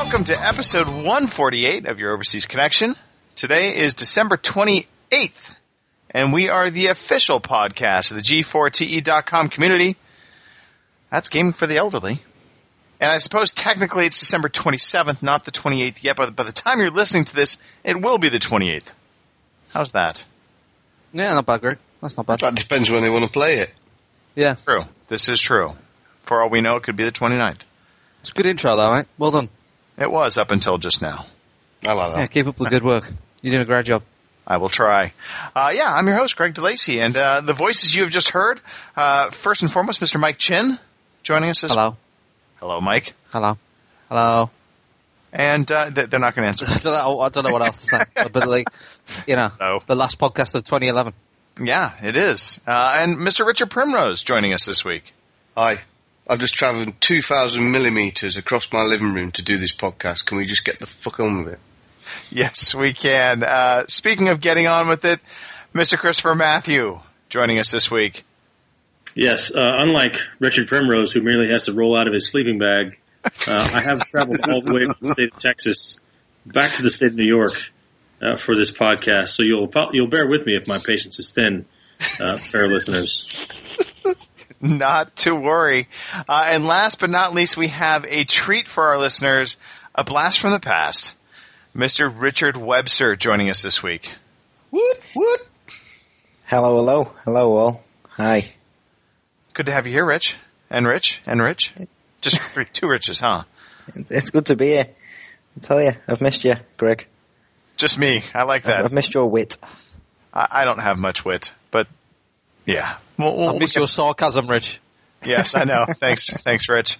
welcome to episode 148 of Your Overseas Connection. Today is December 28th, and we are the official podcast of the G4TE.com community. That's gaming for the elderly. And I suppose technically it's December 27th, not the 28th yet, but by the time you're listening to this, it will be the 28th. How's that? Yeah, not bad, Greg. That's not bad. That depends when they want to play it. Yeah. True. This is true. For all we know, it could be the 29th. It's a good intro, though, right? Well done. It was up until just now. I like that. Yeah, keep up the good work. You're doing a great job. I will try. I'm your host, Greg DeLacy, and the voices you have just heard, first and foremost, Mr. Mike Chin, joining us. Hello. Hello, Mike. Hello. Hello. And they're not going to answer. I don't know what else to say. But, the last podcast of 2011. Yeah, it is. And Mr. Richard Primrose joining us this week. Hi. I've just travelled 2,000 millimetres across my living room to do this podcast. Can we just get the fuck on with it? Yes, we can. Speaking of getting on with it, Mr. Christopher Matthew joining us this week. Yes, unlike Richard Primrose, who merely has to roll out of his sleeping bag, I have traveled all the way from the state of Texas back to the state of New York for this podcast. So you'll bear with me if my patience is thin, fair listeners. Not to worry. And last but not least, we have a treat for our listeners, a blast from the past. Mr. Richard Webster joining us this week. What? Hello all. Hi. Good to have you here, Rich. And Rich. Just two Riches, huh? It's good to be here. I tell you, I've missed you, Greg. Just me. I like that. I've missed your wit. I don't have much wit, but yeah. I've missed your sarcasm, Rich. Yes, I know. Thanks, Rich.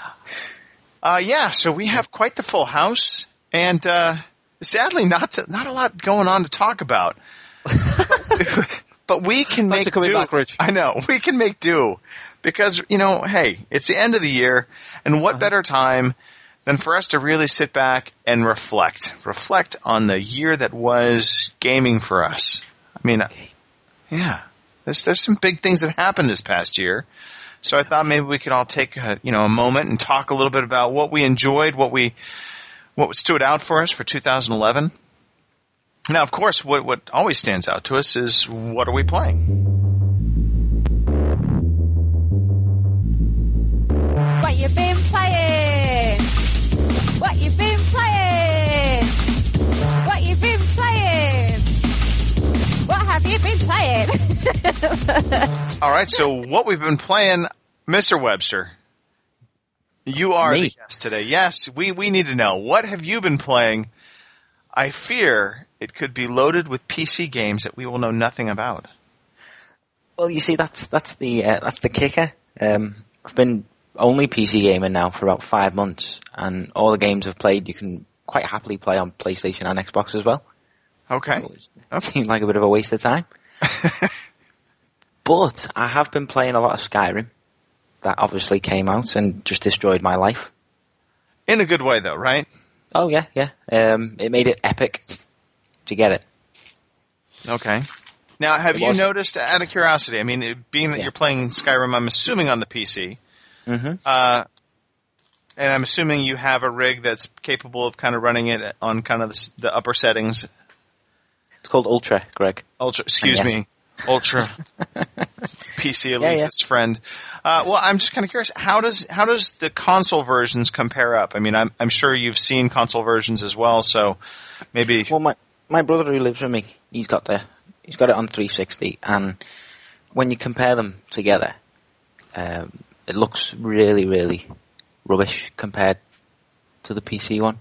So we have quite the full house, and sadly, not a lot going on to talk about. But we can make do. Back, Rich. I know. We can make do. Because, hey, it's the end of the year, and what better time than for us to really sit back and reflect. Reflect on the year that was gaming for us. I mean, yeah, there's some big things that happened this past year. So I thought maybe we could all take a moment and talk a little bit about what we enjoyed, what stood out for us for 2011. Now, of course, what always stands out to us is what are we playing? What you been playing? What you been playing? What you been playing? What have you been playing? All right, so what we've been playing, Mr. Webster, you are the guest today. Yes, we need to know. What have you been playing? I fear it could be loaded with PC games that we will know nothing about. Well, you see, that's the kicker. I've been only PC gaming now for about 5 months, and all the games I've played you can quite happily play on PlayStation and Xbox as well. Okay. So it seemed like a bit of a waste of time. But I have been playing a lot of Skyrim. That obviously came out and just destroyed my life. In a good way, though, right? Oh, yeah. It made it epic to get it. Okay. Now, have you noticed, out of curiosity, I mean, being that you're playing Skyrim, I'm assuming on the PC, and I'm assuming you have a rig that's capable of kind of running it on kind of the upper settings. It's called Ultra, Greg. Ultra, excuse me. Ultra. PC elitist friend. Well, I'm just kind of curious, how does the console versions compare up? I mean, I'm sure you've seen console versions as well, so maybe... Well, my brother who lives with me, he's got it on 360, and when you compare them together, it looks really, really rubbish compared to the PC one.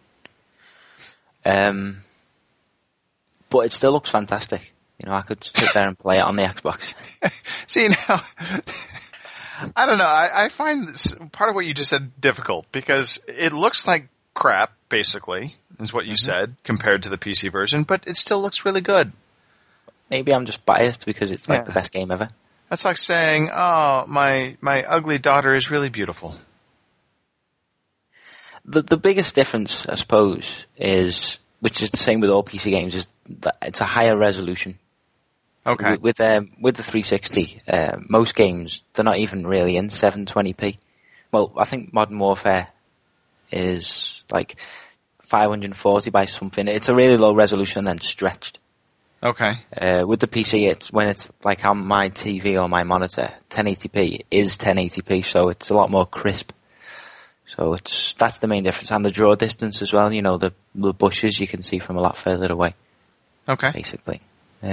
But it still looks fantastic. I could sit there and play it on the Xbox. See, now, I don't know. I find this, part of what you just said difficult, because it looks like crap, basically, is what you said, compared to the PC version, but it still looks really good. Maybe I'm just biased because it's like the best game ever. That's like saying, oh, my ugly daughter is really beautiful. The biggest difference, I suppose, is, which is the same with all PC games, is that it's a higher resolution. Okay. With the 360, most games, they're not even really in 720p. Well, I think Modern Warfare is like 540 by something. It's a really low resolution and then stretched. Okay. With the PC, when it's like on my TV or my monitor, 1080p is 1080p, so it's a lot more crisp. So that's the main difference, and the draw distance as well. You know, the bushes you can see from a lot further away. Okay. Basically,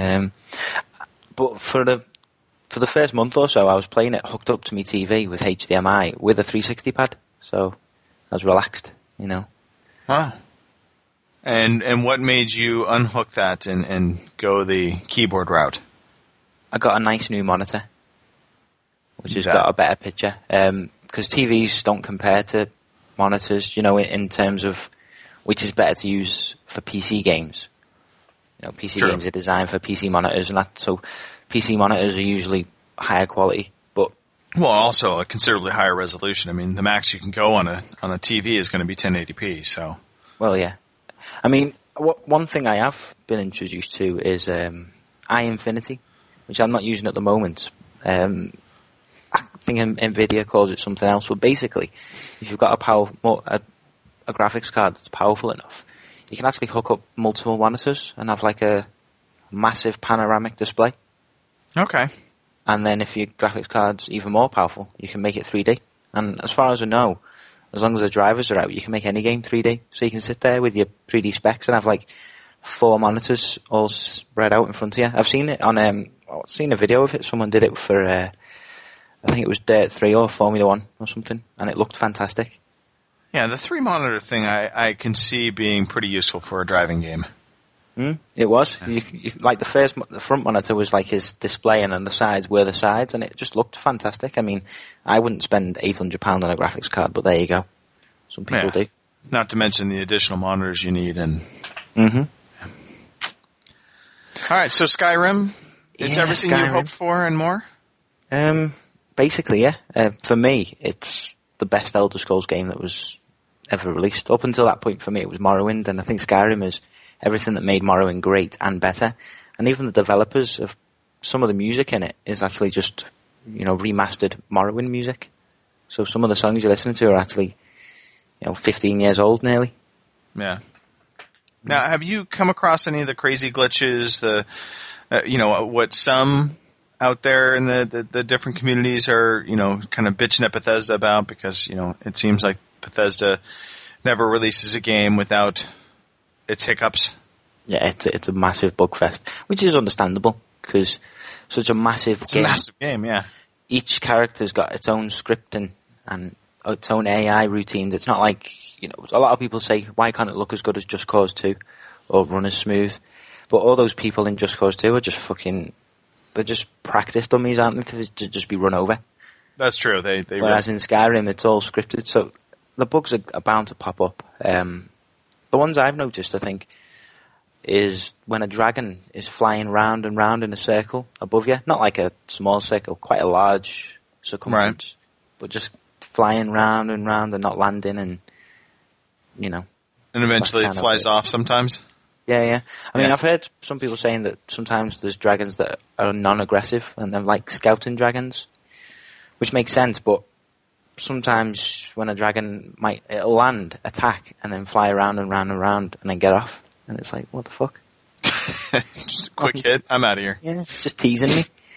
but for the first month or so, I was playing it hooked up to my TV with HDMI with a 360 pad, so I was relaxed. You know. Wow. And what made you unhook that and go the keyboard route? I got a nice new monitor, which has got a better picture. Because TVs don't compare to monitors, you know, in terms of which is better to use for PC games. You know, PC games are designed for PC monitors, and that, so PC monitors are usually higher quality, but also a considerably higher resolution. I mean, the max you can go on a TV is going to be 1080p. So, well, yeah. I mean, one thing I have been introduced to is iInfinity, which I'm not using at the moment. I think Nvidia calls it something else, but basically, if you've got a graphics card that's powerful enough, you can actually hook up multiple monitors and have like a massive panoramic display. Okay. And then if your graphics card's even more powerful, you can make it 3D. And as far as I know, as long as the drivers are out, you can make any game 3D. So you can sit there with your 3D specs and have like 4 monitors all spread out in front of you. I've seen it on, I've seen a video of it. Someone did it for, I think it was Dirt 3 or Formula 1 or something, and it looked fantastic. Yeah, the 3-monitor thing I can see being pretty useful for a driving game. It was. You, like the front monitor was like his display, and then the sides were the sides, and it just looked fantastic. I mean, I wouldn't spend £800 on a graphics card, but there you go. Some people do. Not to mention the additional monitors you need. And Mm-hmm. All right, so Skyrim, it's everything you hoped for and more? Basically, yeah. For me, it's the best Elder Scrolls game that was ever released. Up until that point, for me, it was Morrowind, and I think Skyrim is everything that made Morrowind great and better. And even the developers of some of the music in it is actually just, you know, remastered Morrowind music. So some of the songs you're listening to are actually, 15 years old nearly. Yeah. Now, have you come across any of the crazy glitches, what some out there in the different communities are, kind of bitching at Bethesda about, because, it seems like Bethesda never releases a game without its hiccups? Yeah, it's a massive bug fest, which is understandable, because such a massive game. It's a massive game, yeah. Each character's got its own scripting and its own AI routines. It's not like, a lot of people say, why can't it look as good as Just Cause 2 or run as smooth? But all those people in Just Cause 2 are just they're just practice dummies, aren't they, to just be run over? That's true. Whereas in Skyrim, it's all scripted, so the bugs are bound to pop up. The ones I've noticed, I think, is when a dragon is flying round and round in a circle above you. Not like a small circle, quite a large circumference. Right. But just flying round and round and not landing, and, And eventually it flies off sometimes? Yeah. I mean, I've heard some people saying that sometimes there's dragons that are non-aggressive, and they're like scouting dragons, which makes sense, but sometimes when a dragon it'll land, attack, and then fly around and round and round, and then get off. And it's like, what the fuck? Just a quick hit, I'm out of here. Yeah, just teasing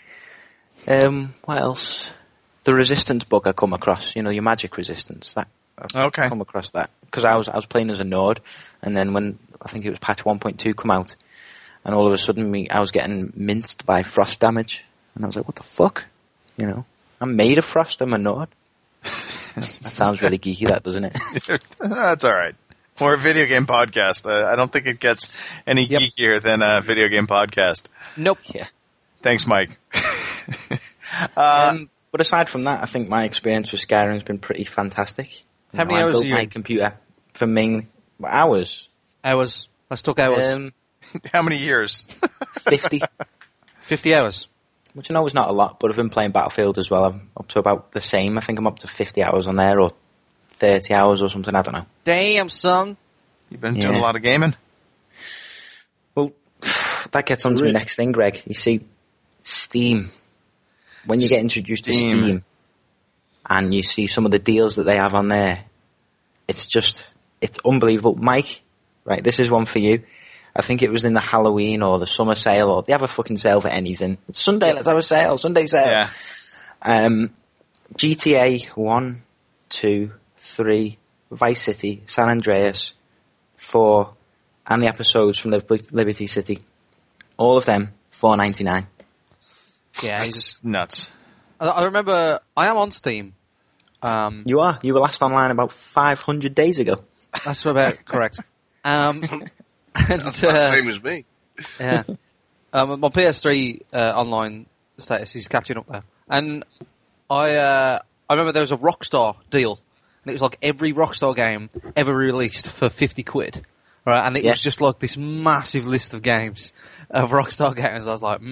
me. What else? The resistance bug I come across, your magic resistance. I've come across that. Because I was playing as a Nord, and then when, I think it was patch 1.2 come out, and all of a sudden I was getting minced by frost damage. And I was like, what the fuck? I'm made of frost, I'm a Nord. That sounds really geeky, that, doesn't it? That's all right. We're a video game podcast. I don't think it gets any geekier than a video game podcast. Nope. Yeah. Thanks, Mike. But aside from that, I think my experience with Skyrim has been pretty fantastic. How many hours I built my computer for main hours. Hours. Let's talk hours. How many years? 50. 50 hours. Which I know is not a lot, but I've been playing Battlefield as well. I'm up to about the same. I think I'm up to 50 hours on there, or 30 hours or something, I don't know. Damn, son. You've been doing a lot of gaming? Well, that gets on to the next thing, Greg. You see, Steam. When you get introduced to Steam, and you see some of the deals that they have on there, it's unbelievable. Mike, right, this is one for you. I think it was in the Halloween or the summer sale, or they have a fucking sale for anything. It's Sunday, let's have a sale, Sunday sale. Yeah. GTA 1, 2, 3, Vice City, San Andreas, 4, and the episodes from Liberty City. All of them, $4.99. Yeah, It's nuts. I remember, I am on Steam. You are. You were last online about 500 days ago. That's about correct. And, Same as me. Yeah. My PS3 online status is catching up there. And I remember there was a Rockstar deal. And it was like every Rockstar game ever released for 50 quid. Right? And it was just like this massive list of games, of Rockstar games. I was like,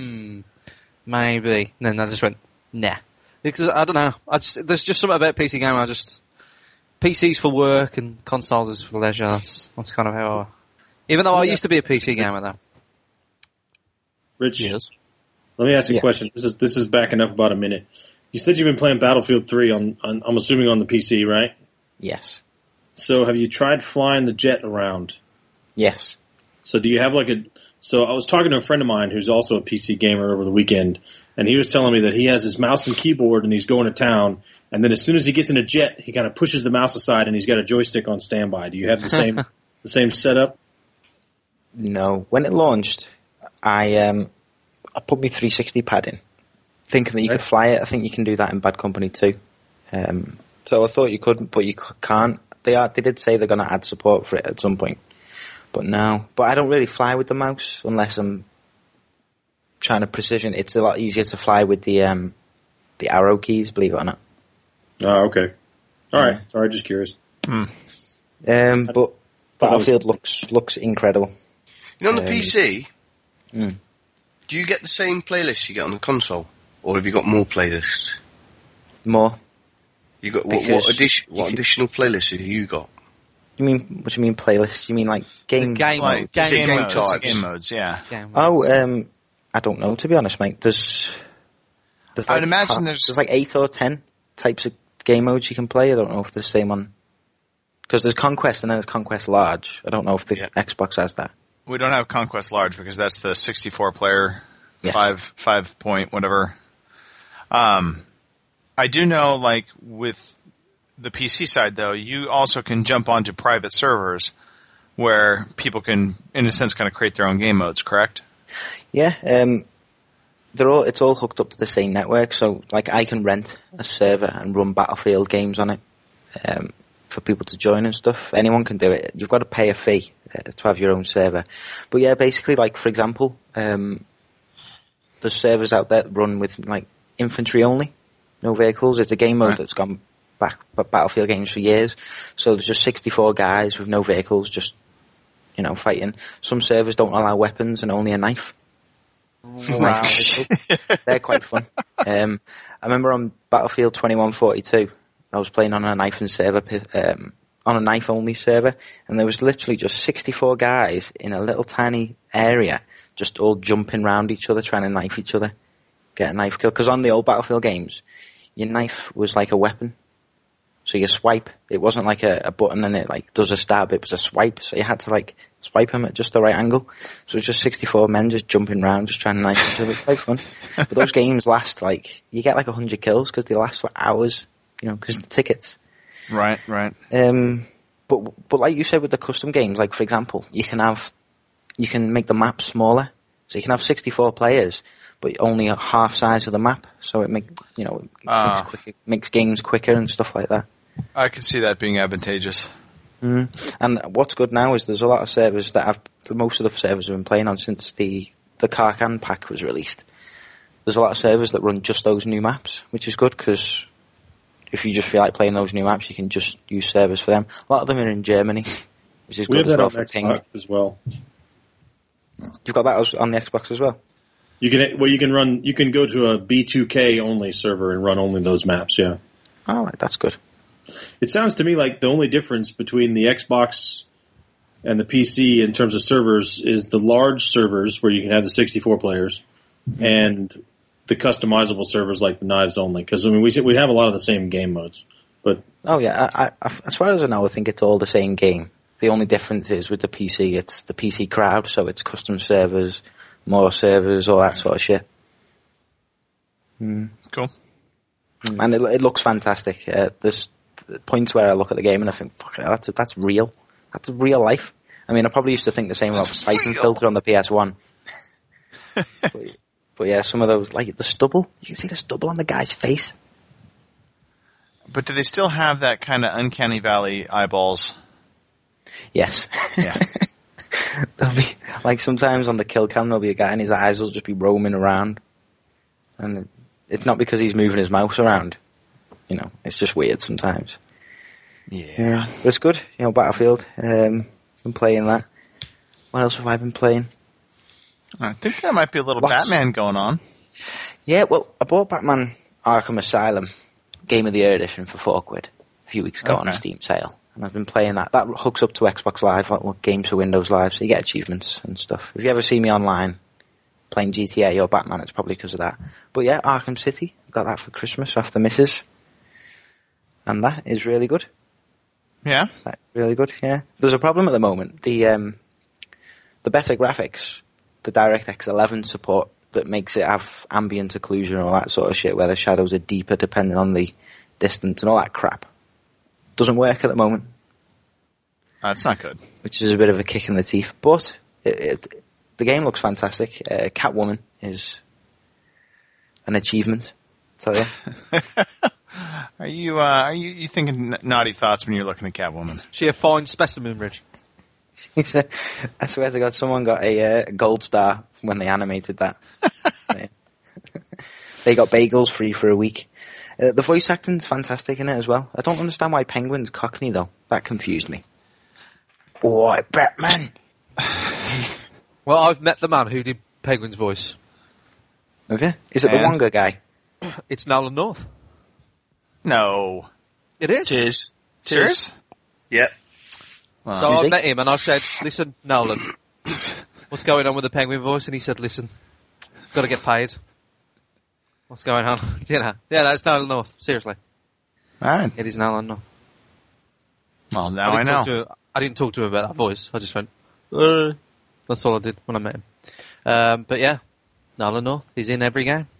maybe. And then I just went, nah. Because, I don't know, there's just something about PC gaming, PCs for work and consoles is for leisure, that's kind of how even though I used to be a PC gamer though. Rich, yes. Let me ask you a question. This is backing up about a minute. You said you've been playing Battlefield 3 on I'm assuming on the PC, right? Yes. So have you tried flying the jet around? Yes. So do you have so I was talking to a friend of mine who's also a PC gamer over the weekend, and he was telling me that he has his mouse and keyboard and he's going to town, and then as soon as he gets in a jet, he kind of pushes the mouse aside and he's got a joystick on standby. Do you have the same setup? No. When it launched, I put my 360 pad in, thinking that you could fly it. I think you can do that in Bad Company too. So I thought you couldn't, but you can't. They did say they're going to add support for it at some point. But no. But I don't really fly with the mouse unless I'm trying to precision. It's a lot easier to fly with the arrow keys, believe it or not. Oh, okay. All right. Sorry, just curious. But Battlefield looks incredible. You know, on the PC, do you get the same playlists you get on the console, or have you got more playlists? More. You got what additional playlists have you got? What do you mean playlists? You mean like game modes? Game types. Game modes, yeah. I don't know, to be honest, mate. There's I would imagine there's like 8 or 10 types of game modes you can play. I don't know if there's the same one. Because there's Conquest and then there's Conquest Large. I don't know if the Xbox has that. We don't have Conquest Large because that's the 64-player, 5 point, whatever. I do know, like, with the PC side, though, you also can jump onto private servers where people can, in a sense, kind of create their own game modes, correct? Yeah, it's all hooked up to the same network, so, like, I can rent a server and run Battlefield games on it for people to join and stuff. Anyone can do it. You've got to pay a fee to have your own server. But yeah, basically, like, for example, there's servers out there that run with, like, infantry only, no vehicles. It's a game mode that's gone back Battlefield games for years. So there's just 64 guys with no vehicles, just, fighting. Some servers don't allow weapons and only a knife. Wow. They're quite fun. I remember on Battlefield 2142, I was playing on a knife and server, on a knife only server, and there was literally just 64 guys in a little tiny area, just all jumping around each other, trying to knife each other, get a knife kill. Because on the old Battlefield games, your knife was like a weapon. So you swipe. It wasn't like a button and it like does a stab. It was a swipe. So you had to like swipe them at just the right angle. So it's just 64 men just jumping around, just trying to knife each other. It's quite fun. But those games last you get like 100 kills because they last for hours, because of the tickets. Right. But like you said with the custom games, like for example, you can make the map smaller. So you can have 64 players, but only a half size of the map. So it makes games quicker and stuff like that. I can see that being advantageous. Mm. And what's good now is there's a lot of servers that most of the servers I've been playing on since the Karkan pack was released. There's a lot of servers that run just those new maps, which is good because if you just feel like playing those new maps, you can just use servers for them. A lot of them are in Germany, which is good as well for Ping. As well. You've got that on the Xbox as well? You can go to a B2K only server and run only those maps, yeah. All right, that's good. It sounds to me like the only difference between the Xbox and the PC in terms of servers is the large servers where you can have the 64 players and the customizable servers like the knives only. Because we have a lot of the same game modes, but I as far as I know, I think it's all the same game. The only difference is with the PC, it's the PC crowd, so it's custom servers, more servers, all that sort of shit. Cool. And it looks fantastic. There's points where I look at the game and I think, fuck, that's real. That's real life. I mean, I probably used to think the same about Siphon Filter on the PS1. but yeah, some of those, like the stubble, you can see the stubble on the guy's face. But do they still have that kind of uncanny valley eyeballs? Yes. Yeah. There'll be, like, sometimes on the kill cam there'll be a guy and his eyes will just be roaming around. And it's not because he's moving his mouse around. You know, it's just weird sometimes. Yeah. But it's good. You know, Battlefield. Been playing that. What else have I been playing? I think there might be a little Lots. Batman going on. Yeah, well, I bought Batman Arkham Asylum Game of the Year edition for £4 a few weeks ago on a Steam sale. And I've been playing that. That hooks up to Xbox Live, like Games for Windows Live, so you get achievements and stuff. If you ever see me online playing GTA or Batman, it's probably because of that. But yeah, Arkham City, got that for Christmas off the missus. And that is really good. Yeah? Really good, yeah. There's a problem at the moment. The better graphics, the DirectX 11 support that makes it have ambient occlusion and all that sort of shit, where the shadows are deeper depending on the distance and all that crap, doesn't work at the moment. That's not good. Which is a bit of a kick in the teeth. But the game looks fantastic. Catwoman is an achievement, I tell you. Are you thinking naughty thoughts when you're looking at Catwoman? She a fine specimen, Rich. I swear to God, someone got a gold star when they animated that. They got bagels free for a week. The voice acting's fantastic in it as well. I don't understand why Penguin's Cockney, though. That confused me. Why, Batman? Well, I've met the man who did Penguin's voice. Okay. Is it the And? Wonga guy? It's Nolan North. No. It is. Cheers. Serious? Yep. Wow. So Is I he? met him and I said, listen, Nolan, what's going on with the Penguin voice? And he said, listen, got to get paid. What's going on? Yeah, no, it's Nolan North. Seriously. Alright. It is Nolan North. Well, now I know. I didn't talk to him about that voice. I just went, that's all I did when I met him. But yeah, Nolan North. He's in every game.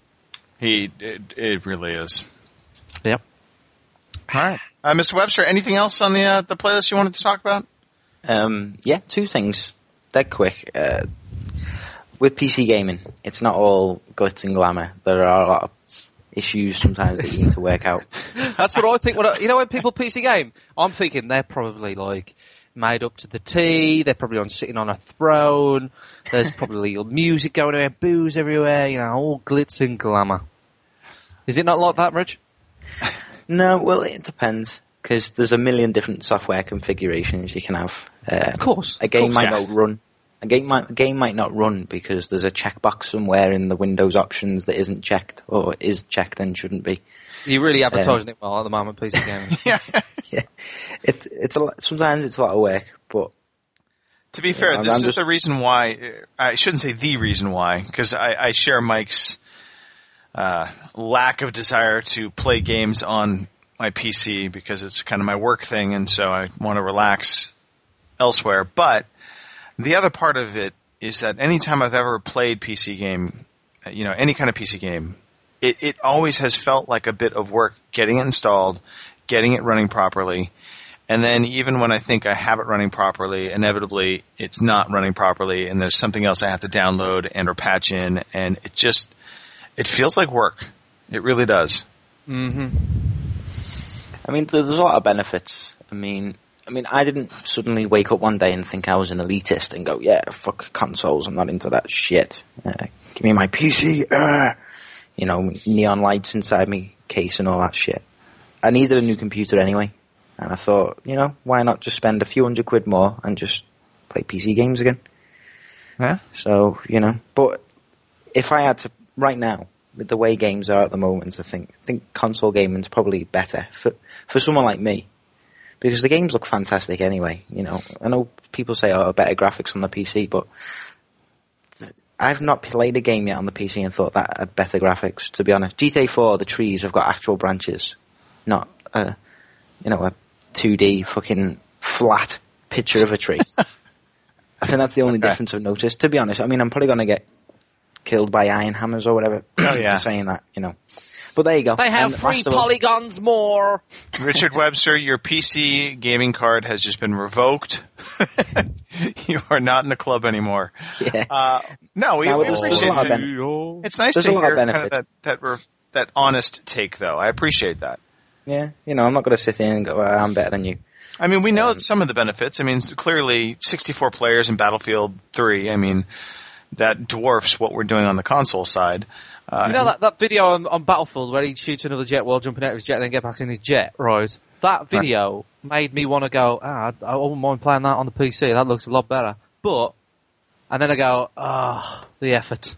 It really is. Yep. Alright. Mr. Webster, anything else on the playlist you wanted to talk about? Yeah, two things. Dead quick. With PC gaming, it's not all glitz and glamour. There are a lot of issues sometimes that you need to work out. That's what I think. When people PC game, I'm thinking they're probably like made up to the T. They're probably sitting on a throne. There's probably music going around, booze everywhere. You know, all glitz and glamour. Is it not like that, Rich? No, well, it depends. Because there's a million different software configurations you can have. Of course. A game might yeah. not run. A game might not run because there's a checkbox somewhere in the Windows options that isn't checked, or is checked and shouldn't be. You're really advertising it well at the moment, PC gaming. Yeah. It's a lot, sometimes it's a lot of work, but To be fair, I'm this is just- the reason why, I shouldn't say the reason why, because I share Mike's lack of desire to play games on my PC because it's kind of my work thing, and so I want to relax elsewhere. But the other part of it is that anytime I've ever played PC game, any kind of PC game, it always has felt like a bit of work getting it installed, getting it running properly, and then even when I think I have it running properly, inevitably it's not running properly, and there's something else I have to download and or patch in, and it feels like work. It really does. Mm-hmm. I mean, there's a lot of benefits. I mean, I didn't suddenly wake up one day and think I was an elitist and go, yeah, fuck consoles, I'm not into that shit. Give me my PC. Neon lights inside me case and all that shit. I needed a new computer anyway. And I thought, why not just spend a few £100 more and just play PC games again? Yeah. So, but if I had to, right now, with the way games are at the moment, I think console gaming's probably better for someone like me. Because the games look fantastic anyway, I know people say, better graphics on the PC, but I've not played a game yet on the PC and thought that had better graphics, to be honest. GTA 4, the trees have got actual branches, not, a 2D fucking flat picture of a tree. I think that's the only difference I've noticed. To be honest, I mean, I'm probably going to get killed by iron hammers or whatever. Oh, yeah. For saying that, you know. But there you go. They have And 3 last of all- polygons more. Richard Webster, your PC gaming card has just been revoked. You are not in the club anymore. Yeah. No, we No, there's a appreciate lot of it. It's nice There's to a lot hear of kind of benefits. that honest take, though. I appreciate that. Yeah, you know, I'm not going to sit there and go, well, I'm better than you. I mean, we know some of the benefits. I mean, clearly, 64 players in Battlefield 3, I mean, that dwarfs what we're doing on the console side. You know that video on Battlefield where he shoots another jet while jumping out of his jet and then get back in his jet, right? That video made me want to go, I wouldn't mind playing that on the PC. That looks a lot better. And then I go, the effort.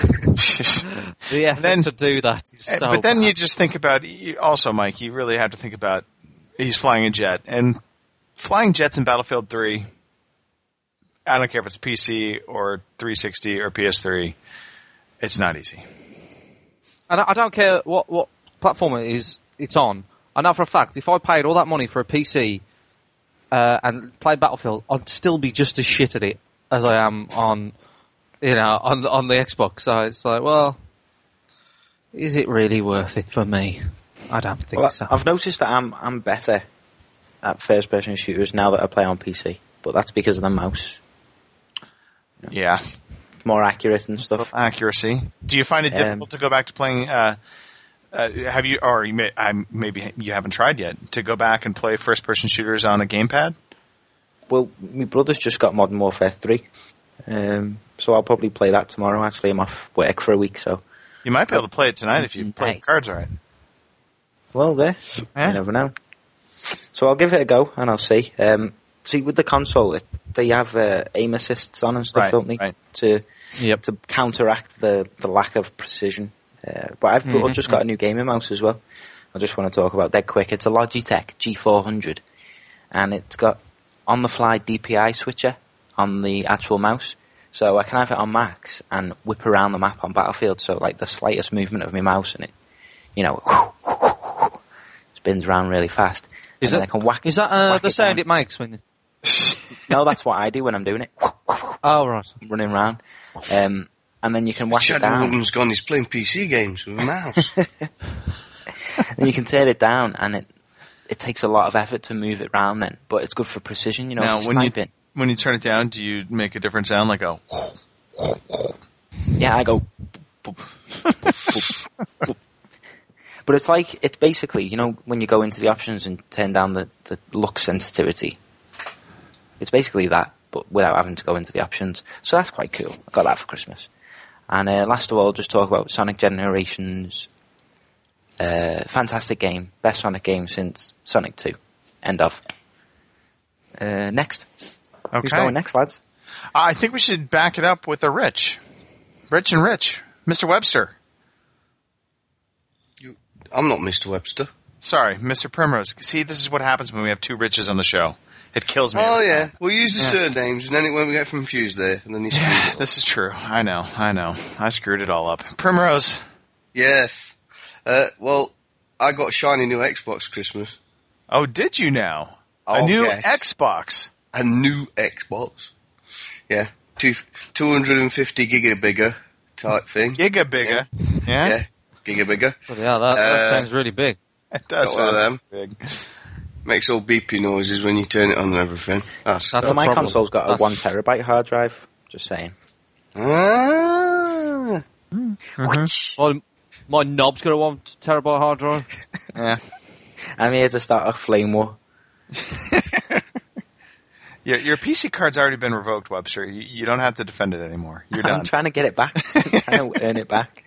The effort to do that is so But then bad. you just think about, also, Mike, you really have to think about, he's flying a jet. And flying jets in Battlefield 3, I don't care if it's PC or 360 or PS3, it's not easy. And I don't care what platform it's on. I know for a fact, if I paid all that money for a PC and played Battlefield, I'd still be just as shit at it as I am on the Xbox. So it's like, well, is it really worth it for me? I don't think so. I've noticed that I'm better at first-person shooters now that I play on PC, but that's because of the mouse. Yeah. More accurate and stuff. Accuracy. Do you find it difficult to go back to playing? Have you, or maybe you haven't tried yet, to go back and play first-person shooters on a gamepad? Well, my brother's just got Modern Warfare 3, so I'll probably play that tomorrow. Actually, I'm off work for a week, so You might be able to play it tonight if you play the cards right. well, there. Yeah. You never know. So I'll give it a go and I'll see. See, with the console, they have aim assists on and stuff, don't they? Right. To Yep. counteract the lack of precision. But I've just got a new gaming mouse as well. I just want to talk about dead quick. It's a Logitech G400, and it's got on-the-fly DPI switcher on the actual mouse. So I can have it on max and whip around the map on Battlefield. So like the slightest movement of my mouse and it, spins around really fast. Is and that, then I can whack is that whack the it sound down. it makes when? No, that's what I do when I'm doing it. Oh right. Running around. And then you can whack it Chad down. Williams gone, he's playing PC games with a mouse. And you can tear it down, and it takes a lot of effort to move it round then, but it's good for precision, Now, if you're sniping. when you turn it down, do you make a different sound, like a... Yeah, I go... But it's basically, when you go into the options and turn down the look sensitivity, it's basically that, but without having to go into the options. So that's quite cool. I got that for Christmas. And last of all, just talk about Sonic Generations. Fantastic game. Best Sonic game since Sonic 2. End of. Next. Okay. Who's going next, lads? I think we should back it up with a Rich. Rich and Rich. Mr. Webster. I'm not Mr. Webster. Sorry, Mr. Primrose. See, this is what happens when we have two Riches on the show. It kills me. Oh, every yeah. time. We'll use the surnames, and then it won't get confused there, and then he's Yeah, this is true. I know. I screwed it all up. Primrose. Yes. Well, I got a shiny new Xbox Christmas. Oh, did you now? Oh, a new yes. Xbox. A new Xbox. Yeah. 250 gigabigger type thing. Gigabigger. Yeah? Yeah. Gigabigger. Well, yeah, that sounds really big. It does Got one of sound them. big. Makes all beepy noises when you turn it on and everything. That's So a my problem. console's got a That's- 1 terabyte hard drive. Just saying. Ah. Well, my knob's got a 1 terabyte hard drive. Yeah. I'm here to start a flame war. Your PC card's already been revoked, Webster. You don't have to defend it anymore. You're I'm done. trying to get it back. I'm trying to earn it back.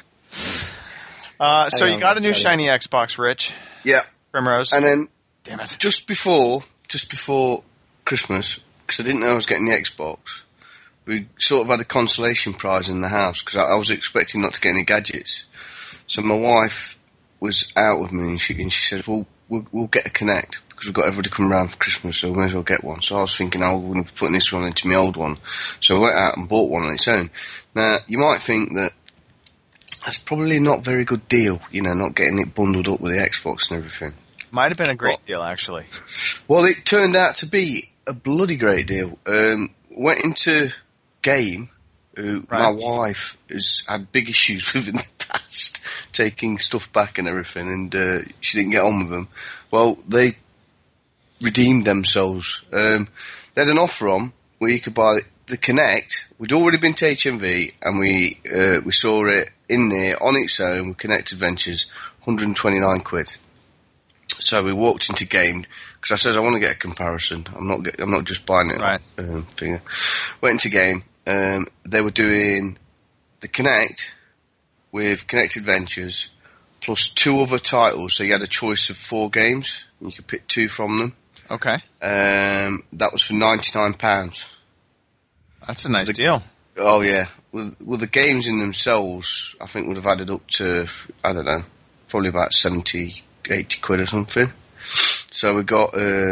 So I you got a new sorry. shiny Xbox, Rich. Yeah. Primrose. And then Damn it. just before Christmas, because I didn't know I was getting the Xbox, we sort of had a consolation prize in the house, because I was expecting not to get any gadgets. So my wife was out with me, and she said, well, we'll get a Kinect, because we've got everybody coming around for Christmas, so we may as well get one. So I was thinking, I wouldn't be putting this one into my old one. So I went out and bought one on its own. Now, you might think that that's probably not a very good deal, not getting it bundled up with the Xbox and everything. Might have been a great deal, actually. Well, it turned out to be a bloody great deal. Went into game. My wife has had big issues with in the past, taking stuff back and everything, and she didn't get on with them. Well, they redeemed themselves. They had an offer on where you could buy the Kinect. We'd already been to HMV, and we saw it in there on its own with Kinect Adventures, 129 quid. So we walked into game because I said I want to get a comparison. I'm not just buying it. Right. Thing. Went into game. They were doing the Kinect with Kinect Adventures plus 2 other titles. So you had a choice of 4 games. And you could pick 2 from them. Okay. That was for £99. That's a nice deal. Oh yeah. Well, the games in themselves, I think would have added up to, I don't know, probably about 70, 80 quid or something. So we got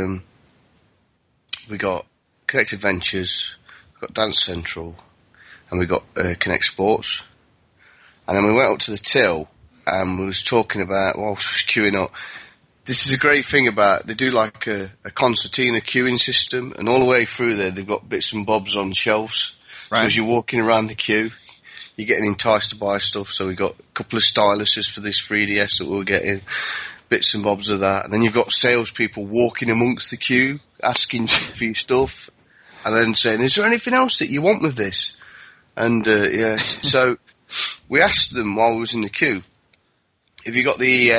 Kinect Adventures, we got Dance Central, and we got Kinect Sports. And then we went up to the till, and we was talking about, while I was queuing up, this is a great thing about, they do like a concertina queuing system, and all the way through there they've got bits and bobs on shelves. Right. So as you're walking around the queue, you're getting enticed to buy stuff. So we got a couple of styluses for this 3DS that we were getting, bits and bobs of that. And then you've got salespeople walking amongst the queue, asking for your stuff, and then saying, is there anything else that you want with this? And, so we asked them while we was in the queue, have you got the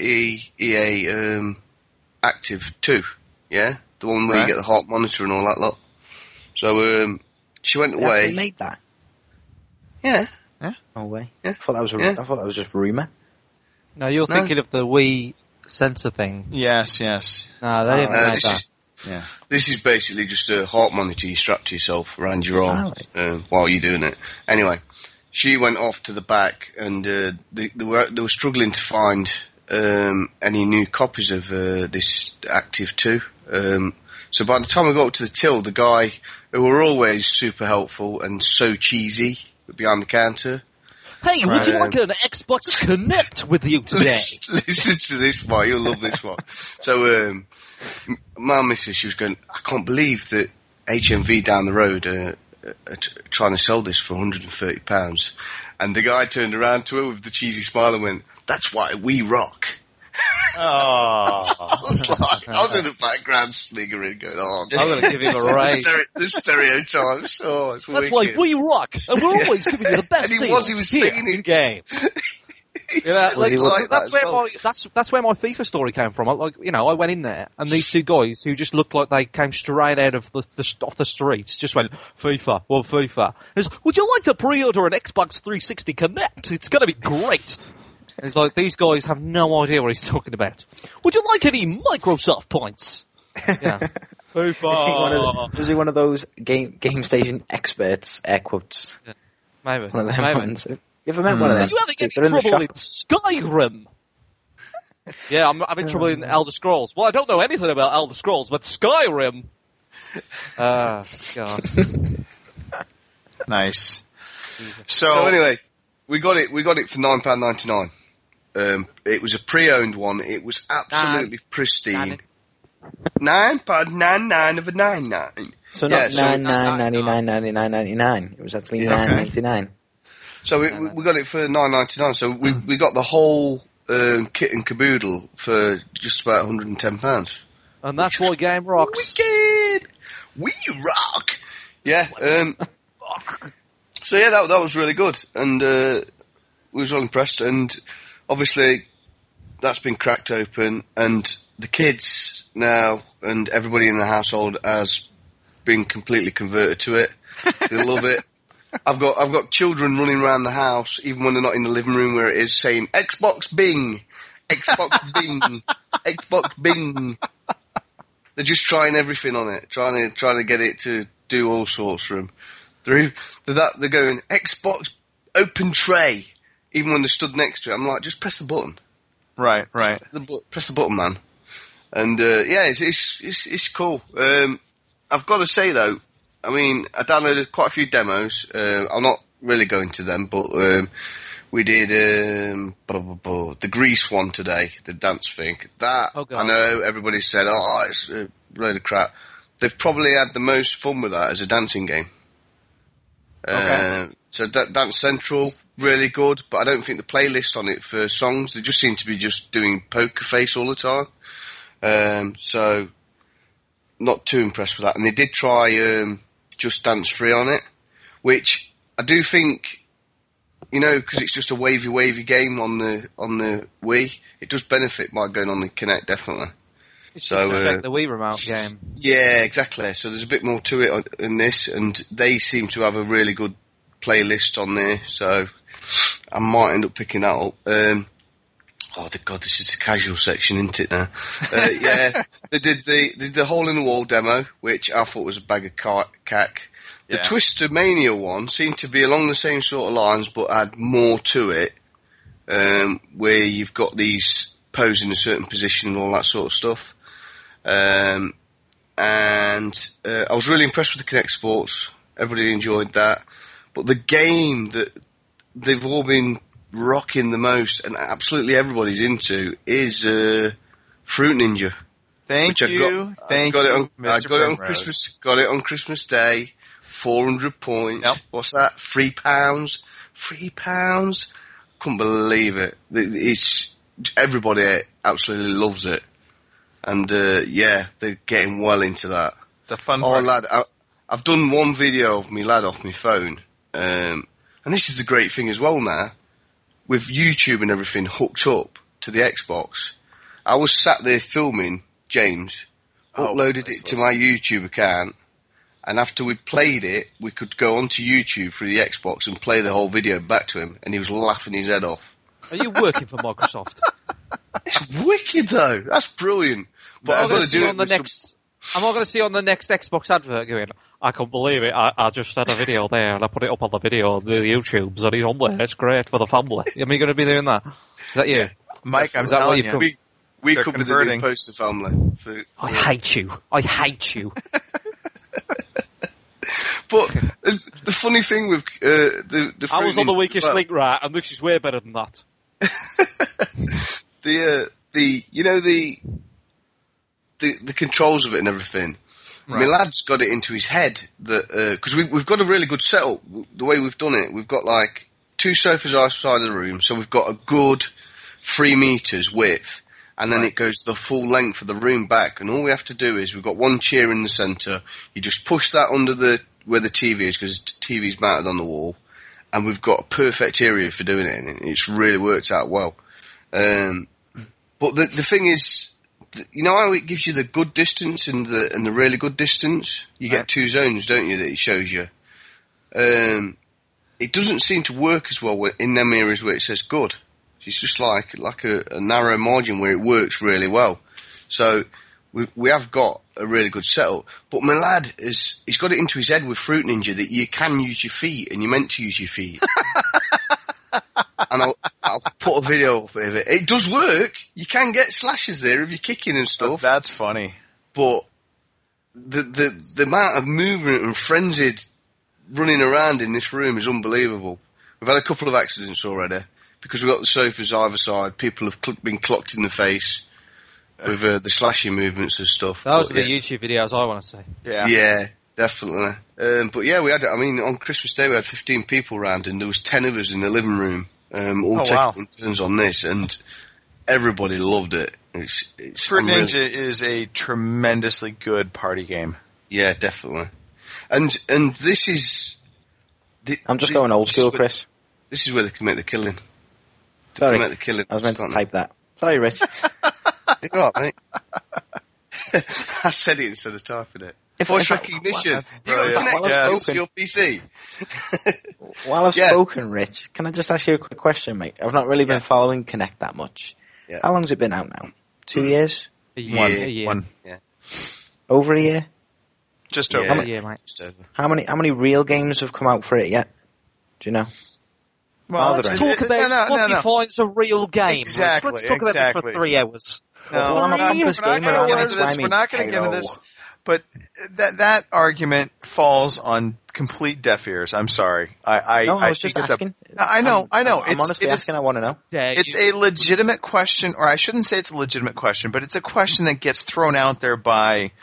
EA Active 2, yeah? The one where you get the heart monitor and all that lot. So, she went They away. actually made that. Yeah. No way. Yeah. I thought that was just rumour. No, you're thinking of the Wii sensor thing. Yes. No, they didn't make that. Yeah. This is basically just a heart monitor you strap to yourself around your arm while you're doing it. Anyway, she went off to the back, and they were struggling to find any new copies of this Active 2. So by the time we got up to the till, the guy, who were always super helpful and so cheesy behind the counter. Hey, would you like an Xbox Connect with you today? Listen to this one, you'll love this one. So, my missus, she was going, I can't believe that HMV down the road are trying to sell this for £130. And the guy turned around to her with the cheesy smile and went, that's why we rock. Oh. I was in the background sniggering, going, oh, I'm going to give him a raise. the stereotypes. Oh, it's That's wicked. why we rock, and we're always giving you the best And he deals was here singing in it. game. Yeah, Was he like that's that where as well? that's where my FIFA story came from. I went in there, and these 2 guys who just looked like they came straight out of off the streets just went FIFA. Well, FIFA. Would you like to pre-order an Xbox 360 Connect? It's going to be great. And it's like, these guys have no idea what he's talking about. Would you like any Microsoft points? Yeah. FIFA. Was he one of those game station experts? Air quotes. Yeah. Maybe. One of them Maybe. ones. You ever met one of them? Are you having any They're in the trouble shop. in Skyrim? Yeah, I'm having trouble in Elder Scrolls. Well, I don't know anything about Elder Scrolls, but Skyrim. God. Nice. So anyway, we got it for £9.99. It was a pre-owned one. It was absolutely pristine. £9.99 of a 99. So not Yeah, $9.99. It was actually $9.99. So we got it for £9.99. So we got the whole kit and caboodle for just about £110. And that's why game rocks. Wicked! We rock! Yeah. So yeah, that was really good, and we was all impressed. And obviously, that's been cracked open, and the kids now and everybody in the household has been completely converted to it. They love it. I've got children running around the house, even when they're not in the living room where it is, saying Xbox Bing, Xbox Bing, Xbox Bing. They're just trying everything on it, trying to get it to do all sorts for them. They're going Xbox Open Tray, even when they're stood next to it. I'm like, just press the button. Right. Press the button, man. And yeah, it's cool. I've got to say though, I mean, I downloaded quite a few demos. I'm not really going to them, but we did the Grease one today, the dance thing. That, Oh, God. I know everybody said, oh, it's a load of crap. they've probably had the most fun with that as a dancing game. Okay. So Dance Central, really good, but I don't think the playlist on it for songs, they just seem to be just doing Poker Face all the time. So, not too impressed with that. And they did try Just Dance Free on it, which I do think, because it's just a wavy game on the Wii, it does benefit by going on the Kinect, definitely. It's So, just like the Wii remote game. Yeah, exactly. So there's a bit more to it in this, and they seem to have a really good playlist on there, so I might end up picking that up. God, this is the casual section, isn't it now? Yeah, they did the Hole in the Wall demo, which I thought was a bag of cack. The Twister Mania one seemed to be along the same sort of lines, but had more to it, where you've got these pose in a certain position and all that sort of stuff. And I was really impressed with the Kinect Sports. Everybody enjoyed that. But the game that they've all been rocking the most, and absolutely everybody's into, is Fruit Ninja. Thank you. I got it on Mr. Christmas. Got it on Christmas Day. 400 points. Yep. What's that? £3. £3. Couldn't believe it. It's everybody absolutely loves it, and they're getting well into that. It's a fun. Lad, I've done one video of me lad off my phone, and this is the great thing as well now, with YouTube and everything hooked up to the Xbox. I was sat there filming James, uploaded it to my YouTube account, and after we played it, we could go onto YouTube through the Xbox and play the whole video back to him, and he was laughing his head off. Are you working for Microsoft? It's wicked though. That's brilliant. But I've got to do it with Am I going to see on the next Xbox advert going, I can't believe it, I just had a video there and I put it up on the video on the YouTubes and he's on there, it's great for the family. Am I going to be doing that? Is that you? Mike, I'm telling you. We could be the new poster family. I hate you. I hate you. But the funny thing with the I was on the weakest link, right, and this is way better than that. The controls of it and everything. Right. My lad's got it into his head that because we've got a really good setup. The way we've done it, we've got like 2 sofas either side of the room, so we've got a good 3 meters width, and then it goes the full length of the room back. And all we have to do is we've got one chair in the centre. You just push that under where the TV is, because the TV's mounted on the wall, and we've got a perfect area for doing it, and it's really worked out well. But the thing is, how it gives you the good distance and the really good distance? You get 2 zones, don't you, that it shows you? It doesn't seem to work as well in them areas where it says good. It's just like a narrow margin where it works really well. So we have got a really good setup. But my lad he's got it into his head with Fruit Ninja that you can use your feet and you're meant to use your feet. And I'll put a video up of it. It does work. You can get slashes there if you're kicking and stuff. That's funny. But the amount of movement and frenzied running around in this room is unbelievable. We've had a couple of accidents already because we've got the sofas either side. People have been clocked in the face with the slashing movements and stuff. Those are the YouTube videos I want to see. Yeah, definitely. But yeah, on Christmas Day we had 15 people around and there was 10 of us in the living room, all taking turns on this, and everybody loved it. Fruit Ninja is a tremendously good party game. Yeah, definitely. And this is... I'm just going old school, Chris. This is where they can make the killing. Sorry, make the killing. I was meant to type that. Sorry, Rich. You're all right, mate. I said it instead of typing it. Voice recognition. You got connected to your PC. While I've spoken, Rich, can I just ask you a quick question, mate? I've not really been following Kinect that much. Yeah. How long's it been out now? 2 years? A year. One. Yeah. Over a year? Just over. A year, mate. Just over. How many real games have come out for it yet? Do you know? Well, Let's talk about what defines a real game. Exactly. Let's talk about this for 3 hours. No, I'm a pompous gamer. We're not going to get into this. But that argument falls on complete deaf ears. I'm sorry. I was just asking. I know. I'm honestly asking. I want to know. Yeah, it's a legitimate question, or I shouldn't say it's a legitimate question, but it's a question that gets thrown out there by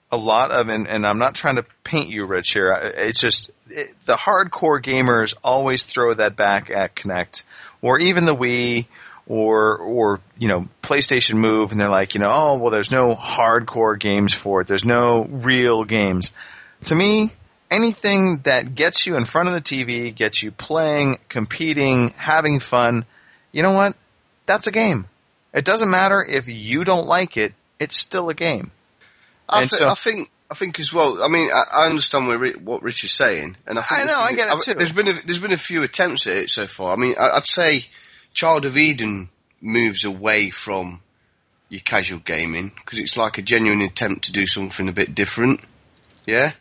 a lot of, and I'm not trying to paint you, Rich, here. It's just the hardcore gamers always throw that back at Kinect, or even the Wii, or PlayStation Move, and they're like, oh, well, there's no hardcore games for it. There's no real games. To me, anything that gets you in front of the TV, gets you playing, competing, having fun, you know what? That's a game. It doesn't matter if you don't like it. It's still a game. I think as well. I mean, I understand what Rich is saying, and I get it too. There's been a few attempts at it so far. I mean, I'd say Child of Eden moves away from your casual gaming because it's like a genuine attempt to do something a bit different. Yeah.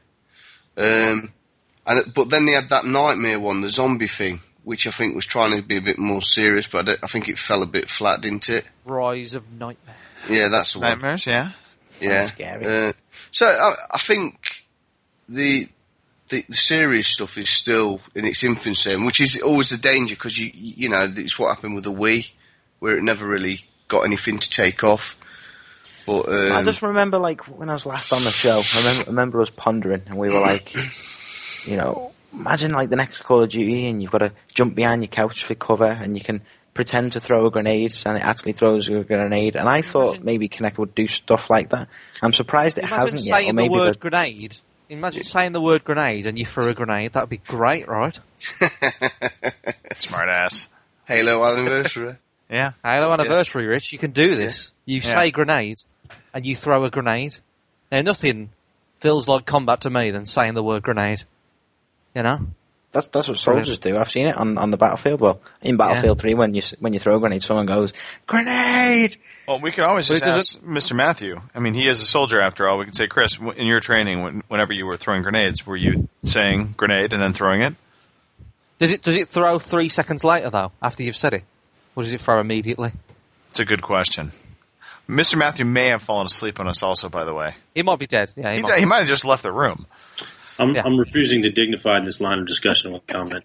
But then they had that Nightmare one, the zombie thing, which I think was trying to be a bit more serious, but I think it fell a bit flat, didn't it? Rise of Nightmare. Yeah, that's the one. Nightmares, yeah. Yeah. Scary. So I think the serious stuff is still in its infancy, which is always the danger because you know it's what happened with the Wii, where it never really got anything to take off. But I just remember, like, when I was last on the show, I remember us pondering, and we were like, imagine like the next Call of Duty, and you've got to jump behind your couch for cover, and you can pretend to throw a grenade, and it actually throws a grenade. And I thought maybe Kinect would do stuff like that. I'm surprised it hasn't yet. Or maybe the word grenade. Imagine saying the word grenade and you throw a grenade. That would be great, right? Smart ass. Halo anniversary. Yeah. Halo anniversary, yes. Rich. You can do this. Yeah. You say grenade and you throw a grenade. Now, nothing feels like combat to me than saying the word grenade. You know? That's what soldiers do. I've seen it on the battlefield. Well, in Battlefield 3, when you throw a grenade, someone goes, "Grenade!" Well, we can always just ask Mr. Matthew. I mean, he is a soldier after all. We can say, Chris, in your training, whenever you were throwing grenades, were you saying grenade and then throwing it? Does it throw 3 seconds later, though, after you've said it? Or does it throw immediately? It's a good question. Mr. Matthew may have fallen asleep on us also, by the way. He might be dead. Yeah, he might have just left the room. I'm refusing to dignify this line of discussion with comment.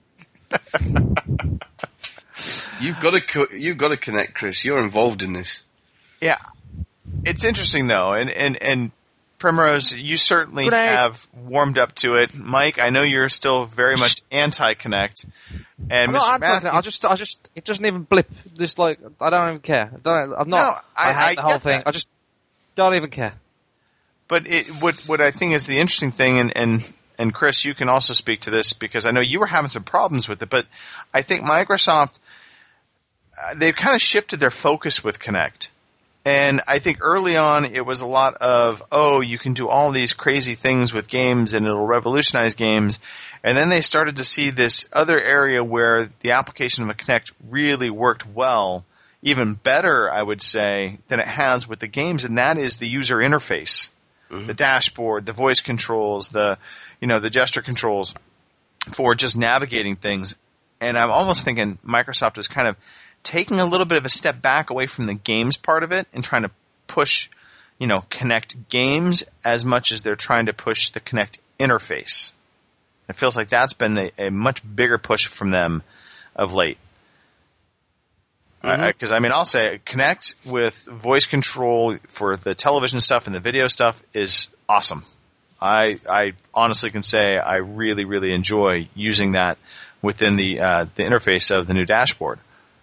You've got to connect, Chris. You're involved in this. Yeah, it's interesting though, and Primrose, you certainly have warmed up to it. Mike, I know you're still very much anti-Connect, and Mr. Matthew, I just, it doesn't even blip. Just like I don't even care. I hate the whole thing. That. I just don't even care. But what I think is the interesting thing, and Chris, you can also speak to this because I know you were having some problems with it, but I think Microsoft, they've kind of shifted their focus with Kinect. And I think early on it was a lot of, you can do all these crazy things with games and it'll revolutionize games. And then they started to see this other area where the application of a Kinect really worked well, even better, I would say, than it has with the games, and that is the user interface. Mm-hmm. The dashboard, the voice controls, the gesture controls for just navigating things. And I'm almost thinking Microsoft is kind of taking a little bit of a step back away from the games part of it and trying to push, Kinect games as much as they're trying to push the Kinect interface. It feels like that's been a much bigger push from them of late. Because, I'll say Kinect with voice control for the television stuff and the video stuff is awesome. I honestly can say I really, really enjoy using that within the interface of the new dashboard.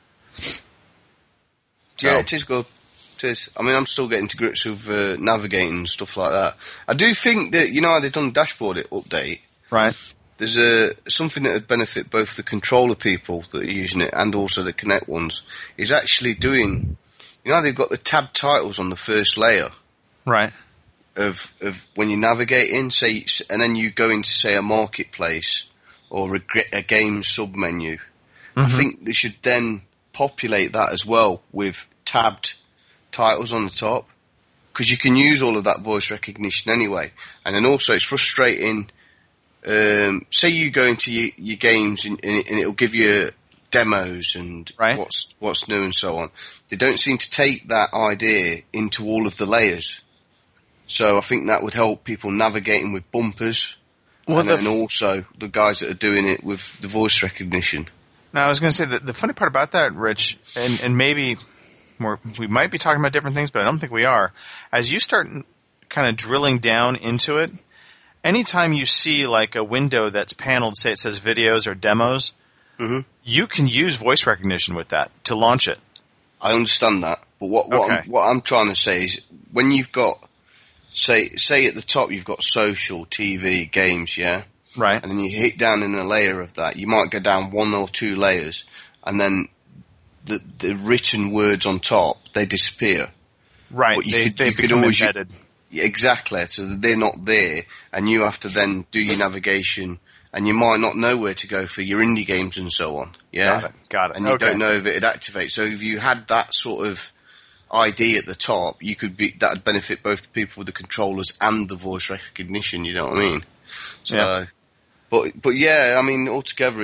Yeah, it is good. It is. I'm still getting to grips with navigating and stuff like that. I do think that, how they've done the dashboard update. Right. There's something that would benefit both the controller people that are using it and also the Kinect ones, is actually doing, they've got the tab titles on the first layer. Right. Of when you navigate in, say, and then you go into, say, a marketplace or a game sub-menu. Mm-hmm. I think they should then populate that as well with tabbed titles on the top, because you can use all of that voice recognition anyway. And then also it's frustrating. Say you go into your games and it'll give you demos and what's new and so on. They don't seem to take that idea into all of the layers. So I think that would help people navigating with bumpers, and then also the guys that are doing it with the voice recognition. Now, I was going to say that the funny part about that, Rich, and maybe we might be talking about different things, but I don't think we are. As you start kind of drilling down into it, anytime you see like a window that's paneled, say it says videos or demos, you can use voice recognition with that to launch it. I understand that, but what I'm trying to say is when you've got, say at the top you've got social, TV, games, yeah? Right. And then you hit down in a layer of that. You might go down 1 or 2 layers, and then the written words on top, they disappear. Right, But they become embedded. Yeah, exactly, so that they're not there, and you have to then do your navigation, and you might not know where to go for your indie games and so on. Yeah, Got it. And you don't know if it'd activate. So if you had that sort of ID at the top, that'd benefit both the people with the controllers and the voice recognition. You know what I mean? So, yeah. But yeah, I mean, altogether,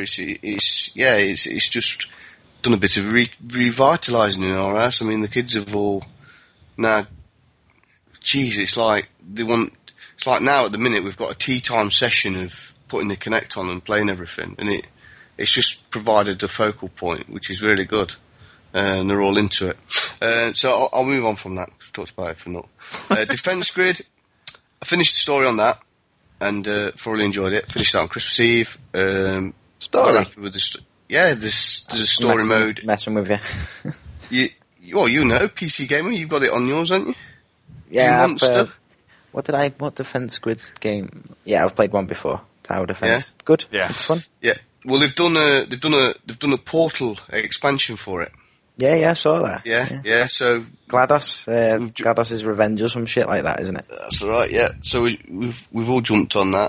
it's just done a bit of revitalising in our house. I mean, the kids have all now. Geez, it's like now at the minute we've got a tea time session of putting the Kinect on and playing everything, and it's just provided a focal point, which is really good, and they're all into it. So I'll move on from that. We've talked about it for not. Defense Grid, I finished the story on that, and thoroughly enjoyed it. Finished that on Christmas Eve. Story? Happy with there's a story mode. Messing with you. You know, PC Gamer, you've got it on yours, haven't you? Yeah, Monster? what Defense Grid game? Yeah, I've played one before. Tower Defense. Yeah? Good. Yeah. It's fun. Yeah. Well, they've done a Portal expansion for it. Yeah, I saw that. Yeah. So GLaDOS, GLaDOS' Revenge or some shit like that, isn't it? that's all right. Yeah. So we've all jumped on that.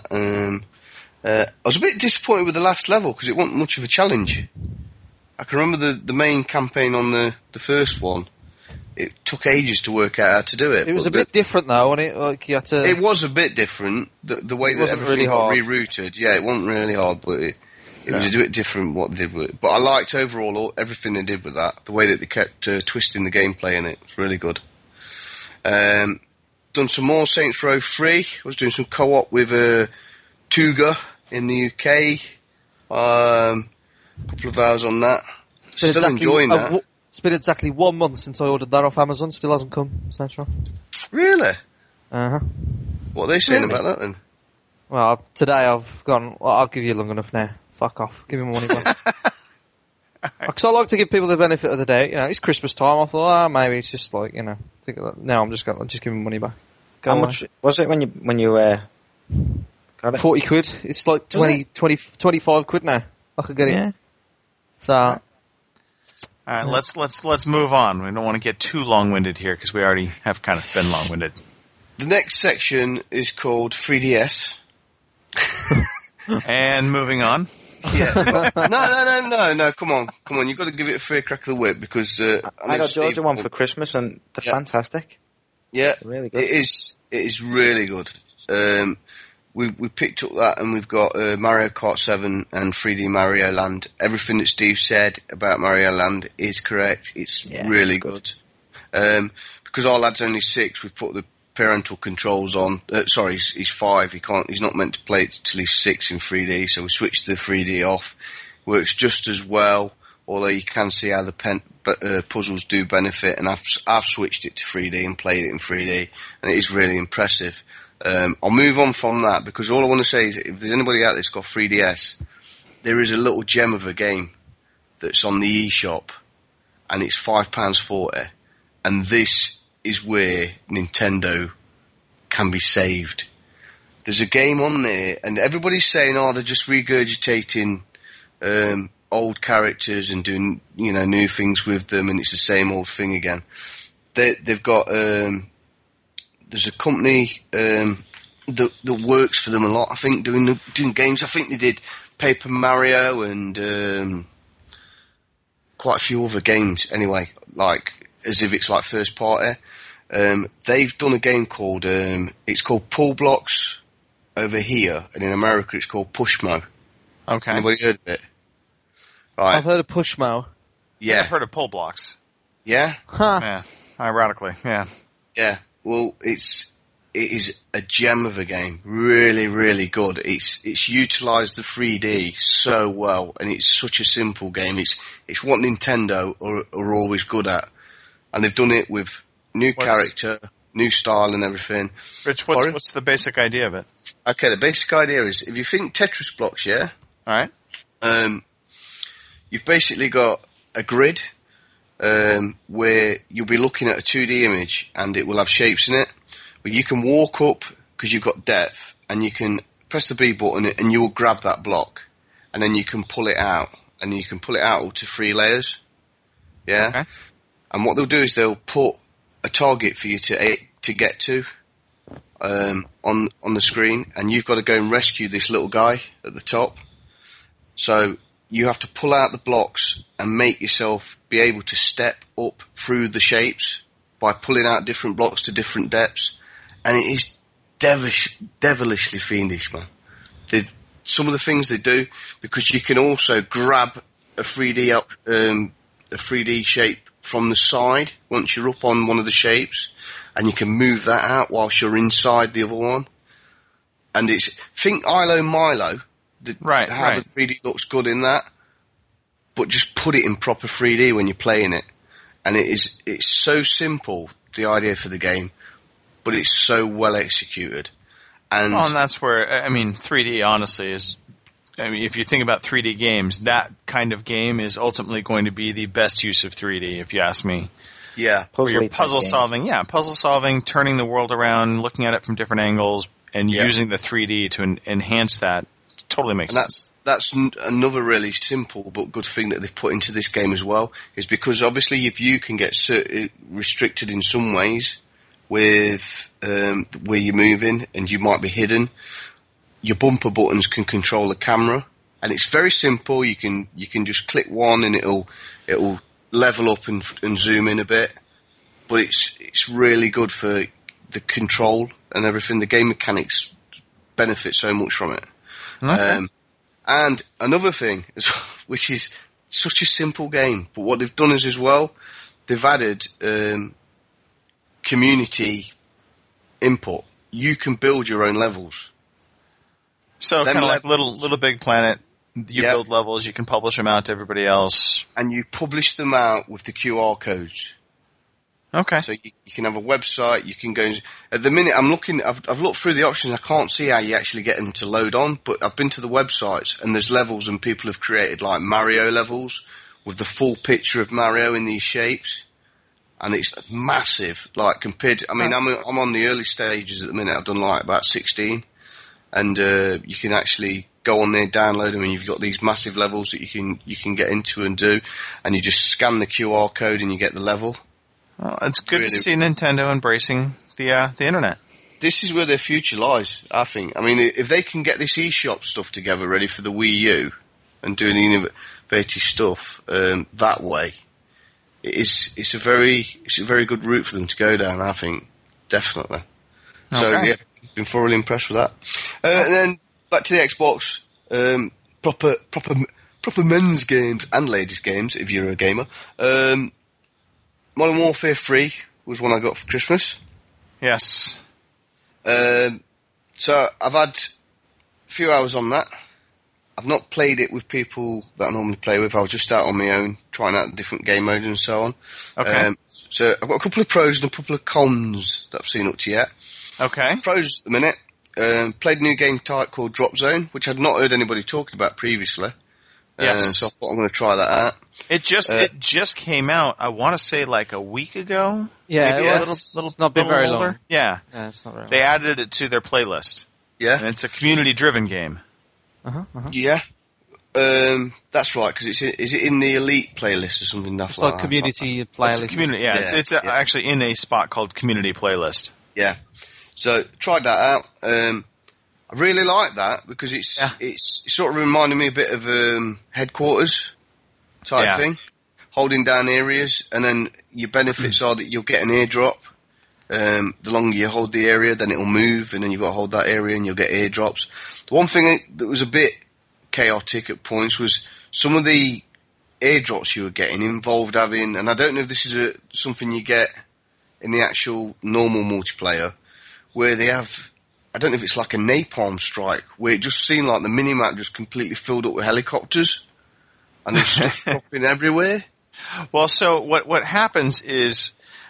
I was a bit disappointed with the last level because it wasn't much of a challenge. I can remember the main campaign on the first one. It took ages to work out how to do it. It was a bit different though, wasn't it? Like you had to. It was a bit different. The way that everything really got hard. rerouted. Yeah, it wasn't really hard, but it was a bit different what they did with it. But I liked overall everything they did with that. The way that they kept twisting the gameplay in it. It's really good. Done some more Saints Row 3. I was doing some co-op with Tuga in the UK. A couple of hours on that. Still enjoying that. It's been exactly 1 month since I ordered that off Amazon. Still hasn't come. Saints Row. Really? Uh-huh. What are they saying about that then? Well, today I've gone, well, I'll give you long enough now. Fuck off. Give me my money back. Because I like to give people the benefit of the doubt. You know, it's Christmas time. I thought, maybe it's just like, think of that. No, I'm just giving money back. How much was it when you got it? 40 quid. It's like 25 quid now. I could get it. Yeah. So... All right, let's move on. We don't want to get too long-winded here because we already have kind of been long-winded. The next section is called 3DS. And moving on. Yeah. No. Come on. You've got to give it a fair crack of the whip because I got Georgia one for Christmas and they're fantastic. Yeah, They're really good. It is really good. We picked up that and we've got Mario Kart 7 and 3D Mario Land. Everything that Steve said about Mario Land is correct. It's really good. Because our lad's only 6, we've put the parental controls on. Sorry, he's 5. He's not meant to play it till he's 6 in 3D. So we switched the 3D off. Works just as well. Although you can see how the puzzles do benefit. And I've switched it to 3D and played it in 3D, and it is really impressive. I'll move on from that because all I want to say is if there's anybody out there that's got 3DS, there is a little gem of a game that's on the eShop and it's £5.40, and this is where Nintendo can be saved. There's a game on there and everybody's saying, they're just regurgitating old characters and doing new things with them and it's the same old thing again. They've got there's a company that works for them a lot. I think doing games. I think they did Paper Mario and quite a few other games. Anyway, like as if it's like first party. They've done a game called it's called Pull Blocks over here, and in America it's called Pushmo. Okay. Anybody heard of it? Right. I've heard of Pushmo. Yeah. I've heard of pull blocks. Yeah. Huh. Yeah. Ironically, yeah. Yeah. Well, it is a gem of a game. Really, really good. It's utilised the 3D so well, and it's such a simple game. It's what Nintendo are always good at, and they've done it with new character, new style and everything. Rich, Sorry? what's the basic idea of it? Okay, the basic idea is, if you think Tetris blocks, yeah? All right. You've basically got a grid where you'll be looking at a 2D image and it will have shapes in it. But you can walk up, because you've got depth, and you can press the B button and you will grab that block. And then you can pull it out. And you can pull it out to 3 layers. Yeah? Okay. And what they'll do is they'll put a target for you to get to on the screen. And you've got to go and rescue this little guy at the top. So you have to pull out the blocks and make yourself be able to step up through the shapes by pulling out different blocks to different depths. And it is devilishly fiendish, man. Some of the things they do, because you can also grab a 3D shape from the side once you're up on one of the shapes, and you can move that out whilst you're inside the other one. And think Ilo Milo, the 3D looks good in that, but just put it in proper 3D when you're playing it. And it's so simple, the idea for the game, but it's so well executed. And that's where, 3D honestly is, if you think about 3D games, that kind of game is ultimately going to be the best use of 3D, if you ask me. Yeah. Where you're puzzle solving, turning the world around, looking at it from different angles, and using the 3D to enhance that. Totally makes sense. That's another really simple but good thing that they've put into this game as well, is because obviously if you can get restricted in some ways with where you're moving and you might be hidden, your bumper buttons can control the camera, and it's very simple. You can just click one and it'll level up and zoom in a bit, but it's really good for the control and everything. The game mechanics benefit so much from it. Okay. And another thing, which is such a simple game, but what they've done is as well, they've added community input. You can build your own levels. So kind of like Little Big Planet, you build levels, you can publish them out to everybody else. And you publish them out with the QR codes. Okay. So you can have a website, you can go... At the minute, I've looked through the options, I can't see how you actually get them to load on, but I've been to the websites, and there's levels, and people have created, like, Mario levels, with the full picture of Mario in these shapes, and it's massive, like, compared to... I'm on the early stages at the minute, I've done, like, about 16, and you can actually go on there, download them, and you've got these massive levels that you can get into and do, and you just scan the QR code and you get the level. Well, it's good to see Nintendo embracing the internet. This is where their future lies, I think. I mean, if they can get this eShop stuff together ready for the Wii U and doing innovative stuff that way, it's a very good route for them to go down, I think, definitely. Okay. So yeah, been thoroughly impressed with that. And then back to the Xbox, proper men's games and ladies' games if you're a gamer. Modern Warfare 3 was one I got for Christmas. Yes. So I've had a few hours on that. I've not played it with people that I normally play with. I was just out on my own, trying out different game modes and so on. Okay. So I've got a couple of pros and a couple of cons that I've seen up to yet. Okay. Pros at the minute. Played a new game type called Drop Zone, which I'd not heard anybody talking about previously. Yes. So I thought I'm going to try that out. It just came out, I want to say like a week ago. Yeah, maybe a little not been very older. long. Yeah. It's not very They added it to their playlist. Yeah. And it's a community-driven game. Yeah. That's right, because is it in the Elite playlist or something? It's like community playlist. It's community, It's actually in a spot called Community Playlist. Yeah. So, tried that out. I really like that because it's sort of reminded me a bit of Headquarters type thing, holding down areas, and then your benefits are that you'll get an airdrop. The longer you hold the area, then it'll move, and then you've got to hold that area, and you'll get airdrops. The one thing that was a bit chaotic at points was some of the airdrops you were getting involved having, and I don't know if this is something you get in the actual normal multiplayer, where they have... I don't know if it's like a napalm strike, where it just seemed like the minimap just completely filled up with helicopters, and there's stuff dropping everywhere. Well, so what happens is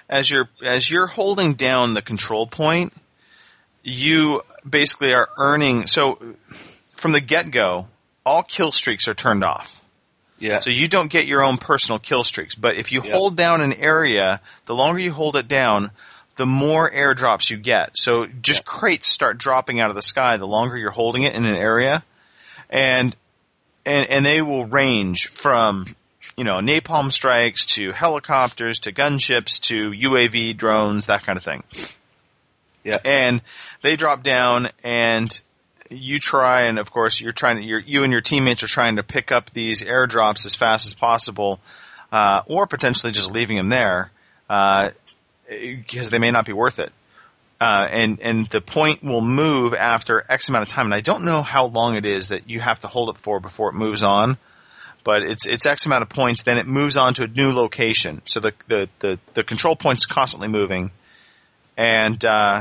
as you're holding down the control point, you basically are earning. So from the get-go, all kill streaks are turned off. Yeah. So you don't get your own personal kill streaks. But if you hold down an area, the longer you hold it down, the more airdrops you get. So just crates start dropping out of the sky the longer you're holding it in an area. And they will range from, napalm strikes to helicopters to gunships to UAV drones, that kind of thing. Yeah. And they drop down, and you try, and of course you and your teammates are trying to pick up these airdrops as fast as possible, or potentially just leaving them there, because they may not be worth it. And the point will move after X amount of time, and I don't know how long it is that you have to hold it for before it moves on, but it's X amount of points. Then it moves on to a new location, so the control point's constantly moving, and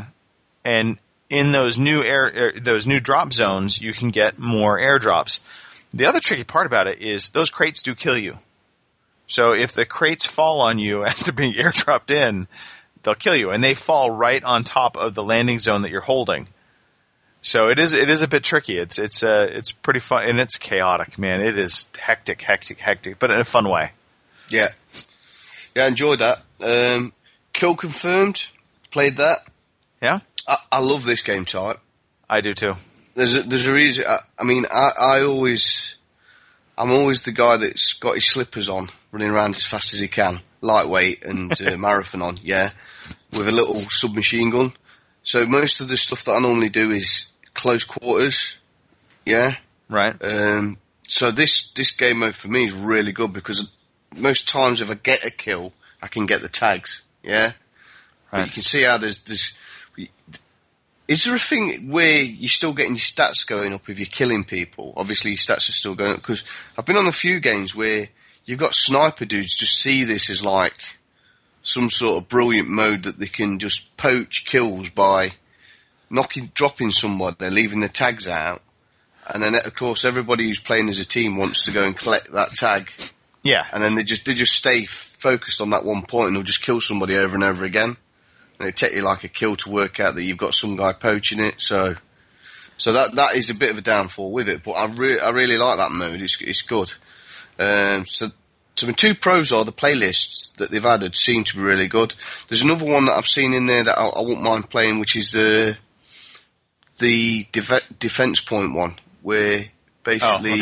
in those new drop zones, you can get more airdrops. The other tricky part about it is those crates do kill you. So if the crates fall on you as they're being airdropped in, they'll kill you, and they fall right on top of the landing zone that you're holding. So it is a bit tricky. It's pretty fun, and it's chaotic, man. It is hectic, but in a fun way. Yeah, I enjoyed that. Kill Confirmed, played that. Yeah, I love this game type. I do too. There's a reason. I'm always the guy that's got his slippers on, running around as fast as he can, lightweight and marathon on, with a little submachine gun. So most of the stuff that I normally do is close quarters, Right. So this game mode for me is really good because most times if I get a kill, I can get the tags, But you can see how there's. Is there a thing where you're still getting your stats going up if you're killing people? Obviously, your stats are still going up because I've been on a few games where you've got sniper dudes just see this as like some sort of brilliant mode that they can just poach kills by dropping somebody, they're leaving the tags out, and then of course everybody who's playing as a team wants to go and collect that tag. Yeah. And then they just stay focused on that one point and they'll just kill somebody over and over again. And it take you like a kill to work out that you've got some guy poaching it. So that is a bit of a downfall with it, but I really like that mode. It's good. So my two pros are the playlists that they've added seem to be really good. There's another one that I've seen in there that I wouldn't mind playing, which is the defense point one, where basically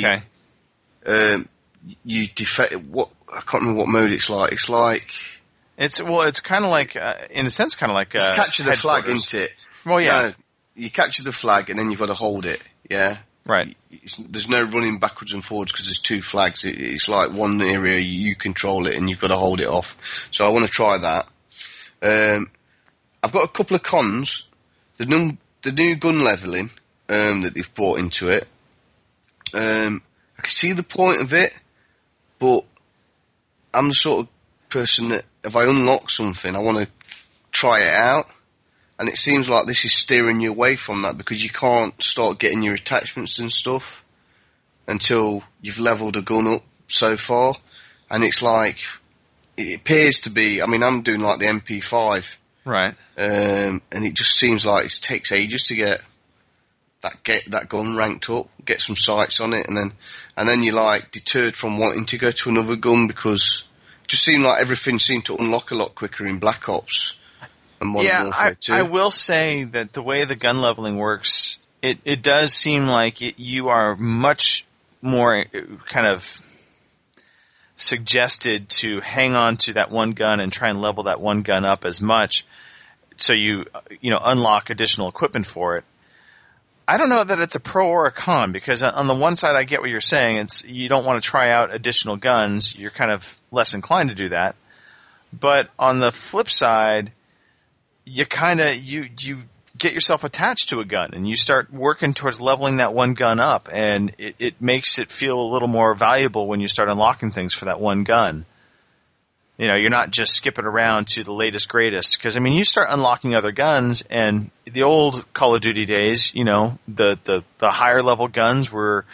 you defend. What I can't remember what mode it's like. It's like it's kind of like in a sense kind of like it's capture the flag, isn't it? Well, yeah. No, you capture the flag and then you've got to hold it. Yeah. Right. There's no running backwards and forwards because there's two flags. It's like one area you control it and you've got to hold it off. So I want to try that. I've got a couple of cons. The new gun leveling that they've brought into it. I can see the point of it, but I'm the sort of person that if I unlock something, I want to try it out. And it seems like this is steering you away from that because you can't start getting your attachments and stuff until you've leveled a gun up so far. And it's like, it appears to be, I'm doing like the MP5. Right. And it just seems like it takes ages to get that gun ranked up, get some sights on it, and then you're like deterred from wanting to go to another gun because it just seemed like everything seemed to unlock a lot quicker in Black Ops. I will say that the way the gun leveling works, it does seem like you are much more kind of suggested to hang on to that one gun and try and level that one gun up as much so you unlock additional equipment for it. I don't know that it's a pro or a con because on the one side I get what you're saying. It's you don't want to try out additional guns. You're kind of less inclined to do that. But on the flip side, you kind of you get yourself attached to a gun and you start working towards leveling that one gun up, and it makes it feel a little more valuable when you start unlocking things for that one gun. You're not just skipping around to the latest greatest because you start unlocking other guns, and the old Call of Duty days, the higher level guns were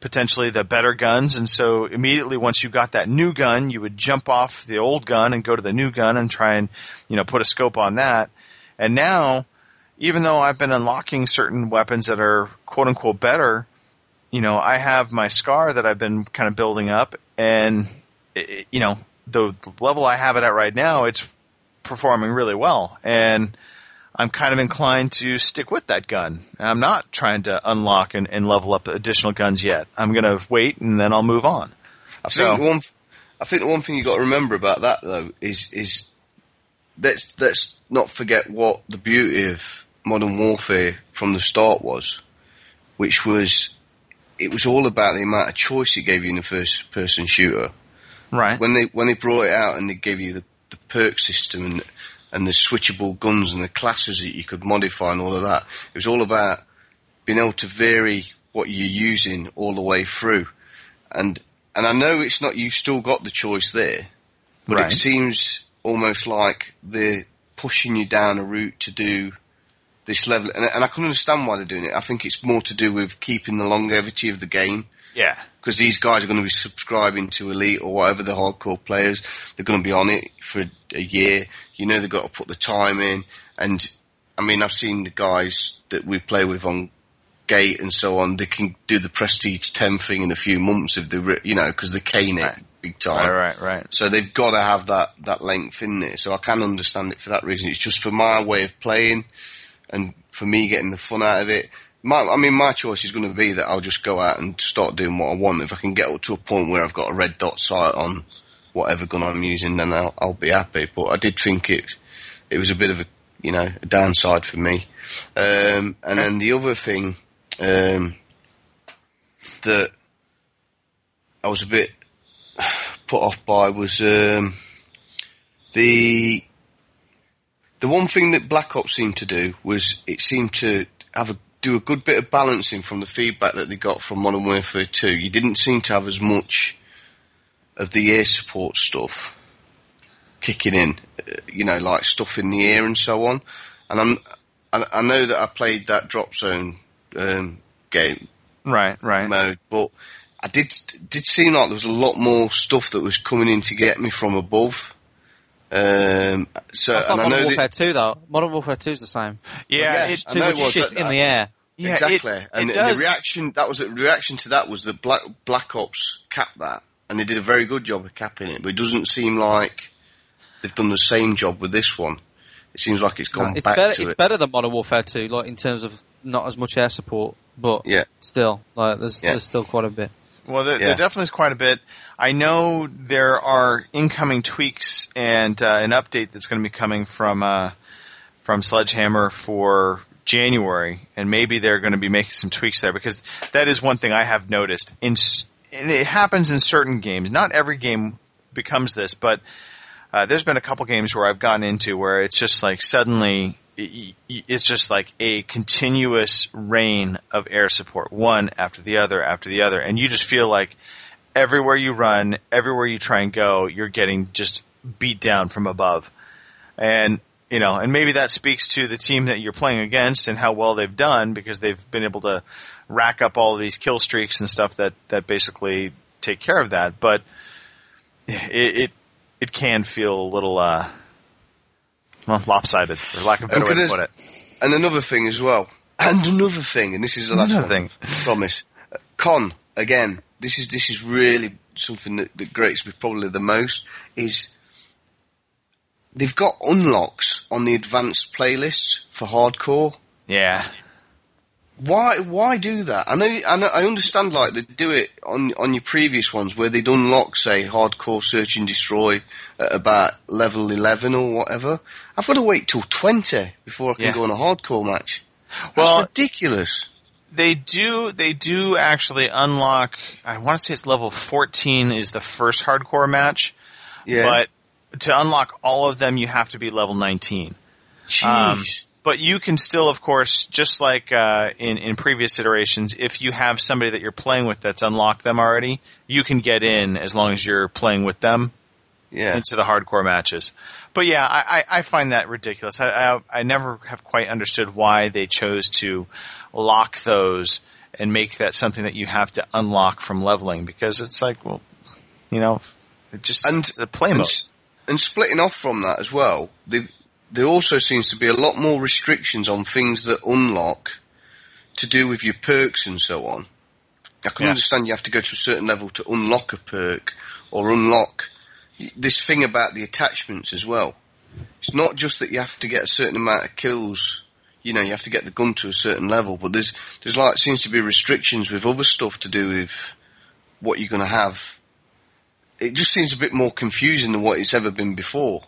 potentially the better guns, and so immediately once you got that new gun, you would jump off the old gun and go to the new gun and try and, put a scope on that. And now, even though I've been unlocking certain weapons that are quote-unquote better, I have my SCAR that I've been kind of building up, and, the level I have it at right now, it's performing really well. And I'm kind of inclined to stick with that gun. I'm not trying to unlock and level up additional guns yet. I'm going to wait, and then I'll move on. I think the one thing you got to remember about that, though, is let's not forget what the beauty of Modern Warfare from the start was, which was it was all about the amount of choice it gave you in the first-person shooter. Right. When they brought it out and they gave you the perk system and the switchable guns and the classes that you could modify and all of that, it was all about being able to vary what you're using all the way through. And I know it's not, you've still got the choice there, but Right. It seems almost like they're pushing you down a route to do this level. And I can understand why they're doing it. I think it's more to do with keeping the longevity of the game. Yeah. Because these guys are going to be subscribing to Elite or whatever the hardcore players. They're going to be on it for a year. They've got to put the time in. And, I mean, I've seen the guys that we play with on Gate and so on. They can do the Prestige 10 thing in a few months if they, because they cane it big time. Right. So they've got to have that length in there. So I can understand it for that reason. It's just for my way of playing and for me getting the fun out of it. My choice is going to be that I'll just go out and start doing what I want. If I can get up to a point where I've got a red dot sight on whatever gun I'm using, then I'll be happy. But I did think it was a bit of a downside for me. And then the other thing that I was a bit put off by was the one thing that Black Ops seemed to do was it seemed to do a good bit of balancing from the feedback that they got from Modern Warfare 2. You didn't seem to have as much of the air support stuff kicking in, like stuff in the air and so on. And I know that I played that Drop Zone game Right. mode, but I did seem like there was a lot more stuff that was coming in to get me from above. That's like Modern Warfare 2, though. Modern Warfare 2 is the same. Yeah. It's I too know it much was. shit in the air. Yeah, exactly. And it the does. reaction to that was that Black Ops capped that, and they did a very good job of capping it. But it doesn't seem like they've done the same job with this one. It seems like it's gone back to it. It's better than Modern Warfare 2, like in terms of not as much air support, but still, like there's still quite a bit. Well, there definitely is quite a bit. I know there are incoming tweaks and an update that's going to be coming from Sledgehammer for January, and maybe they're going to be making some tweaks there, because that is one thing I have noticed. And it happens in certain games. Not every game becomes this, but there's been a couple games where I've gotten into where it's just like suddenly it's just like a continuous rain of air support, one after the other, and you just feel like everywhere you run, everywhere you try and go, you're getting just beat down from above. And and maybe that speaks to the team that you're playing against and how well they've done, because they've been able to rack up all of these kill streaks and stuff that basically take care of that. But it can feel a little lopsided, for lack of a better way to put it. And another thing as well. And this is the last one. I promise. Con, again, this is really something that grates me probably the most, is they've got unlocks on the advanced playlists for hardcore. Yeah. Why do that? I understand, like, they do it on your previous ones where they'd unlock, say, hardcore search and destroy at about level 11 or whatever. I've got to wait till 20 before I can go on a hardcore match. That's ridiculous. They do actually unlock, I want to say it's level 14 is the first hardcore match. Yeah. But to unlock all of them, you have to be level 19. Jeez. But you can still, of course, just like in previous iterations, if you have somebody that you're playing with that's unlocked them already, you can get in as long as you're playing with them into the hardcore matches. But yeah, I find that ridiculous. I never have quite understood why they chose to lock those and make that something that you have to unlock from leveling, because it's like, well, it's a play mode. And splitting off from that as well, there also seems to be a lot more restrictions on things that unlock to do with your perks and so on. I can understand you have to go to a certain level to unlock a perk or unlock this thing about the attachments as well. It's not just that you have to get a certain amount of kills, you have to get the gun to a certain level, but there's seems to be restrictions with other stuff to do with what you're going to have. It just seems a bit more confusing than what it's ever been before.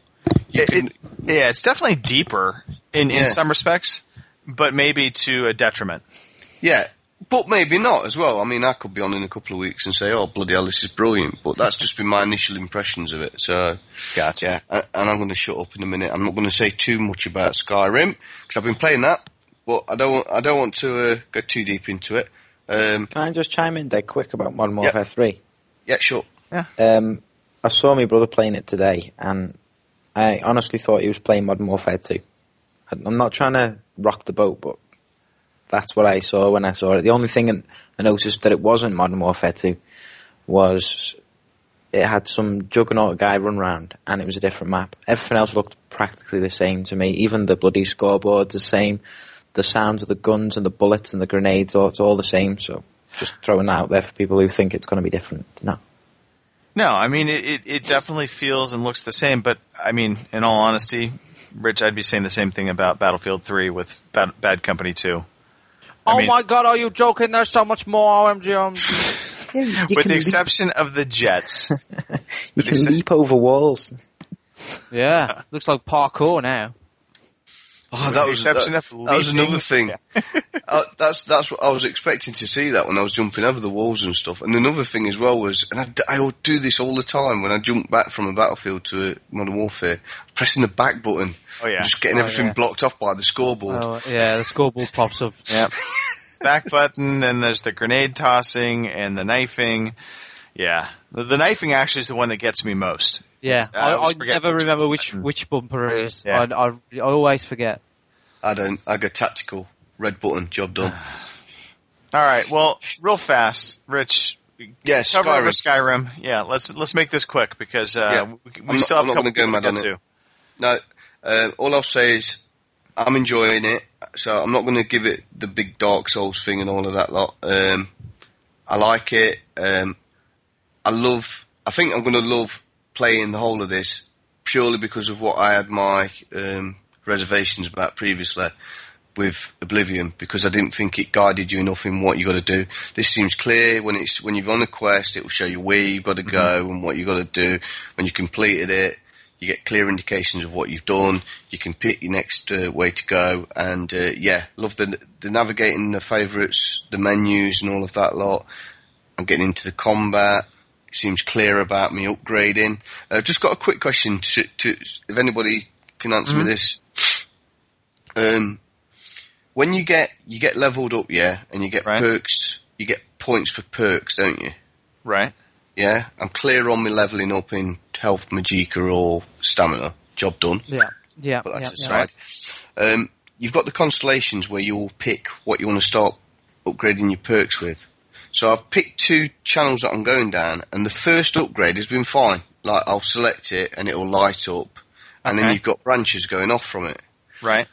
It's definitely deeper in some respects, but maybe to a detriment. Yeah, but maybe not as well. I mean, I could be on in a couple of weeks and say, oh, bloody hell, this is brilliant. But that's just been my initial impressions of it. So, gotcha. Yeah, and I'm going to shut up in a minute. I'm not going to say too much about Skyrim, because I've been playing that, but I don't want to go too deep into it. Can I just chime in there quick about Modern Warfare 3? Yeah, sure. Yeah. I saw my brother playing it today, and I honestly thought he was playing Modern Warfare 2. I'm not trying to rock the boat, but that's what I saw when I saw it. The only thing I noticed that it wasn't Modern Warfare 2 was it had some juggernaut guy run around, and it was a different map. Everything else looked practically the same to me. Even the bloody scoreboard, the same. The sounds of the guns and the bullets and the grenades, it's all the same. So just throwing that out there for people who think it's going to be different. No, I mean, it definitely feels and looks the same, but, I mean, in all honesty, Rich, I'd be saying the same thing about Battlefield 3 with Bad Company 2. My God, are you joking? There's so much more, OMG. With the exception of the jets. You can leap over walls. Yeah, looks like parkour now. Oh, that was another thing. That's what I was expecting to see that when I was jumping over the walls and stuff. And another thing as well was, and I would do this all the time when I jump back from a Battlefield to a Modern Warfare, pressing the back button. Oh yeah, just getting everything blocked off by the scoreboard. Oh yeah, the scoreboard pops up. Yep. Back button, and there's the grenade tossing and the knifing. Yeah, the knifing actually is the one that gets me most. Yeah, I never remember which bumper it is. Yeah. I always forget. I don't. I go tactical. Red button. Job done. All right. Well, real fast, Rich. Yes. Cover over Skyrim. Yeah. Let's make this quick because we still have a couple to get to. No. All I'll say is I'm enjoying it. So I'm not going to give it the big Dark Souls thing and all of that lot. I like it. I think I'm going to love playing the whole of this purely because of what I had my reservations about previously with Oblivion, because I didn't think it guided you enough in what you got to do. This seems clear. When you're on a quest, it will show you where you've got to go and what you've got to do. When you completed it, you get clear indications of what you've done. You can pick your next way to go. And love the navigating, the favourites, the menus and all of that lot. I'm getting into the combat. It seems clear about me upgrading. Just got a quick question to if anybody can answer me this. When you get leveled up, and you get perks, you get points for perks, don't you? Right. Yeah, I'm clear on me leveling up in health, magicka, or stamina. Job done. Yeah. But that's aside. You've got the constellations where you'll pick what you want to start upgrading your perks with. So I've picked 2 channels that I'm going down, and the first upgrade has been fine. Like, I'll select it and it'll light up, and then you've got branches going off from it. Right.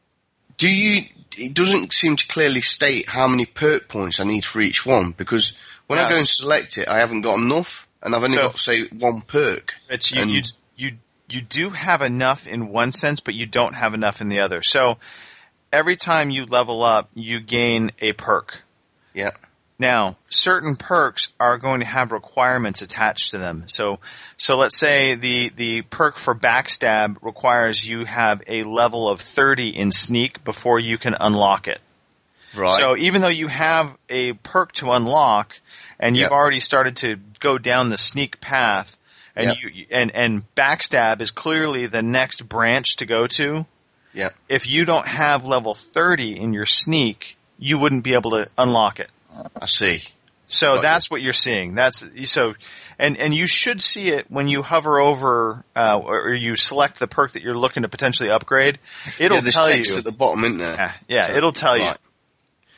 It doesn't seem to clearly state how many perk points I need for each one, because when I go and select it, I haven't got enough, and I've only got, say, 1 perk. You do have enough in one sense, but you don't have enough in the other. So every time you level up, you gain a perk. Yeah. Now, certain perks are going to have requirements attached to them. So let's say the perk for Backstab requires you have a level of 30 in Sneak before you can unlock it. Right. So even though you have a perk to unlock and you've already started to go down the Sneak path, and and Backstab is clearly the next branch to go to. Yeah. If you don't have level 30 in your Sneak, you wouldn't be able to unlock it. I see. So that's what you're seeing. And you should see it when you hover over or you select the perk that you're looking to potentially upgrade. It'll tell you. There's text at the bottom, isn't there? Yeah, it'll tell you.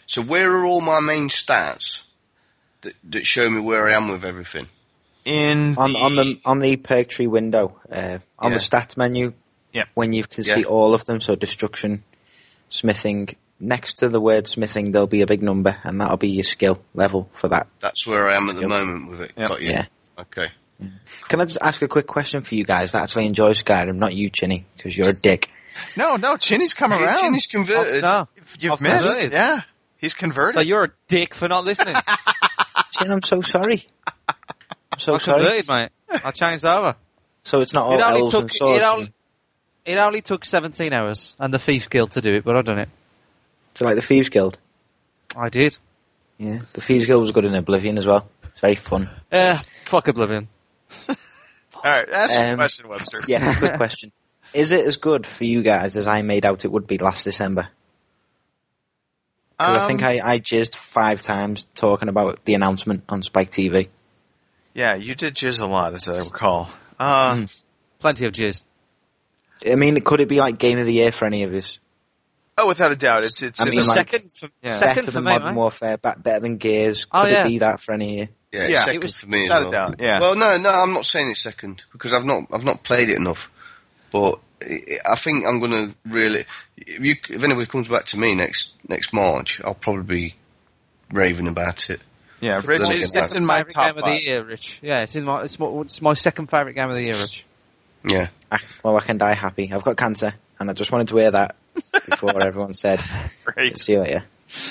So where are all my main stats that show me where I am with everything? On the perk tree window, on the stats menu, when you can see all of them, so destruction, smithing, next to the word smithing there'll be a big number, and that'll be your skill level for that. That's where I am at the moment with it. Yep. Got you. Yeah. Okay. Can I just ask a quick question for you guys that actually enjoy Skyrim, not you, Chinny, because you're a dick. No, Chinny's come around. Chinny's converted. No. You've I've missed. converted. Yeah. He's converted. So you're a dick for not listening. Chin, I'm so sorry. I'm so I sorry. converted, mate. I changed over. So it's not all elves and swords. It only took 17 hours and the Thief Guild to do it, but I've done it. So like the Thieves Guild. I did. Yeah, the Thieves Guild was good in Oblivion as well. It's very fun. Fuck Oblivion. Alright, ask your question, Webster. Yeah, good question. Is it as good for you guys as I made out it would be last December? 'Cause I think I jizzed 5 times talking about the announcement on Spike TV. Yeah, you did jizz a lot, as I recall. Plenty of jizz. I mean, could it be like Game of the Year for any of us? Oh, without a doubt. It's I mean, like, second for better me, than Modern mate. Warfare, better than Gears. Oh, Could yeah. it be that for any year? Yeah, Yeah, second it was for me as without well. a doubt, yeah. Well, no, I'm not saying it's second because I've not played it enough. But I think I'm going to really. If anybody comes back to me next March, I'll probably be raving about it. Yeah, Rich, it's in my Favourite top game of the 5. year, Rich. Yeah, it's my second favourite game of the year, Rich. Yeah. Well, I can die happy. I've got cancer, and I just wanted to hear that before everyone said, Great. see you later.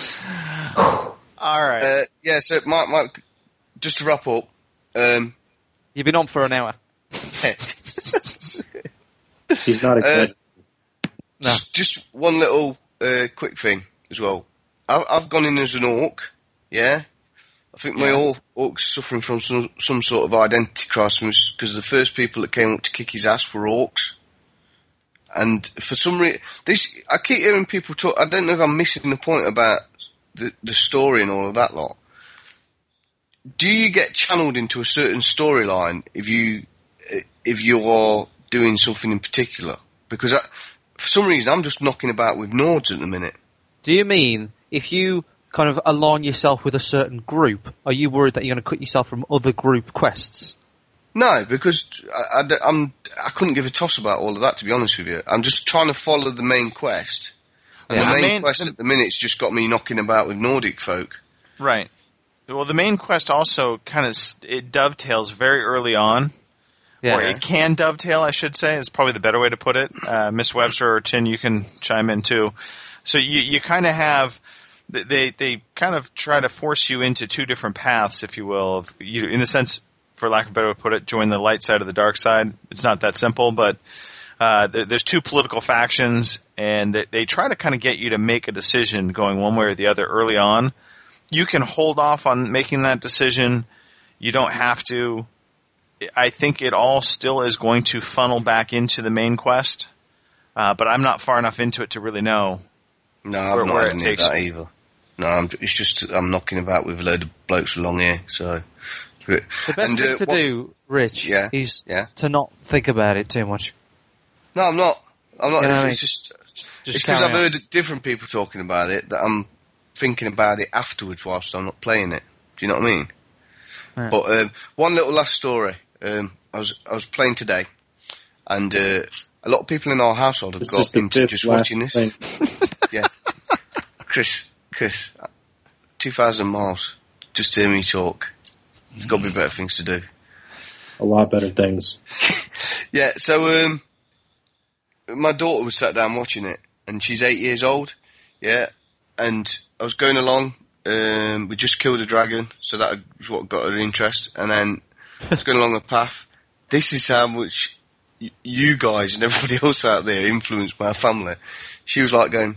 Alright. Yeah. So, Mike, just to wrap up. You've been on for an hour. He's not excited. No. Just one little quick thing as well. I've gone in as an orc, yeah? I think my orcs suffering from some sort of identity crisis because the first people that came up to kick his ass were orcs. And for some reason, I keep hearing people talk, I don't know if I'm missing the point about the story and all of that lot. Do you get channeled into a certain storyline if you are doing something in particular? Because for some reason I'm just knocking about with Nords at the minute. Do you mean if you kind of align yourself with a certain group, are you worried that you're going to cut yourself from other group quests? No, because I couldn't give a toss about all of that, to be honest with you. I'm just trying to follow the main quest. And Yeah, the the main main- quest at the minute's just got me knocking about with Nordic folk. Right. Well, the main quest also kind of it dovetails very early on, or it can dovetail, I should say, is probably the better way to put it. Miss Webster or Tin, you can chime in too. So you kind of have they kind of try to force you into 2 different paths, if you will. You, in a sense, for lack of a better way to put it, join the light side or the dark side. It's not that simple, but there's 2 political factions, and they try to kind of get you to make a decision going one way or the other early on. You can hold off on making that decision. You don't have to. I think it all still is going to funnel back into the main quest, but I'm not far enough into it to really know. No, I've Where not it had any of takes- that either. No, it's just I'm knocking about with a load of blokes with long hair, so... The best thing to do, Rich, is to not think about it too much. No, I'm not. You know what I mean? It's just... Just It's because carry I've on. heard different people talking about it that I'm thinking about it afterwards whilst I'm not playing it. Do you know what I mean? Yeah. But one little last story. I was playing today, and a lot of people in our household have This is got the into fifth just last watching this. thing. Yeah, Chris, 2,000 miles just to hear me talk. There's got to be better things to do. A lot better things. Yeah, so my daughter was sat down watching it, and she's 8 years old. Yeah, and I was going along. We just killed a dragon, so that was what got her interest. And then I was going along the path. This is how much you guys and everybody else out there influenced my family. She was like going,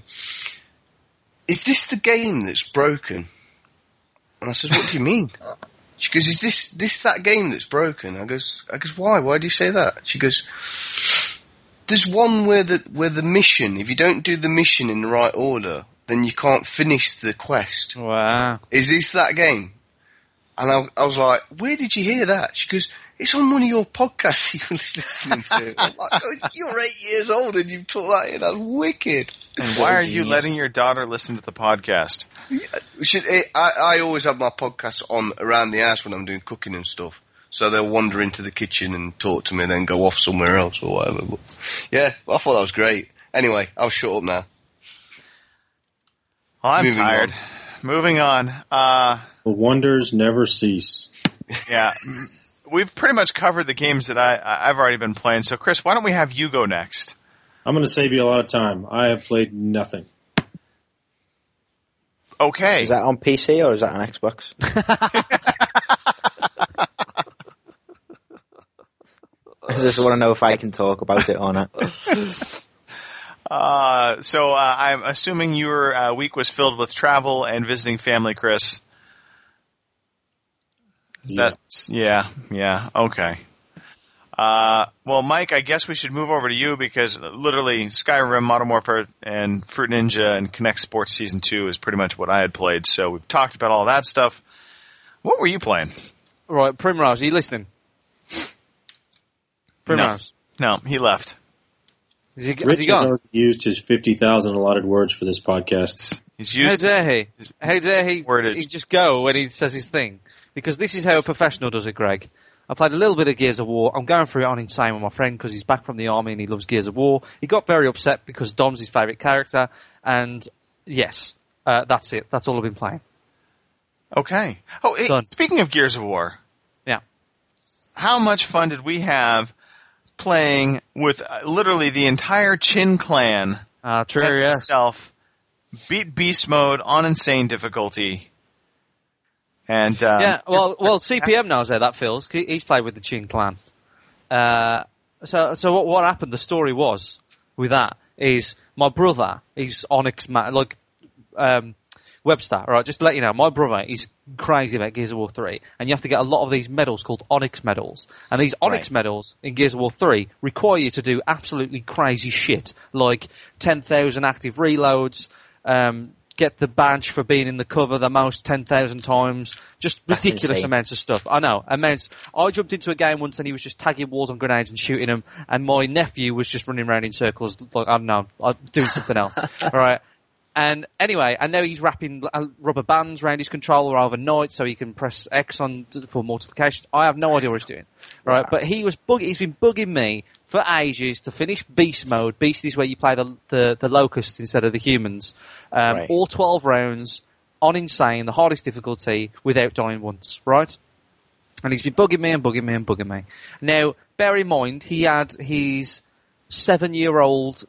"Is this the game that's broken?" And I said, "What do you mean?" She goes, "Is this that game that's broken?" I goes, "Why? Why do you say that?" She goes, "There's one where the mission, if you don't do the mission in the right order, then you can't finish the quest. Wow. Is this that game?" And I was like, where did you hear that? She goes, it's on one of your podcasts you were listening to. I'm like, oh, you're 8 years old and you've taught that in. That's wicked. And why are you letting your daughter listen to the podcast? I always have my podcasts on around the house when I'm doing cooking and stuff. So they'll wander into the kitchen and talk to me and then go off somewhere else or whatever. But yeah, I thought that was great. Anyway, I'll shut up now. Well, I'm tired. Moving on. The wonders never cease. Yeah. We've pretty much covered the games that I've already been playing. So, Chris, why don't we have you go next? I'm going to save you a lot of time. I have played nothing. Okay. Is that on PC or is that on Xbox? I just want to know if I can talk about it or not. So I'm assuming your week was filled with travel and visiting family, Chris. Yeah, okay. Well, Mike, I guess we should move over to you because literally Skyrim, Modern Warfare, and Fruit Ninja and Kinect Sports Season 2 is pretty much what I had played. So we've talked about all that stuff. What were you playing? Right, Primrose, are you listening? Primrose. No, he left. Has he Rich gone? has used his 50,000 allotted words for this podcast. He's used. How dare he wordage. just go when he says his thing? Because this is how a professional does it, Greg. I played a little bit of Gears of War. I'm going through it on Insane with my friend because he's back from the army and he loves Gears of War. He got very upset because Dom's his favourite character. And yes, that's it. That's all I've been playing. Okay. Oh, hey, speaking of Gears of War. Yeah. How much fun did we have playing with literally the entire Chin clan? True, yes. Itself, beat Beast Mode on Insane difficulty. And well, CPM knows how that feels. He's played with the Chin clan. So what happened? The story was with that is my brother. He's Onyx Webster. Right, just to let you know, my brother is crazy about Gears of War 3, and you have to get a lot of these medals called Onyx medals. And these Onyx medals in Gears of War 3 require you to do absolutely crazy shit, like 10,000 active reloads. Get the badge for being in the cover the most 10,000 times. Just ridiculous amounts of stuff. I know. Amounts. I jumped into a game once and he was just tagging walls on grenades and shooting them, and my nephew was just running around in circles like, I don't know, doing something else. Alright. And anyway, I know he's wrapping rubber bands around his controller overnight so he can press X for mortification. I have no idea what he's doing. Right. Wow. But he's been bugging me for ages to finish Beast Mode. Beast is where you play the locusts instead of the humans. All 12 rounds on Insane, the hardest difficulty, without dying once, right? And he's been bugging me and bugging me and bugging me. Now, bear in mind, he had his 7-year-old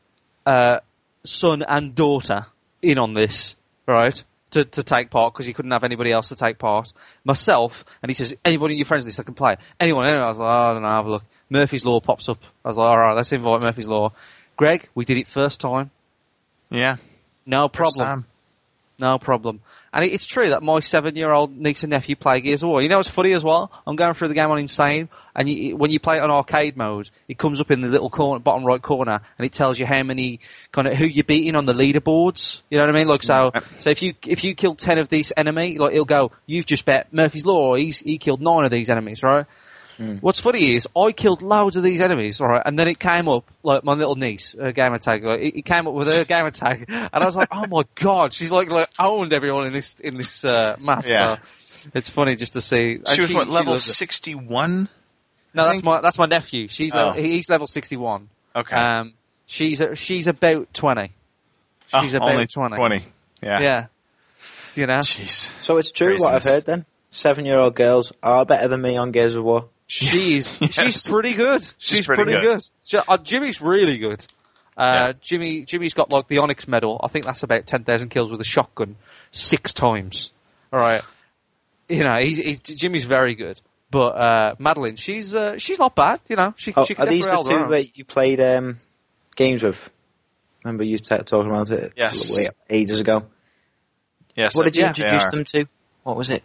son and daughter in on this, right, to take part, because he couldn't have anybody else to take part. Myself, and he says, anybody in your friends list I can play? Anyone? I was like, I don't know, have a look. Murphy's Law pops up. I was like, alright, let's invite Murphy's Law. Greg, we did it first time. Yeah. No problem. No problem. And it's true that my 7-year-old niece and nephew play Gears of War. You know what's funny as well? I'm going through the game on Insane, and when you play it on arcade mode, it comes up in the little corner, bottom right corner, and it tells you how many, who you're beating on the leaderboards. You know what I mean? Like, so if you kill 10 of these enemy, like, it'll go, you've just bet Murphy's Law, he killed 9 of these enemies, right? What's funny is, I killed loads of these enemies, right, and then it came up, like, my little niece, her gamer tag, like, it came up with her gamer tag, and I was like, oh my god, she's like owned everyone in this map. Yeah. So it's funny just to see. She was what, level 61? No, that's my nephew. He's level 61. Okay. She's about 20. She's about only 20. Yeah. Yeah. You know? Jeez. So it's true what I've heard then? 7-year-old girls are better than me on Gears of War. She's pretty good. She's pretty good. Jimmy's really good. Jimmy's got like the Onyx medal. I think that's about 10,000 kills with a shotgun 6 times. All right. You know, Jimmy's very good. But Madeline, she's not bad. You know, she can are these the two that you played games with? Remember you talking about it? Yes. Ages ago. Yes. What did you introduce them to? What was it?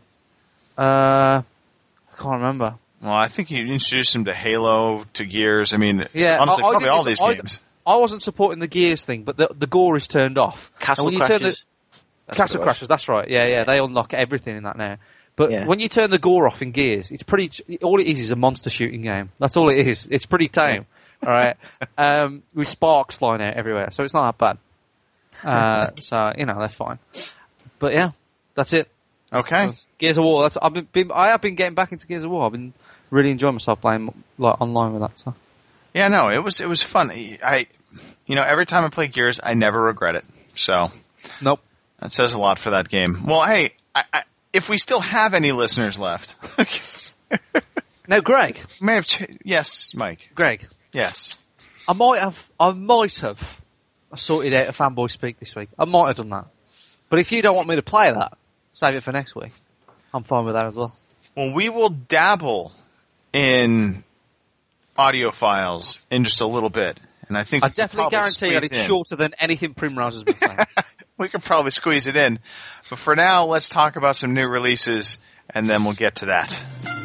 I can't remember. Well, I think you introduced him to Halo, to Gears. I mean, yeah, honestly, probably all these games. I wasn't supporting the Gears thing, but the gore is turned off. Castle Crashers. Castle Crashers, that's right. Yeah, they unlock everything in that now. But Yeah. when you turn the gore off in Gears, it's pretty. All it is a monster shooting game. That's all it is. It's pretty tame. All right, with sparks flying out everywhere, so it's not that bad. So they're fine. But yeah, that's it. Okay. That's Gears of War. I have been getting back into Gears of War. I've been really enjoying myself playing online with that. So. Yeah, no, it was fun. Every time I play Gears, I never regret it. So Nope. that says a lot for that game. Well, hey, if we still have any listeners left, Now, Greg. may have yes, Mike. Greg. Yes. I might have sorted out a fanboy speak this week. I might have done that. But if you don't want me to play that, save it for next week. I'm fine with that as well. Well, we will dabble in audio files in just a little bit, and I think I we could definitely probably guarantee that squeeze it's in. shorter than anything Primrose has been saying. We could probably squeeze it in, but for now, let's talk about some new releases, and then we'll get to that.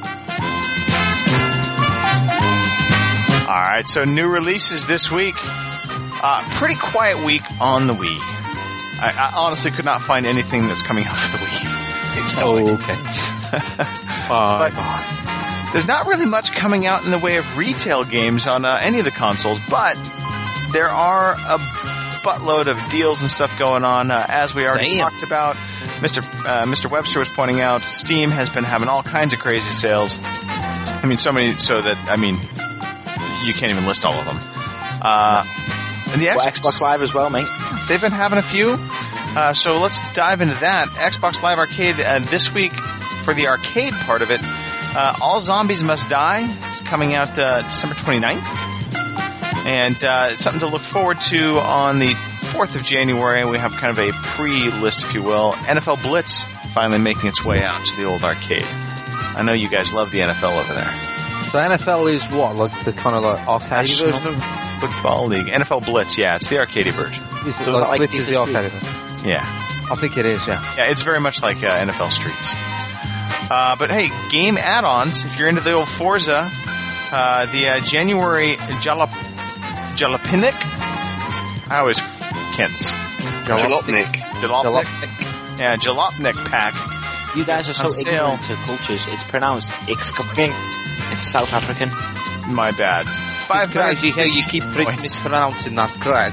All right, so new releases this week. Pretty quiet week on the Wii. I honestly could not find anything that's coming out for the Wii. It's dying. Okay. But there's not really much coming out in the way of retail games on any of the consoles, but there are a buttload of deals and stuff going on. As we already talked about, Mr. Webster was pointing out, Steam has been having all kinds of crazy sales. I mean, so many, so that, I mean, you can't even list all of them. And the Xbox Live as well, mate. They've been having a few. So let's dive into that. Xbox Live Arcade this week for the arcade part of it. All Zombies Must Die. It's coming out December 29th. And it's something to look forward to on the 4th of January. We have kind of a pre-list, if you will. NFL Blitz finally making its way out to the old arcade. I know you guys love the NFL over there. So NFL is what? Like the kind of like arcade National version of Football League. NFL Blitz, yeah, it's the arcade version. Is it So is that like Blitz is the FIFA? arcade version? Yeah. I think it is, yeah. Yeah, it's very much like NFL Streets. But hey, game add-ons, if you're into the old Forza, the January Jalopnik. I always can't. Jalopnik. Jalopnik. Yeah, Jalopnik pack. You guys are so On sale. ignorant to cultures. It's pronounced Ixkopking. It's South African. My bad. It's crazy how you keep points. mispronouncing that, Greg.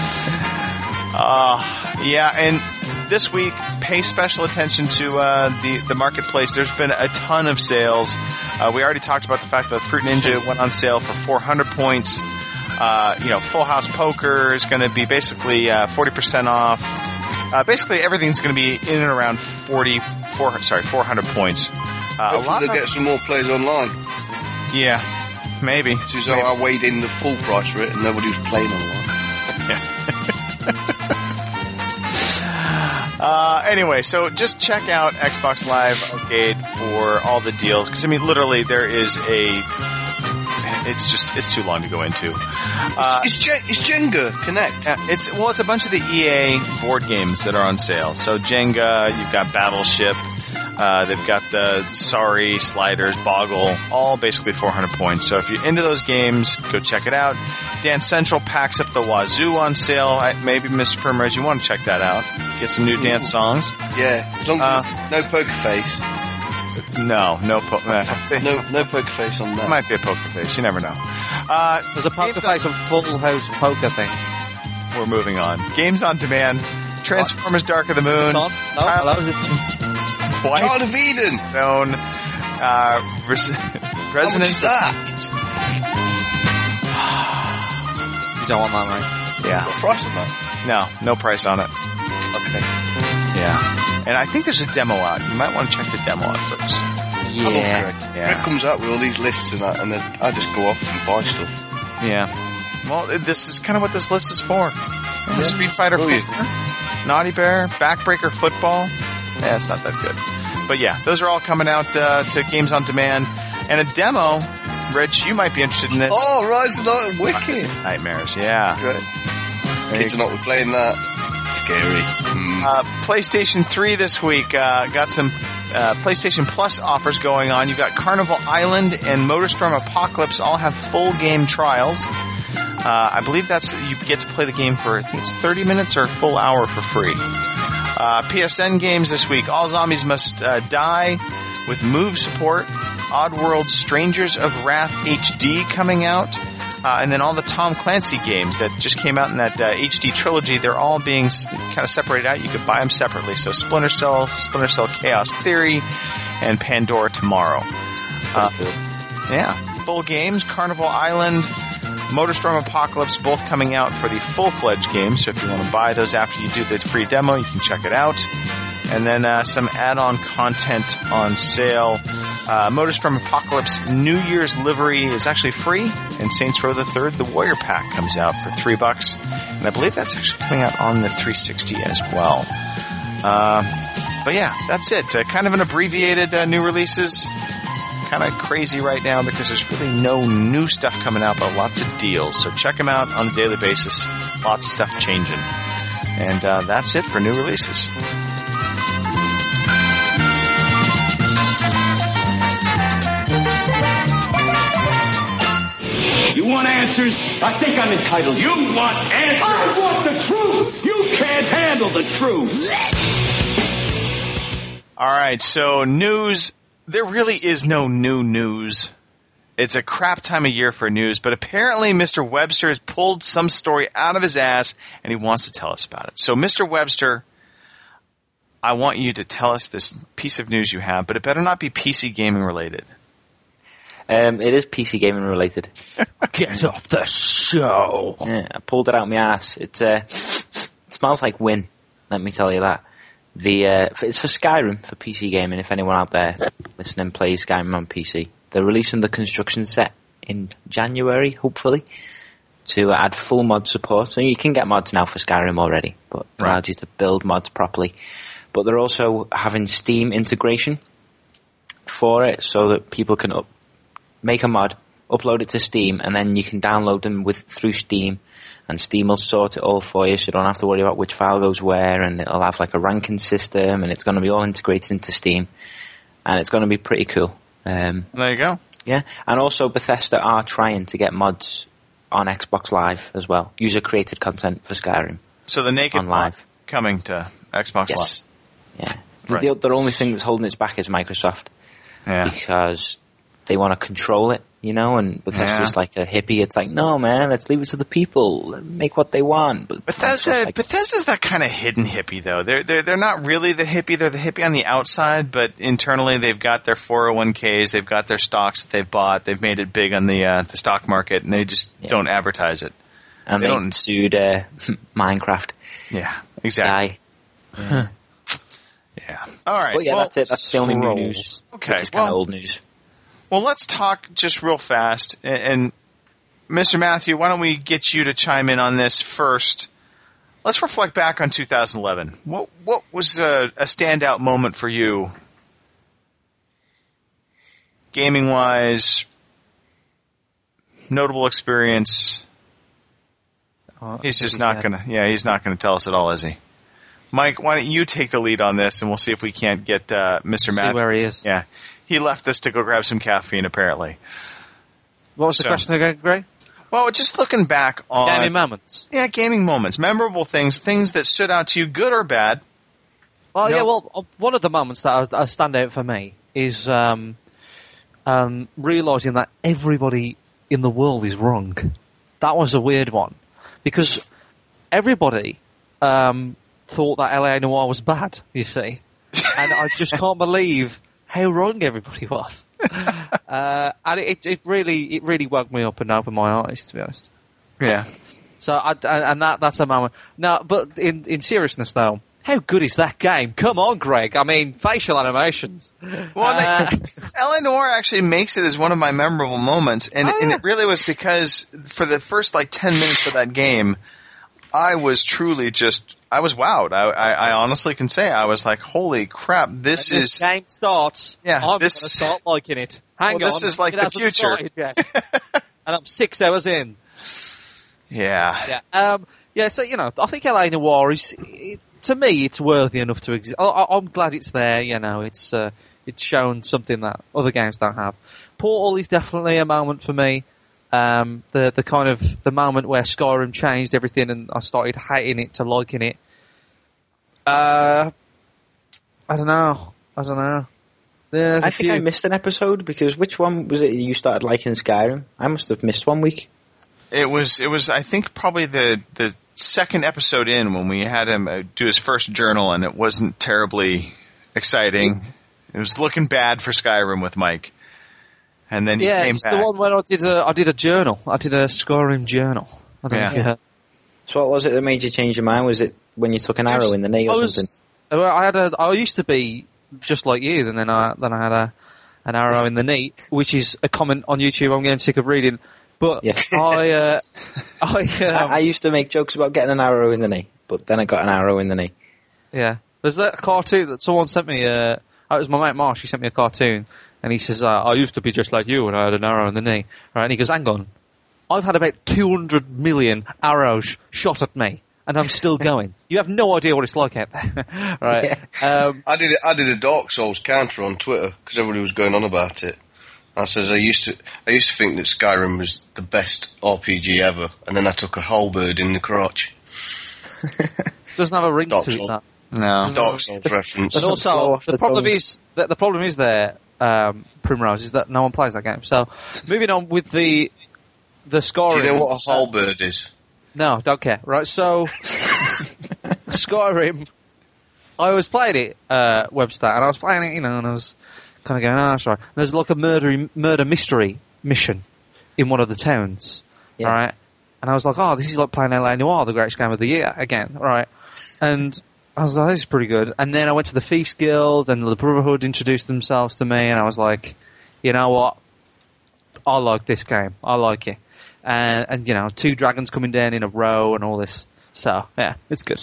Yeah, and this week, pay special attention to the marketplace. There's been a ton of sales. We already talked about the fact that Fruit Ninja went on sale for 400 points. Full House Poker is going to be basically 40% off. Basically, everything's going to be in and around 400 points. Hopefully they'll get some more players online. Yeah, maybe. Which is how I weighed in the full price for it and nobody was playing online. Anyway, so just check out Xbox Live Arcade for all the deals. Because, I mean, literally, there is it's too long to go into. Is Jenga Connect? It's a bunch of the EA board games that are on sale. So Jenga, you've got Battleship, they've got the Sorry, Sliders, Boggle, all basically 400 points. So if you're into those games, go check it out. Dance Central packs up the Wazoo on sale. Maybe, Mr. Primrose, you want to check that out. Get some new dance songs. Yeah, as long as no poker face. No No poker face on that. Might be a poker face. You never know. There's a poker face of Full House Poker thing. We're moving on. Games on Demand. Transformers Dark of the Moon. It's on? No, Tyler- hello, is it? White Child of Eden! Zone. Resident much is that? You don't want that, mate. Yeah. What price on that? No price on it. Okay. Yeah. And I think there's a demo out. You might want to check the demo out first. Yeah. Greg comes out with all these lists and that, and then I just go off and buy stuff. Yeah. Well, this is kind of what this list is for. Street Fighter 4, Naughty Bear, Backbreaker Football. Yeah, it's not that good. But yeah, those are all coming out to Games on Demand. And a demo, Rich, you might be interested in this. Oh, Rise of Night and Wicked! Nightmares, yeah. Great. Kids are not playing that. Scary. PlayStation 3 this week got some PlayStation Plus offers going on. You've got Carnival Island and MotorStorm Apocalypse all have full game trials. I believe you get to play the game for, I think it's 30 minutes or a full hour for free. PSN games this week. All Zombies Must Die with Move support. Oddworld Strangers of Wrath HD coming out. And then all the Tom Clancy games that just came out in that HD trilogy, they're all being kind of separated out. You could buy them separately. So Splinter Cell Chaos Theory, and Pandora Tomorrow. Yeah, full games. Carnival Island, Motorstorm Apocalypse, both coming out for the full-fledged game. So if you want to buy those after you do the free demo, you can check it out. And then some add-on content on sale. Motorstorm Apocalypse New Year's livery is actually free, and Saints Row the Third, the Warrior Pack, comes out for $3, and I believe that's actually coming out on the 360 as well. But yeah, that's it. Kind of an abbreviated new releases. Kind of crazy right now because there's really no new stuff coming out, but lots of deals. So check them out on a daily basis. Lots of stuff changing. And that's it for new releases. You want answers? I think I'm entitled. You want answers? I want the truth. You can't handle the truth. All right, so news. There really is no new news. It's a crap time of year for news, but apparently Mr. Webster has pulled some story out of his ass, and he wants to tell us about it. So, Mr. Webster, I want you to tell us this piece of news you have, but it better not be PC gaming related. It is PC gaming related. Get off the show. Yeah, I pulled it out of my ass. It smells like win. Let me tell you that. It's for Skyrim for PC gaming. If anyone out there listening plays Skyrim on PC, they're releasing the construction set in January, hopefully, to add full mod support. So you can get mods now for Skyrim already, but it allows you to build mods properly. But they're also having Steam integration for it, so that people can make a mod, upload it to Steam, and then you can download them through Steam, and Steam will sort it all for you, so you don't have to worry about which file goes where, and it'll have like a ranking system, and it's going to be all integrated into Steam, and it's going to be pretty cool. There you go. Yeah, and also Bethesda are trying to get mods on Xbox Live as well, user-created content for Skyrim. So the Naked on Live coming to Xbox Live. Yeah. Right. The only thing that's holding it back is Microsoft. Yeah. Because they want to control it, and Bethesda's like a hippie. It's like, no, man, let's leave it to the people. Make what they want. But Bethesda's that kind of hidden hippie, though. They're not really the hippie. They're the hippie on the outside, but internally they've got their 401ks, they've got their stocks that they've bought, they've made it big on the stock market, and they just don't advertise it. And they sued Minecraft. Yeah, exactly. Yeah. Yeah. All right. But yeah, that's it. That's the only new news. Okay. Which is kind of old news. Well, let's talk just real fast. And Mr. Matthew, why don't we get you to chime in on this first? Let's reflect back on 2011. What was a standout moment for you, gaming-wise, notable experience? He's just not going to. Yeah, he's not going to tell us at all, is he? Mike, why don't you take the lead on this, and we'll see if we can't get Mr. Matthew. See where he is. Yeah. He left us to go grab some caffeine, apparently. What was the question again, Gray? Well, just looking back on... Gaming moments. Yeah, gaming moments. Memorable things that stood out to you, good or bad. Well, yeah, well, one of the moments that stand out for me is realising that everybody in the world is wrong. That was a weird one. Because everybody thought that LA Noire was bad, you see. And I just can't believe how wrong everybody was. And it really woke me up and opened my eyes, to be honest. Yeah. So that's a moment. Now, but in seriousness though, how good is that game? Come on, Greg. I mean, facial animations. Well, LA Noire actually makes it as one of my memorable moments, and it really was because for the first 10 minutes of that game, I was truly I was wowed. I honestly can say I was like, holy crap, this is... This game starts, I'm going to start liking it. Hang on. This is like the future. And I'm 6 hours in. Yeah. Yeah, so, I think LA Noire is... to me, it's worthy enough to exist. I'm glad it's there, it's shown something that other games don't have. Portal is definitely a moment for me. The kind of the moment where Skyrim changed everything and I started hating it to liking it. I don't know. Yeah, I think I missed an episode because which one was it you started liking Skyrim? I must have missed 1 week. It was I think probably the second episode in when we had him do his first journal, and it wasn't terribly exciting. It was looking bad for Skyrim with Mike. And then he came it's back. the one where I did a journal. I did a Skyrim journal. I don't know if you heard. So what was it that made you change your mind? Was it when you took an arrow in the knee or something? I used to be just like you, and then I had an arrow in the knee, which is a comment on YouTube I'm getting sick of reading. But I used to make jokes about getting an arrow in the knee, but then I got an arrow in the knee. Yeah, there's that cartoon that someone sent me. It was my mate Marsh. He sent me a cartoon, and he says, "I used to be just like you when I had an arrow in the knee." Right, and he goes, "Hang on, I've had about 200 million arrows shot at me, and I'm still going. You have no idea what it's like out there." Right. Yeah. I did a Dark Souls counter on Twitter because everybody was going on about it. I says I used to think that Skyrim was the best RPG ever, and then I took a halberd in the crotch. Doesn't have a ring Dark to it. Souls. That. No. Dark Souls reference. And also, the problem is there, Primrose, is that no one plays that game. So, moving on with the Skyrim. Do you know what a halberd is? No, don't care. Right, so Skyrim, I was playing it, Webster, and I was playing it, and I was kind of going, sorry. There's like a murder mystery mission in one of the towns, right? And I was like, this is like playing LA Noire, the greatest game of the year again, right? And I was like, this is pretty good. And then I went to the Thieves Guild, and the Brotherhood introduced themselves to me, and I was like, you know what? I like this game. I like it. And 2 dragons coming down in a row and all this. So, yeah, it's good.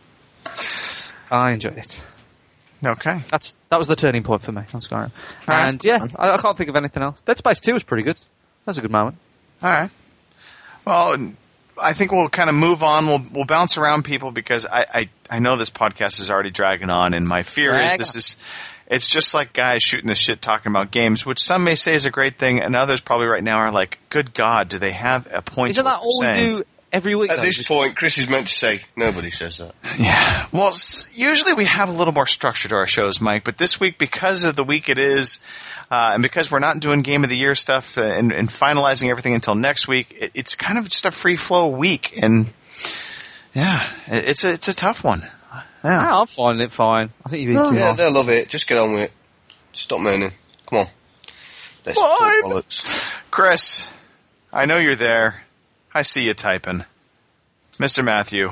I enjoyed it. Okay. That was the turning point for me on Skyrim. And, I can't think of anything else. Dead Space 2 was pretty good. That's a good moment. All right. Well, I think we'll kind of move on. We'll bounce around people because I know this podcast is already dragging on, and my fear is it's just like guys shooting the shit talking about games, which some may say is a great thing, and others probably right now are like, good God, do they have a point? Isn't that all we do every week? At this point, Chris is meant to say, nobody says that. Yeah. Well, usually we have a little more structure to our shows, Mike, but this week, because of the week it is, and because we're not doing Game of the Year stuff and finalizing everything until next week, it's kind of just a free flow week, and it's a tough one. Yeah. I'm finding it fine. I think you've been too long. They'll love it. Just get on with it. Stop moaning. Come on. Let's talk bollocks. Chris, I know you're there. I see you typing. Mr. Matthew.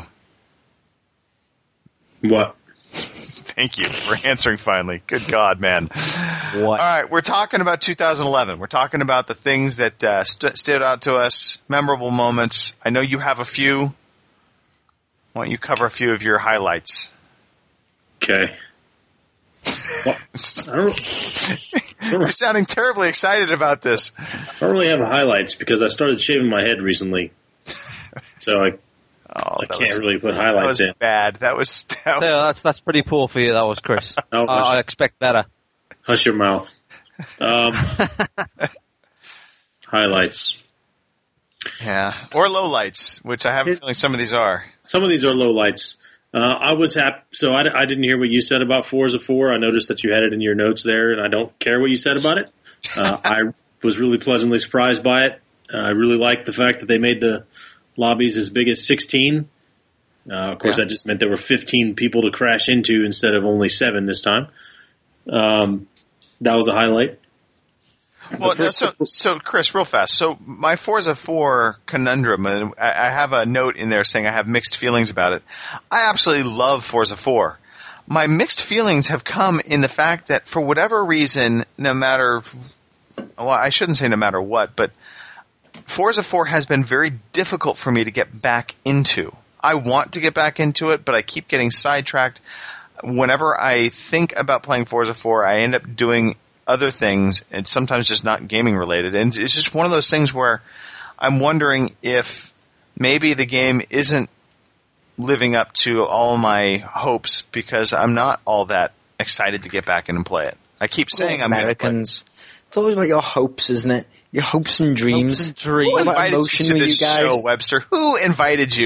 What? Thank you for answering finally. Good God, man. What? All right, we're talking about 2011. We're talking about the things that stood out to us, memorable moments. I know you have a few. Why don't you cover a few of your highlights? Okay. Well, You're sounding terribly excited about this. I don't really have highlights because I started shaving my head recently. So I can't really put highlights in. Bad. That was that's pretty poor for you, that was, Chris. No, I expect better. Hush your mouth. Highlights. Yeah. Or lowlights, which I have a feeling some of these are. Some of these are lowlights. I was happy. So I didn't hear what you said about Forza 4. I noticed that you had it in your notes there, and I don't care what you said about it. I was really pleasantly surprised by it. I really liked the fact that they made the lobbies as big as 16. Of course, that just meant there were 15 people to crash into instead of only 7 this time. That was a highlight. Well, so Chris, real fast. So my Forza 4 conundrum, and I have a note in there saying I have mixed feelings about it. I absolutely love Forza 4. My mixed feelings have come in the fact that for whatever reason, I shouldn't say no matter what, but Forza 4 has been very difficult for me to get back into. I want to get back into it, but I keep getting sidetracked. Whenever I think about playing Forza 4, I end up doing other things, and sometimes just not gaming related. And it's just one of those things where I'm wondering if maybe the game isn't living up to all my hopes because I'm not all that excited to get back in and play it. I keep saying I'm Americans. It's always about your hopes, isn't it? Your hopes and dreams. Who invited you to this show, Webster? Who invited you?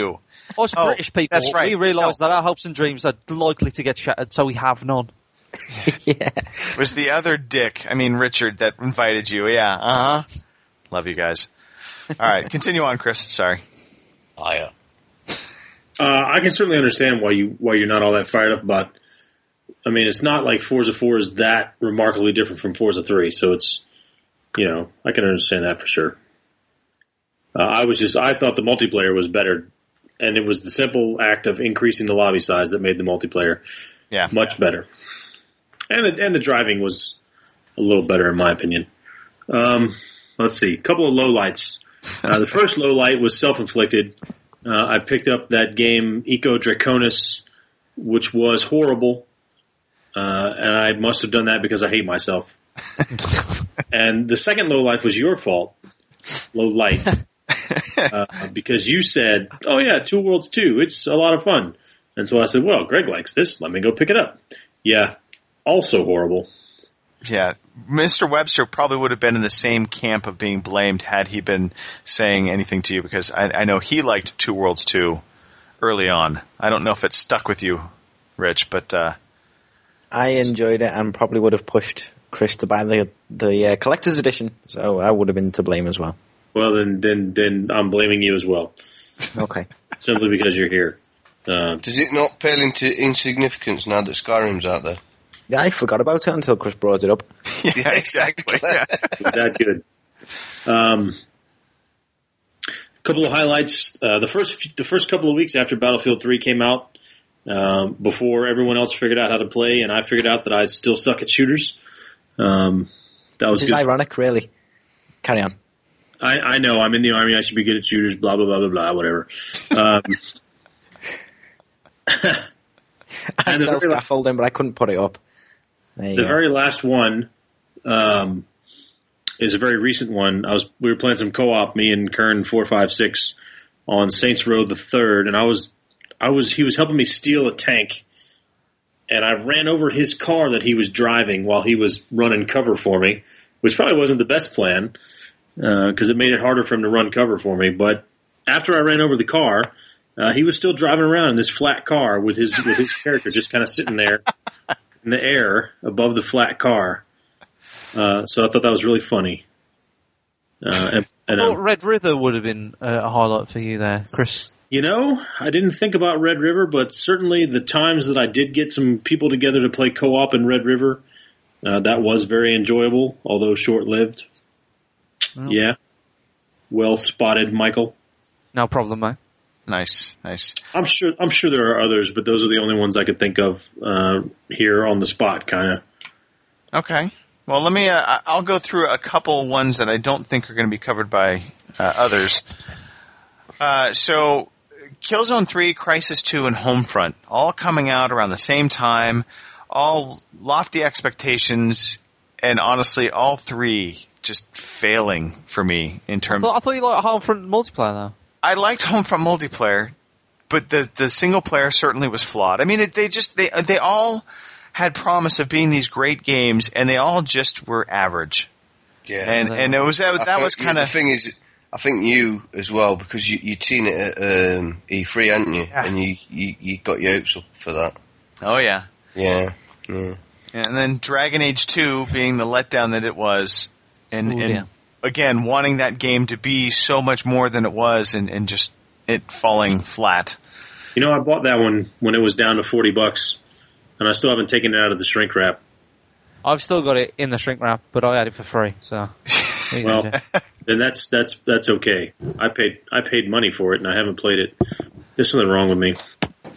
Us Oh, British people, that's right. we realise No. that our hopes and dreams are likely to get shattered, so we have none. Yeah. Was the other dick, Richard, that invited you. Yeah, uh-huh. Love you guys. All right, continue on, Chris. Sorry. Oh, yeah. I can certainly understand why you're not all that fired up about. I mean, it's not like Forza 4 is that remarkably different from Forza 3, so it's, I can understand that for sure. I thought the multiplayer was better, and it was the simple act of increasing the lobby size that made the multiplayer much better. And the driving was a little better in my opinion. Let's see, a couple of lowlights. The first lowlight was self-inflicted. I picked up that game Eco Draconis, which was horrible, and I must have done that because I hate myself. And the second lowlight was your fault. Low light. Because you said, oh yeah, Two Worlds 2, it's a lot of fun. And so I said, well, Greg likes this, let me go pick it up. Yeah, also horrible. Yeah, Mr. Webster probably would have been in the same camp of being blamed had he been saying anything to you, because I know he liked Two Worlds 2 early on. I don't know if it stuck with you, Rich, but... I enjoyed it and probably would have pushed Chris to buy the collector's edition, so I would have been to blame as well. Well, then I'm blaming you as well. Okay. Simply because you're here. Does it not pale into insignificance now that Skyrim's out there? Yeah, I forgot about it until Chris brought it up. Yeah, exactly. Yeah. Was that good? Couple of highlights. The first couple of weeks after Battlefield 3 came out, before everyone else figured out how to play, and I figured out that I still suck at shooters. That was This is good. ironic, really. Carry on. I know I'm in the army. I should be good at shooters. Blah blah blah blah blah. Whatever. I sell scaffolding, but I couldn't put it up. The very last one is a very recent one. We were playing some co-op, me and Kern 456 on Saints Row the Third, and he was helping me steal a tank, and I ran over his car that he was driving while he was running cover for me, which probably wasn't the best plan because it made it harder for him to run cover for me. But after I ran over the car, he was still driving around in this flat car with his character just kind of sitting there in the air above the flat car. So I thought that was really funny. I thought Red River would have been a highlight for you there, Chris. I didn't think about Red River, but certainly the times that I did get some people together to play co-op in Red River, that was very enjoyable, although short-lived. Well. Yeah. Well spotted, Michael. No problem, mate. Nice. I'm sure there are others, but those are the only ones I could think of here on the spot, kind of. Okay. Well, let me. I'll go through a couple ones that I don't think are going to be covered by others. So, Killzone 3, Crysis 2, and Homefront, all coming out around the same time, all lofty expectations, and honestly, all three just failing for me in terms. I thought you liked Homefront multiplayer, though. I liked Homefront multiplayer, but the single player certainly was flawed. I mean, they all had promise of being these great games, and they all just were average. Yeah, and it was that was kind of the thing is. I think you as well, because you'd seen it at E3, hadn't you? Yeah. And you got your hopes up for that. Oh yeah. Yeah. And then Dragon Age 2 being the letdown that it was, and again wanting that game to be so much more than it was, and just it falling flat. I bought that one when it was down to $40, and I still haven't taken it out of the shrink wrap. I've still got it in the shrink wrap, but I had it for free, so. Well, then that's okay. I paid money for it, and I haven't played it. There's something wrong with me.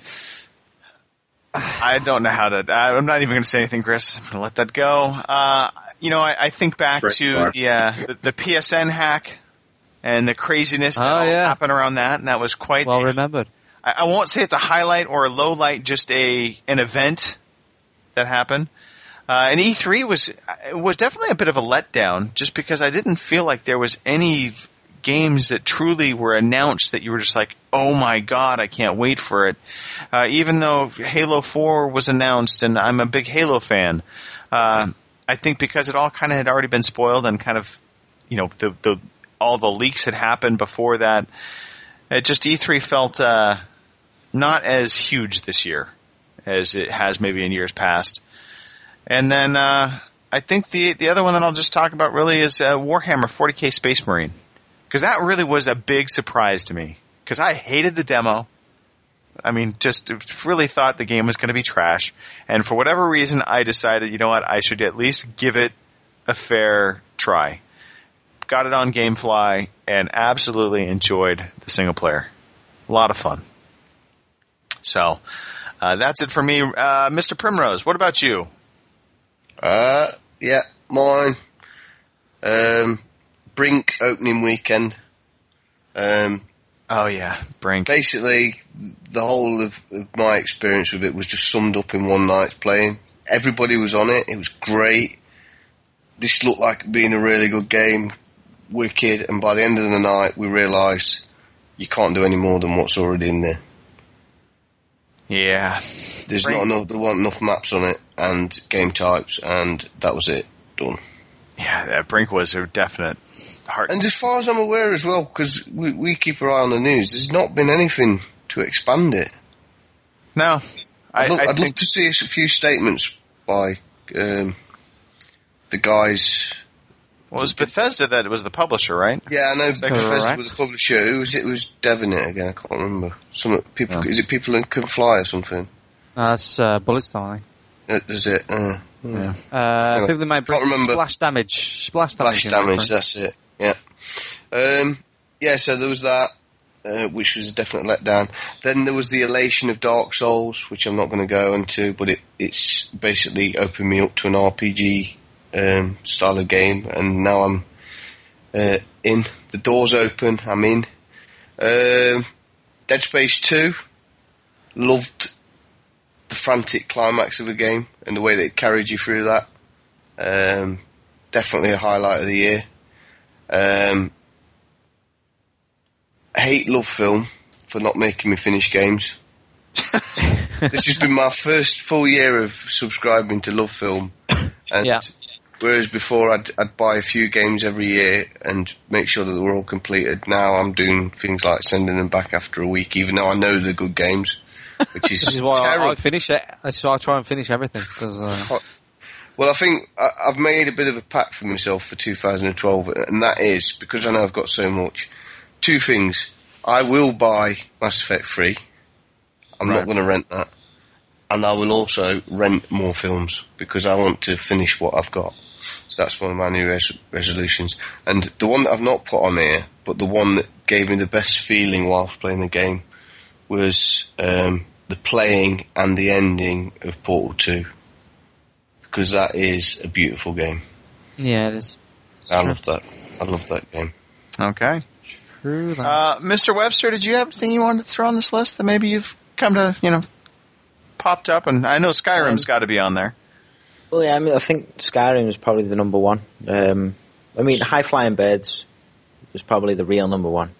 I don't know how to. I'm not even going to say anything, Chris. I'm going to let that go. I think back to the PSN hack and the craziness that all happened around that, and that was quite well remembered. I won't say it's a highlight or a low light, just an event that happened. And E3 was definitely a bit of a letdown, just because I didn't feel like there was any games that truly were announced that you were just like, oh my god, I can't wait for it. Even though Halo 4 was announced, and I'm a big Halo fan, I think because it all kind of had already been spoiled, and kind of, all the leaks had happened before that, it just E3 felt not as huge this year as it has maybe in years past. And then I think the other one that I'll just talk about really is Warhammer 40K Space Marine, because that really was a big surprise to me, because I hated the demo. I mean, just really thought the game was going to be trash. And for whatever reason, I decided, you know what, I should at least give it a fair try. Got it on GameFly and absolutely enjoyed the single player. A lot of fun. So, that's it for me. Mr. Primrose, what about you? Yeah, mine. Brink opening weekend. Oh yeah, Brink. Basically, the whole of my experience with it was just summed up in one night's playing. Everybody was on it. It was great. This looked like being a really good game. Wicked. And by the end of the night, we realised you can't do any more than what's already in there. Yeah. There weren't enough maps on it and game types, and that was it. Done. Yeah, that Brink was a definite heart. And as far as I'm aware as well, because we keep our eye on the news, there's not been anything to expand it. No. I'd love to see a few statements by the guys. Well, it was Bethesda that was the publisher, right? Yeah, I know Bethesda correct? was the publisher. Who was it? It was Devon it again. I can't remember. Some people. Is it People Who Can Fly or something? That's Bulletstorm, I think. Is it? Yeah. Anyway, People that might can't remember. Splash Damage. Splash Damage. Flash Damage. That's it. Yeah. Yeah. So there was that, which was a definite letdown. Then there was the elation of Dark Souls, which I'm not going to go into, but it's basically opened me up to an RPG style of game, and now I'm in. The door's open. I'm in. Dead Space 2. Loved the frantic climax of the game and the way that it carried you through that. Definitely a highlight of the year. Hate Love Film for not making me finish games. This has been my first full year of subscribing to Love Film, and Yeah. whereas before I'd buy a few games every year and make sure that they were all completed. Now I'm doing things like sending them back after a week, even though I know they're good games, which is This is why terrible. I finish it. So I try and finish everything. Cause, Well, I think I've made a bit of a pact for myself for 2012, and that is, because I know I've got so much, two things. I will buy Mass Effect 3. I'm not going to rent that. And I will also rent more films, because I want to finish what I've got. So that's one of my new resolutions. And the one that I've not put on here, but the one that gave me the best feeling whilst playing the game, was the playing and the ending of Portal 2. Because that is a beautiful game. yeah, it is. I love that. I love that game. Okay. True that. Mr. Webster, did you have anything you wanted to throw on this list that maybe you've come to, popped up? And I know Skyrim's got to be on there. Well, yeah, I mean, I think Skyrim is probably the number one. I mean, High Flying Birds was probably the real number one.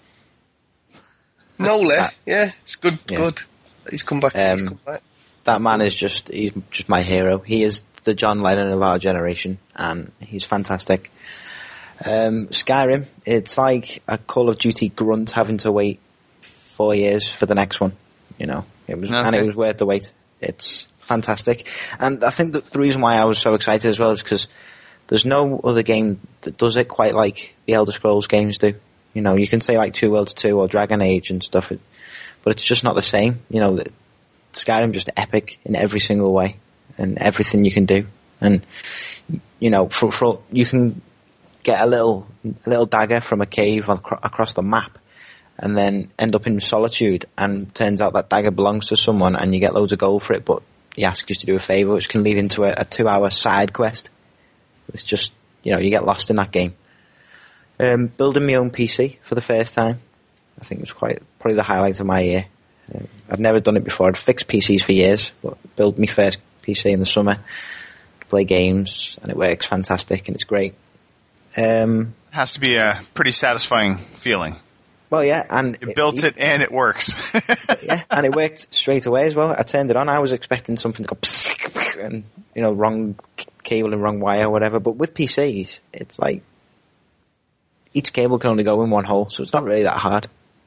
Nola, yeah, it's good. Yeah. Good. He's come back. That man is he's just my hero. He is the John Lennon of our generation, and he's fantastic. Skyrim, it's like a Call of Duty grunt having to wait 4 years for the next one. It was, and it was worth the wait. It's fantastic, and I think that the reason why I was so excited as well is because there's no other game that does it quite like the Elder Scrolls games do. You can say like Two Worlds 2 or Dragon Age and stuff, but it's just not the same. Skyrim just epic in every single way, and everything you can do, and for you can get a little dagger from a cave across the map, and then end up in Solitude, and turns out that dagger belongs to someone, and you get loads of gold for it, but he asks you to do a favour, which can lead into a 2-hour side quest. It's just you get lost in that game. Building my own PC for the first time, I think it was probably the highlight of my year. I'd never done it before. I'd fixed PCs for years, but built my first PC in the summer to play games, and it works fantastic, and it's great. Has to be a pretty satisfying feeling. Well, yeah, and You built it and it works. yeah, and it worked straight away as well. I turned it on. I was expecting something to go and wrong cable and wrong wire or whatever. But with PCs, it's like each cable can only go in one hole, so it's not really that hard. Do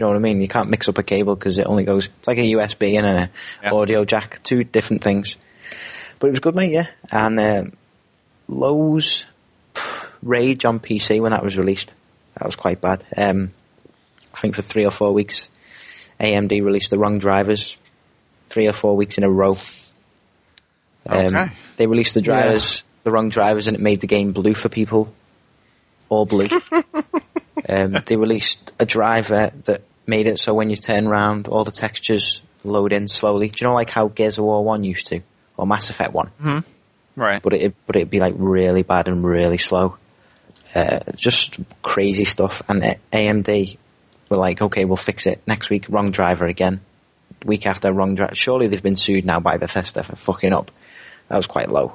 you know what I mean? You can't mix up a cable because it only goes. It's like a USB and a audio jack, two different things. But it was good, mate. Yeah, and Lowe's Rage on PC when that was released. That was quite bad. I think for 3 or 4 weeks, AMD released the wrong drivers 3 or 4 weeks in a row. Okay. They released the drivers, the wrong drivers, and it made the game blue for people. All blue. They released a driver that made it so when you turn around, all the textures load in slowly. Do you know like how Gears of War 1 used to? Or Mass Effect 1? Mm-hmm. Right. But it'd be like really bad and really slow. Just crazy stuff. And AMD were like, okay, we'll fix it. Next week, wrong driver again. Week after, wrong driver. Surely they've been sued now by Bethesda for fucking up. That was quite low.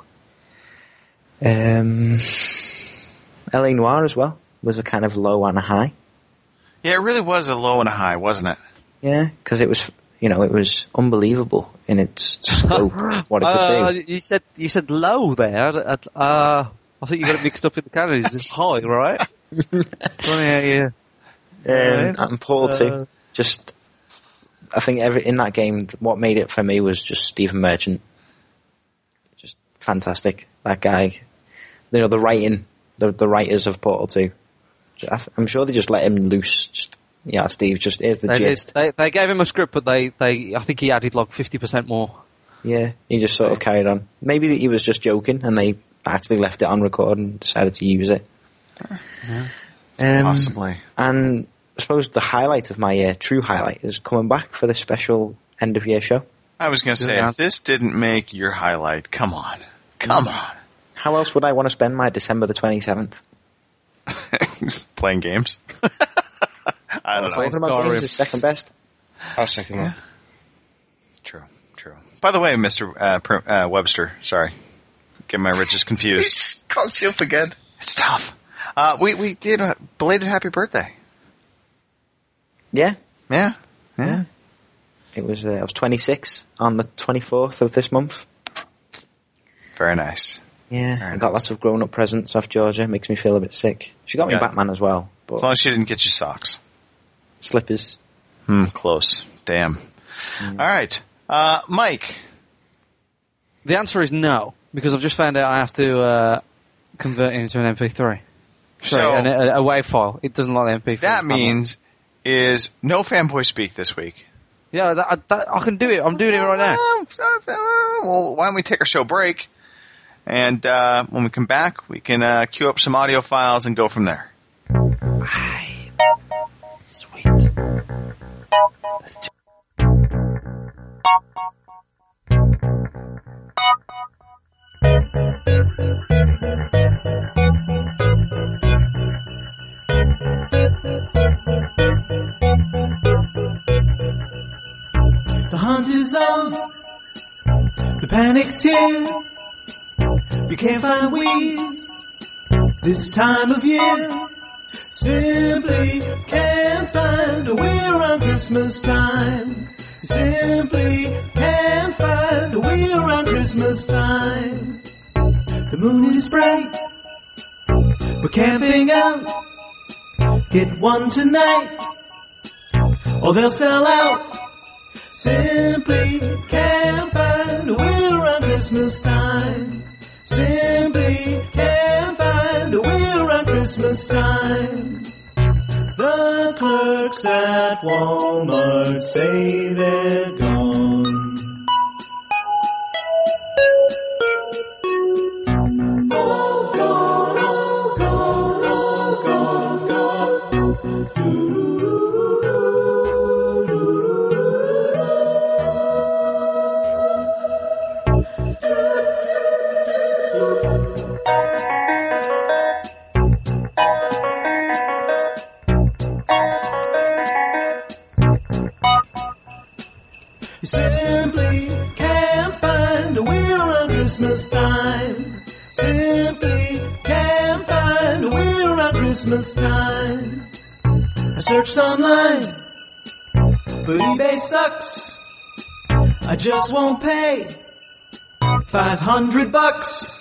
LA Noire as well was a kind of low and a high. Yeah, it really was a low and a high, wasn't it? Yeah, because it was, it was unbelievable in its scope, what it could do. You said low there. I think you got it mixed up in the categories. It's high, right? Funny how and Portal 2, just, I think in that game, what made it for me was just Stephen Merchant. Just fantastic. That guy, the writing, the writers of Portal 2. I'm sure they just let him loose. Just, Steve, just here's the gist. They gave him a script, but I think he added like 50% more. Yeah, he just sort of carried on. Maybe he was just joking, and they actually left it on record and decided to use it. Possibly. And I suppose the highlight of my year, true highlight, is coming back for this special end of year show. I was going to say, if this didn't make your highlight, come on. How else would I want to spend my December the 27th? Playing games. I don't know. Talking about games is second best. I'll second that. True. By the way, Mr. Webster, sorry. Get my riches confused. Can't see up again. It's tough. We did a belated happy birthday. Yeah. Yeah. It was, I was 26 on the 24th of this month. Very nice. Yeah, I got lots of grown-up presents off Georgia. Makes me feel a bit sick. She got me Batman as well. But as long as she didn't get you socks. Slippers. Close. Damn. Yeah. All right. Mike. The answer is no, because I've just found out I have to convert it into an MP3. Sorry, a WAV file. It doesn't like the MP3. That means is no fanboy speak this week. Yeah, I can do it. I'm doing it right now. Well, why don't we take our show break? And when we come back, we can queue up some audio files and go from there. Sweet. Let's do The hunt is on. The panic's here. You can't find weeds this time of year. Simply can't find a wheel around Christmas time. Simply can't find a wheel around Christmas time. The moon is bright. We're camping out. Get one tonight, or they'll sell out. Simply can't find a wheel around Christmas time. Simply can't find a wheel around Christmas time. The clerks at Walmart say they're gone. All gone, all gone, all gone, gone. You simply can't find a wheel around Christmas time. Simply can't find a wheel around Christmas time. I searched online, but eBay sucks. I just won't pay $500.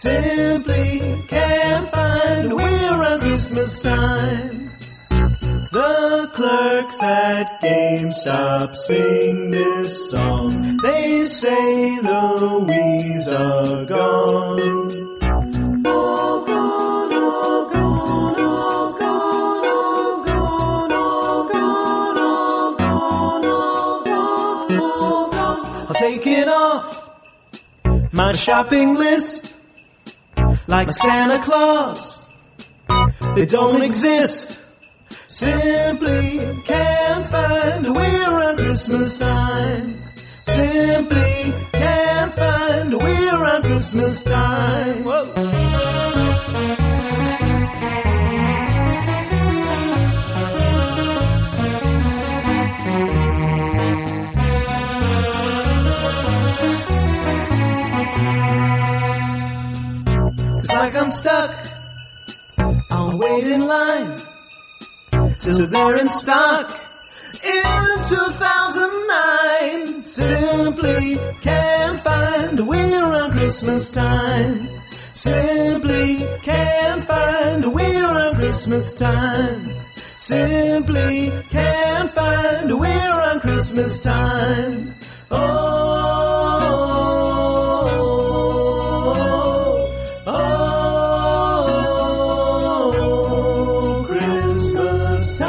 Simply can't find a wheel around Christmas time. The clerks at GameStop sing this song. They say the Wii's are gone. All gone, all gone, all gone, all gone, all gone, all gone, all gone, all gone. I'll take it off my shopping list like Santa Claus. They don't exist. Simply can't find a Wii around Christmas time. Simply can't find a Wii around Christmas time. Whoa. It's like I'm stuck. I'll wait in line till they're in stock in 2009. Simply can't find a Wii around Christmas time. Simply can't find a Wii around Christmas time. Simply can't find a Wii around Christmas time. Christmas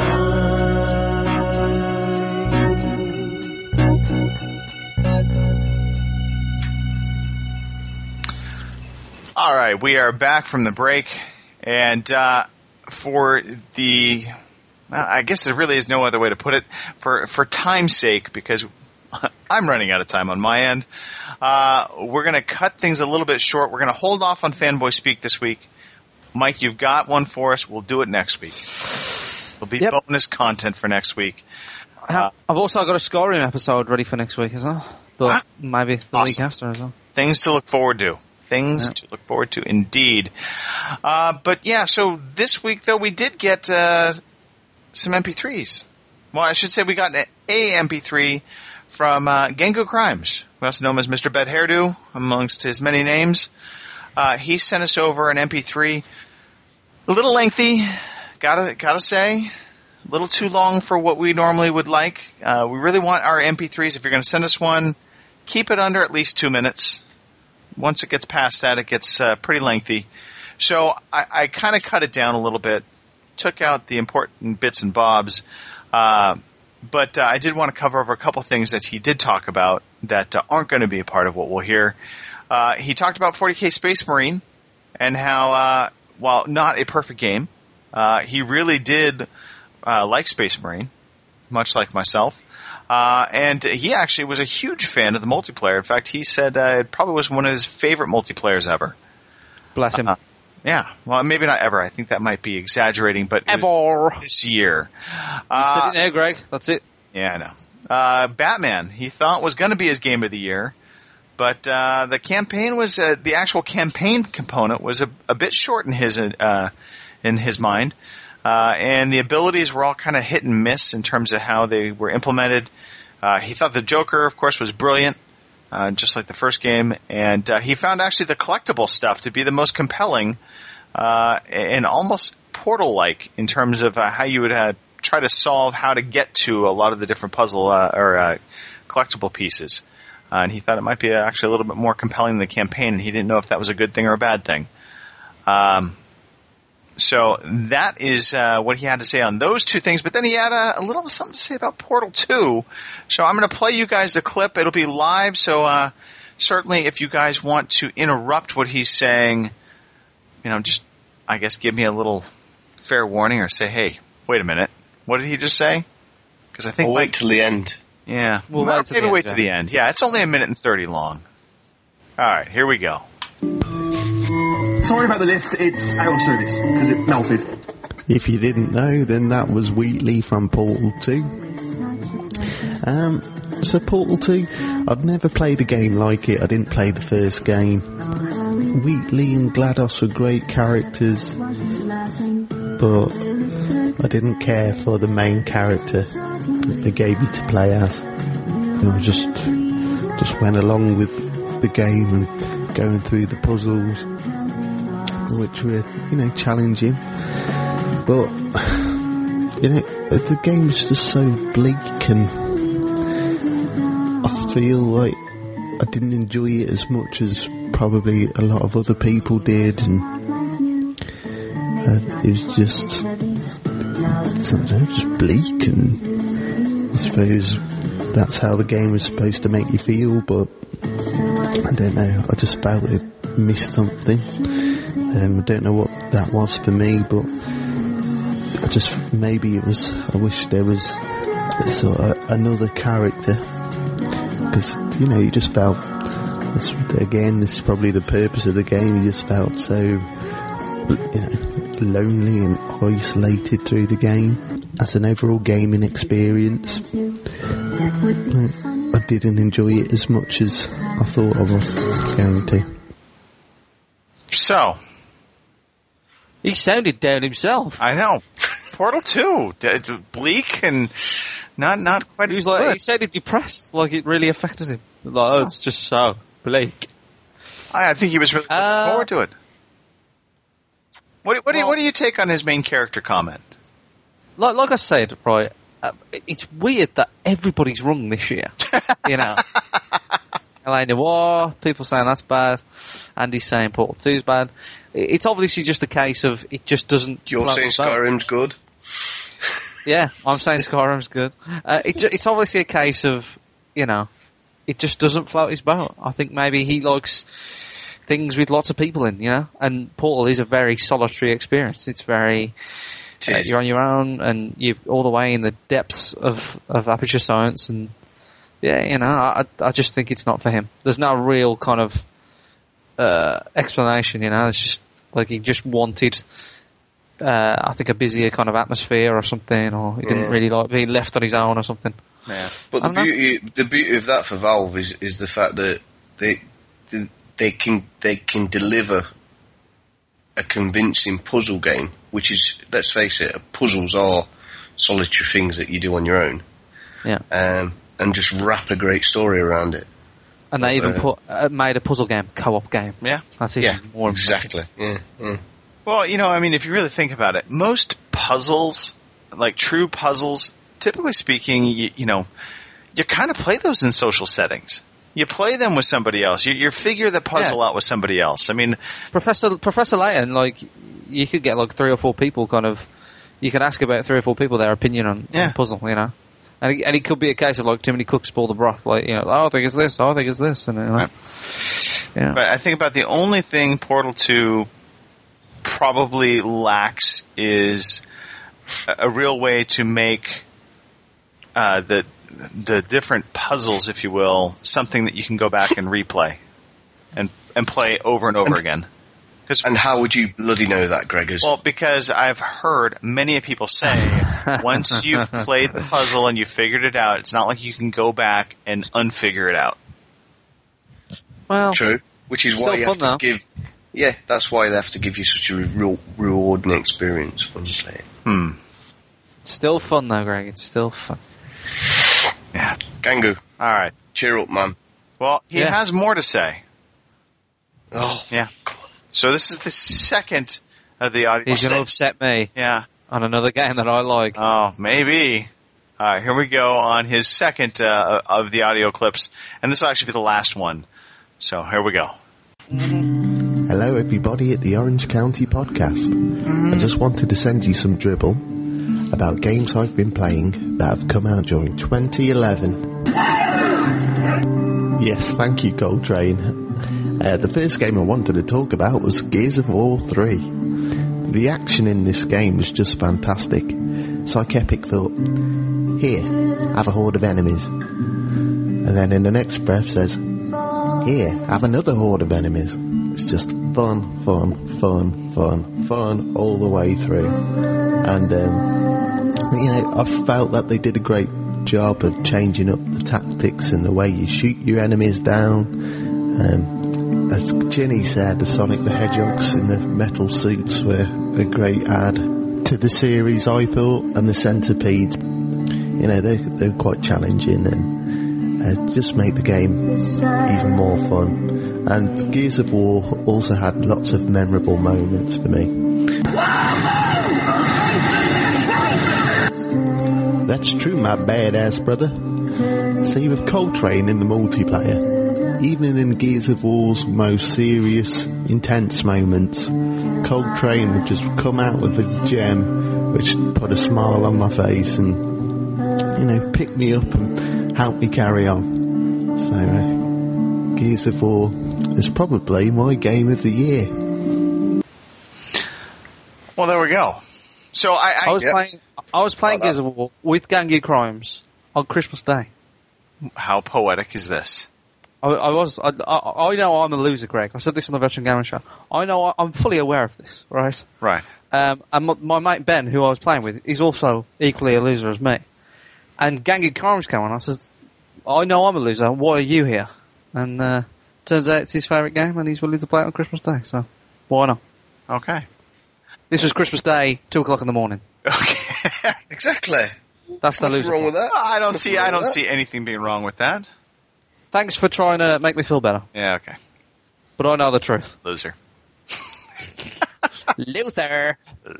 time. All right, we are back from the break, and for the, well, I guess there really is no other way to put it, for time's sake, because I'm running out of time on my end, we're going to cut things a little bit short. We're going to hold off on Fanboy Speak this week. Mike, you've got one for us. We'll do it next week. It'll be bonus content for next week. I've also got a Skyrim episode ready for next week as well, but maybe the week after as well. Things to look forward to. Things to look forward to, indeed. But yeah, so this week, though, we did get some MP3s. Well, I should say we got an MP3 from Gengu Crimes, who also known as Mr. Bed Hairdo, amongst his many names. He sent us over an MP3. A little lengthy, gotta say. A little too long for what we normally would like. We really want our MP3s, if you're going to send us one, keep it under at least 2 minutes. Once it gets past that, it gets pretty lengthy. So I kind of cut it down a little bit, took out the important bits and bobs, but I did want to cover over a couple things that he did talk about that aren't going to be a part of what we'll hear. He talked about 40K Space Marine and how, while not a perfect game, he really did like Space Marine, much like myself. And he actually was a huge fan of the multiplayer. In fact, he said it probably was one of his favorite multiplayers ever. Bless him. Yeah. Well, maybe not ever. I think that might be exaggerating, but ever this year. Said it now, Greg. That's it. Yeah, I know. Batman, he thought was going to be his game of the year, but the campaign was the actual campaign component was a bit short in his mind. And the abilities were all kind of hit and miss in terms of how they were implemented. He thought the Joker, of course, was brilliant, just like the first game. And he found actually the collectible stuff to be the most compelling and almost Portal-like in terms of how you would try to solve how to get to a lot of the different puzzle or collectible pieces. And he thought it might be actually a little bit more compelling than the campaign, and he didn't know if that was a good thing or a bad thing. So that is what he had to say on those two things. But then he had a little something to say about Portal 2. So I'm going to play you guys the clip. It'll be live. So certainly if you guys want to interrupt what he's saying, just, I guess, give me a little fair warning or say, hey, wait a minute. What did he just say? Because I think we'll wait till the end. Yeah. We'll wait till the end. Yeah, it's only 1 minute and 30 long. All right, here we go. Sorry about the lift, it's out of service, because it melted. If you didn't know, then that was Wheatley from Portal 2. So Portal 2, I've never played a game like it. I didn't play the first game. Wheatley and GLaDOS were great characters, but I didn't care for the main character that they gave me to play as. I just went along with the game and going through the puzzles, which were, challenging. But the game was just so bleak, and I feel like I didn't enjoy it as much as probably a lot of other people did, and it was just, I don't know, just bleak, and I suppose that's how the game was supposed to make you feel, but I don't know, I just felt it missed something. I don't know what that was for me, but I wish there was sort of another character, because, you just felt, again, this is probably the purpose of the game, you just felt so, lonely and isolated through the game. As an overall gaming experience, I didn't enjoy it as much as I thought I was going to. So, he sounded down himself. I know. Portal 2, it's bleak and not quite. He was like, he sounded depressed, like it really affected him. Like, it's just so bleak. I think he was really looking forward to it. What do you take on his main character comment? Like I said, right, it's weird that everybody's wrong this year. LA Noire, people saying that's bad. Andy's saying Portal 2's bad. It's obviously just a case of it just doesn't... You're saying Skyrim's good? Yeah, I'm saying Skyrim's good. It's obviously a case of, it just doesn't float his boat. I think maybe he likes things with lots of people in, and Portal is a very solitary experience. It's very... you're on your own, and you're all the way in the depths of Aperture Science, and I just think it's not for him. There's no real kind of explanation, it's just like he just wanted I think a busier kind of atmosphere or something, or he didn't really like being left on his own or something. Yeah. But the beauty of that for Valve is the fact that they can deliver a convincing puzzle game, which is, let's face it, puzzles are solitary things that you do on your own. Yeah. And just wrap a great story around it. And they even made a puzzle game, co-op game. Yeah. That's even more exactly. Yeah. Well, if you really think about it, most puzzles, like true puzzles, typically speaking, you kind of play those in social settings. You play them with somebody else. You figure the puzzle out with somebody else. I mean, Professor Layton, you could get 3 or 4 people you could ask about 3 or 4 people their opinion on the puzzle, And it could be a case of too many cooks spoil the broth. I think it's this. I think it's this. And right. Yeah. But I think about the only thing Portal 2 probably lacks is a real way to make the different puzzles, if you will, something that you can go back and replay and play over and over again. And how would you bloody know that, Gregors? Well, because I've heard many people say once you've played the puzzle and you figured it out, it's not like you can go back and unfigure it out. Well, true. Which is why you have to give... Yeah, that's why they have to give you such a rewarding experience when you play it. It's still fun though, Greg. It's still fun. Yeah. Gangu. All right. Cheer up, man. Well, he has more to say. Oh. Yeah. So this is the second of the audio. He's going to upset me. Yeah. On another game that I like. Oh, maybe. All right, here we go on his second of the audio clips. And this will actually be the last one. So here we go. Hello everybody at the Orange County Podcast. I just wanted to send you some dribble about games I've been playing that have come out during 2011. Yes, thank you, Gold Train. The first game I wanted to talk about was Gears of War 3. The action in this game was just fantastic. Psychepic thought, here, have a horde of enemies. And then in the next breath says, here, have another horde of enemies. It's just fun all the way through. And, I felt that they did a great job of changing up the tactics and the way you shoot your enemies down. As Ginny said, the Sonic the Hedgehogs in the metal suits were a great add to the series, I thought, and the centipedes. They're quite challenging and just make the game even more fun. And Gears of War also had lots of memorable moments for me. That's true, my badass brother. See, with Coltrane in the multiplayer, even in Gears of War's most serious, intense moments, Coltrane would just come out with a gem which put a smile on my face and, you know, pick me up and help me carry on. So, Gears of War is probably my game of the year. Well, there we go. So I was playing Gears of War with Gangu Crimes on Christmas Day. How poetic is this? I know I'm a loser, Greg. I said this on the Veteran Gamer Show. I'm fully aware of this, right? Right. And my mate Ben, who I was playing with, is also equally a loser as me. And Gangu Crimes came on. I said, I know I'm a loser. Why are you here? And turns out it's his favourite game, and he's willing to play it on Christmas Day. So why not? Okay. This was Christmas Day, 2:00 in the morning. Okay. Exactly. That's the What's loser wrong with that? I don't see anything being wrong with that. Thanks for trying to make me feel better. Yeah, okay. But I know the truth. Loser. Loser.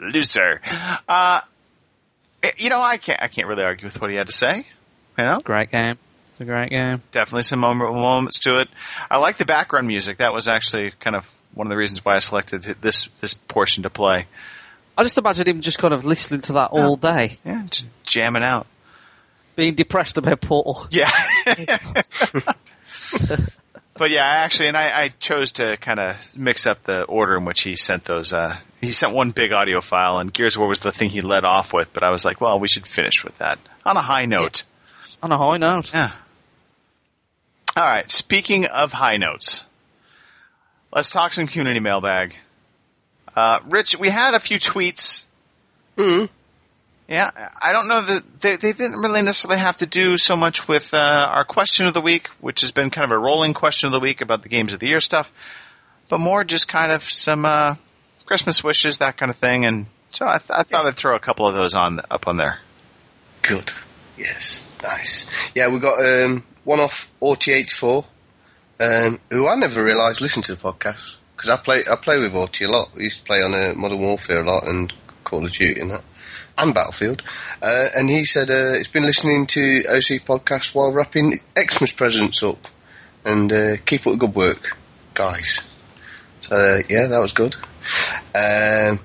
You know, I can't really argue with what he had to say. You know? Great game. It's a great game. Definitely some moments to it. I like the background music. That was actually kind of one of the reasons why I selected this portion to play. I just imagine him just kind of listening to that all day. Yeah, just jamming out. Being depressed about Portal. Yeah. But yeah, actually, and I chose to kind of mix up the order in which he sent those. He sent one big audio file, and Gears of War was the thing he led off with, but I was like, well, we should finish with that. On a high note. Yeah. On a high note. Yeah. All right, speaking of high notes, let's talk some community mailbag. Rich, we had a few tweets. Mm-hmm. Yeah, I don't know that they didn't really necessarily have to do so much with our question of the week, which has been kind of a rolling question of the week about the games of the year stuff, but more just kind of some Christmas wishes, that kind of thing. And so I thought I'd throw a couple of those up on there. Good. Yes. Nice. Yeah, we got one off Orty84, who I never realised listened to the podcast, because I play with Orty a lot. We used to play on Modern Warfare a lot and Call of Duty and that. And Battlefield, and he said he's been listening to OC podcast while wrapping Xmas presents up, and keep up the good work, guys. So yeah, that was good. And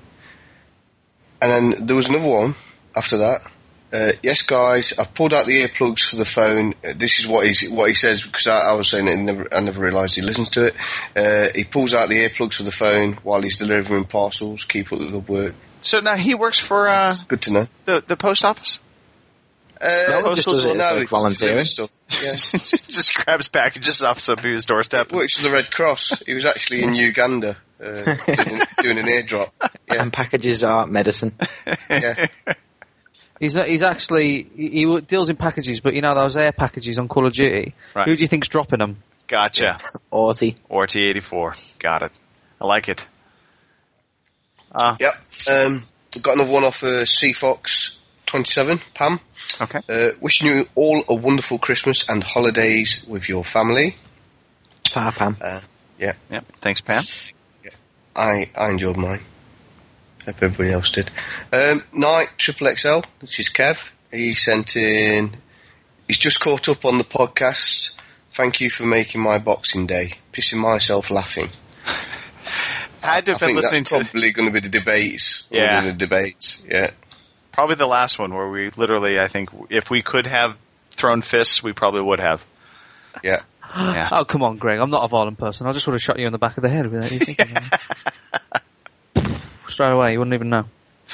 then there was another one after that. Yes, guys, I've pulled out the earplugs for the phone. This is what he says, because I was saying it, I never realised he listens to it. He pulls out the earplugs for the phone while he's delivering parcels. Keep up the good work. So now he works for good to know. The post office? No, just does it as like volunteering stuff. Yeah. Just grabs packages off somebody's doorstep. He works for the Red Cross. He was actually in Uganda doing an airdrop. Yeah. And packages are medicine. Yeah. He's actually he deals in packages, but you know those air packages on Call of Duty. Right. Who do you think's dropping them? Gotcha. Orty 84. Got it. I like it. Yep. Got another one off CFox27, Pam. Okay. Wishing you all a wonderful Christmas and holidays with your family. Ta, Pam. Yeah. Yep. Thanks, Pam. Yeah. I enjoyed mine. Hope everybody else did. Night Triple XL, which is Kev. He sent in. He's just caught up on the podcast. Thank you for making my Boxing Day. Pissing myself laughing. I had to have been listening that's probably going to be the debates. Yeah. The debates, yeah. Probably the last one where we literally, I think, if we could have thrown fists, we probably would have. Yeah. Yeah. Oh, come on, Greg. I'm not a violent person. I just would have shot you in the back of the head without you thinking. Straight away, you wouldn't even know.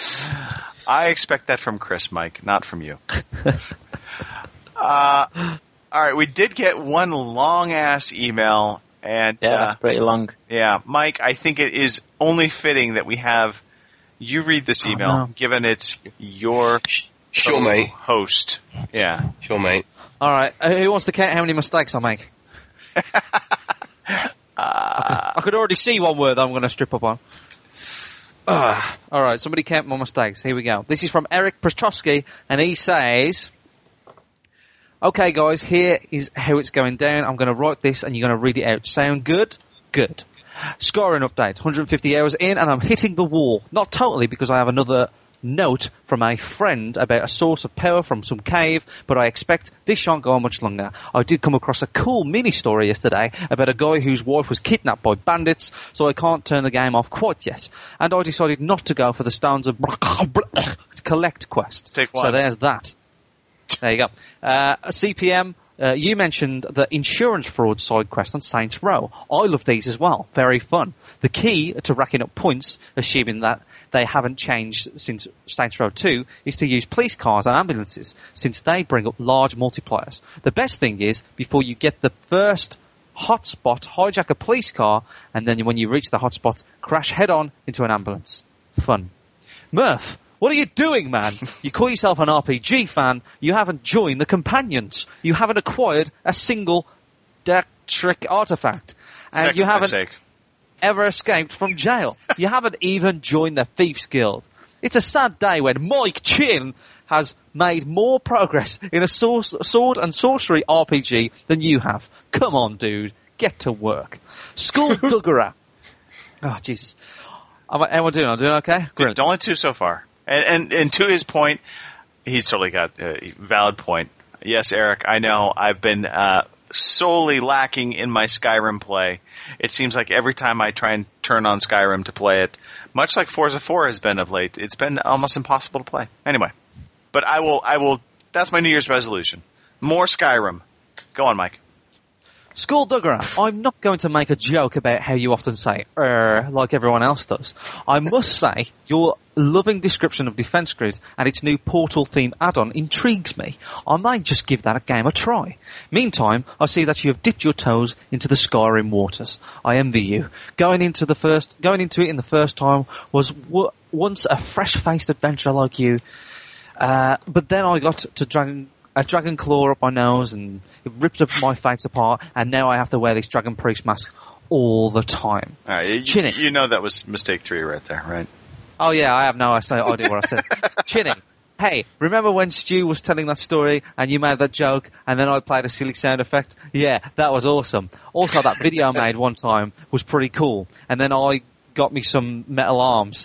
I expect that from Chris, Mike, not from you. All right, we did get one long-ass email. And yeah, that's pretty long. Yeah, Mike, I think it is only fitting that we have you read this email, given it's your sure, mate. Host. Yeah. Sure, mate. All right, who wants to count how many mistakes I make? I could already see one word I'm going to strip up on. All right, somebody count my mistakes. Here we go. This is from Eric Prostrowski, and he says... Okay, guys, here is how it's going down. I'm going to write this, and you're going to read it out. Sound good? Good. Scoring update. 150 hours in, and I'm hitting the wall. Not totally, because I have another note from a friend about a source of power from some cave, but I expect this shan't go on much longer. I did come across a cool mini-story yesterday about a guy whose wife was kidnapped by bandits, so I can't turn the game off quite yet. And I decided not to go for the Stones of Collect quest. Take one. So there's that. There you go. CPM, you mentioned the insurance fraud side quest on Saints Row. I love these as well. Very fun. The key to racking up points, assuming that they haven't changed since Saints Row 2, is to use police cars and ambulances, since they bring up large multipliers. The best thing is, before you get the first hotspot, hijack a police car, and then when you reach the hotspot, crash head-on into an ambulance. Fun. Murph, what are you doing, man? You call yourself an RPG fan, you haven't joined the Companions. You haven't acquired a single Datric artifact. And you haven't ever escaped from jail. You haven't even joined the Thieves Guild. It's a sad day when Mike Chin has made more progress in a sword and sorcery RPG than you have. Come on, dude. Get to work. Skull Duggera. Oh, Jesus. How am I doing? I'm doing okay? Good. Only 2 so far. And to his point, he's totally got a valid point. Yes, Eric, I know I've been solely lacking in my Skyrim play. It seems like every time I try and turn on Skyrim to play it, much like Forza 4 has been of late, it's been almost impossible to play. Anyway, but I will, that's my New Year's resolution. More Skyrim. Go on, Mike. Skull Duggera, I'm not going to make a joke about how you often say, like everyone else does. I must say, your loving description of Defense Grid and its new Portal theme add-on intrigues me. I may just give that game a try. Meantime, I see that you have dipped your toes into the Skyrim waters. I envy you. Going into it in the first time was once a fresh-faced adventurer like you, but then I got to a dragon claw up my nose and it ripped up my face apart, and now I have to wear this dragon priest mask all the time. All right, Chinny. You know that was mistake 3 right there, right? Oh yeah, I have no idea what I said. Chinny, hey, remember when Stu was telling that story and you made that joke and then I played a silly sound effect? Yeah, that was awesome. Also, that video I made one time was pretty cool, and then I got me some metal arms.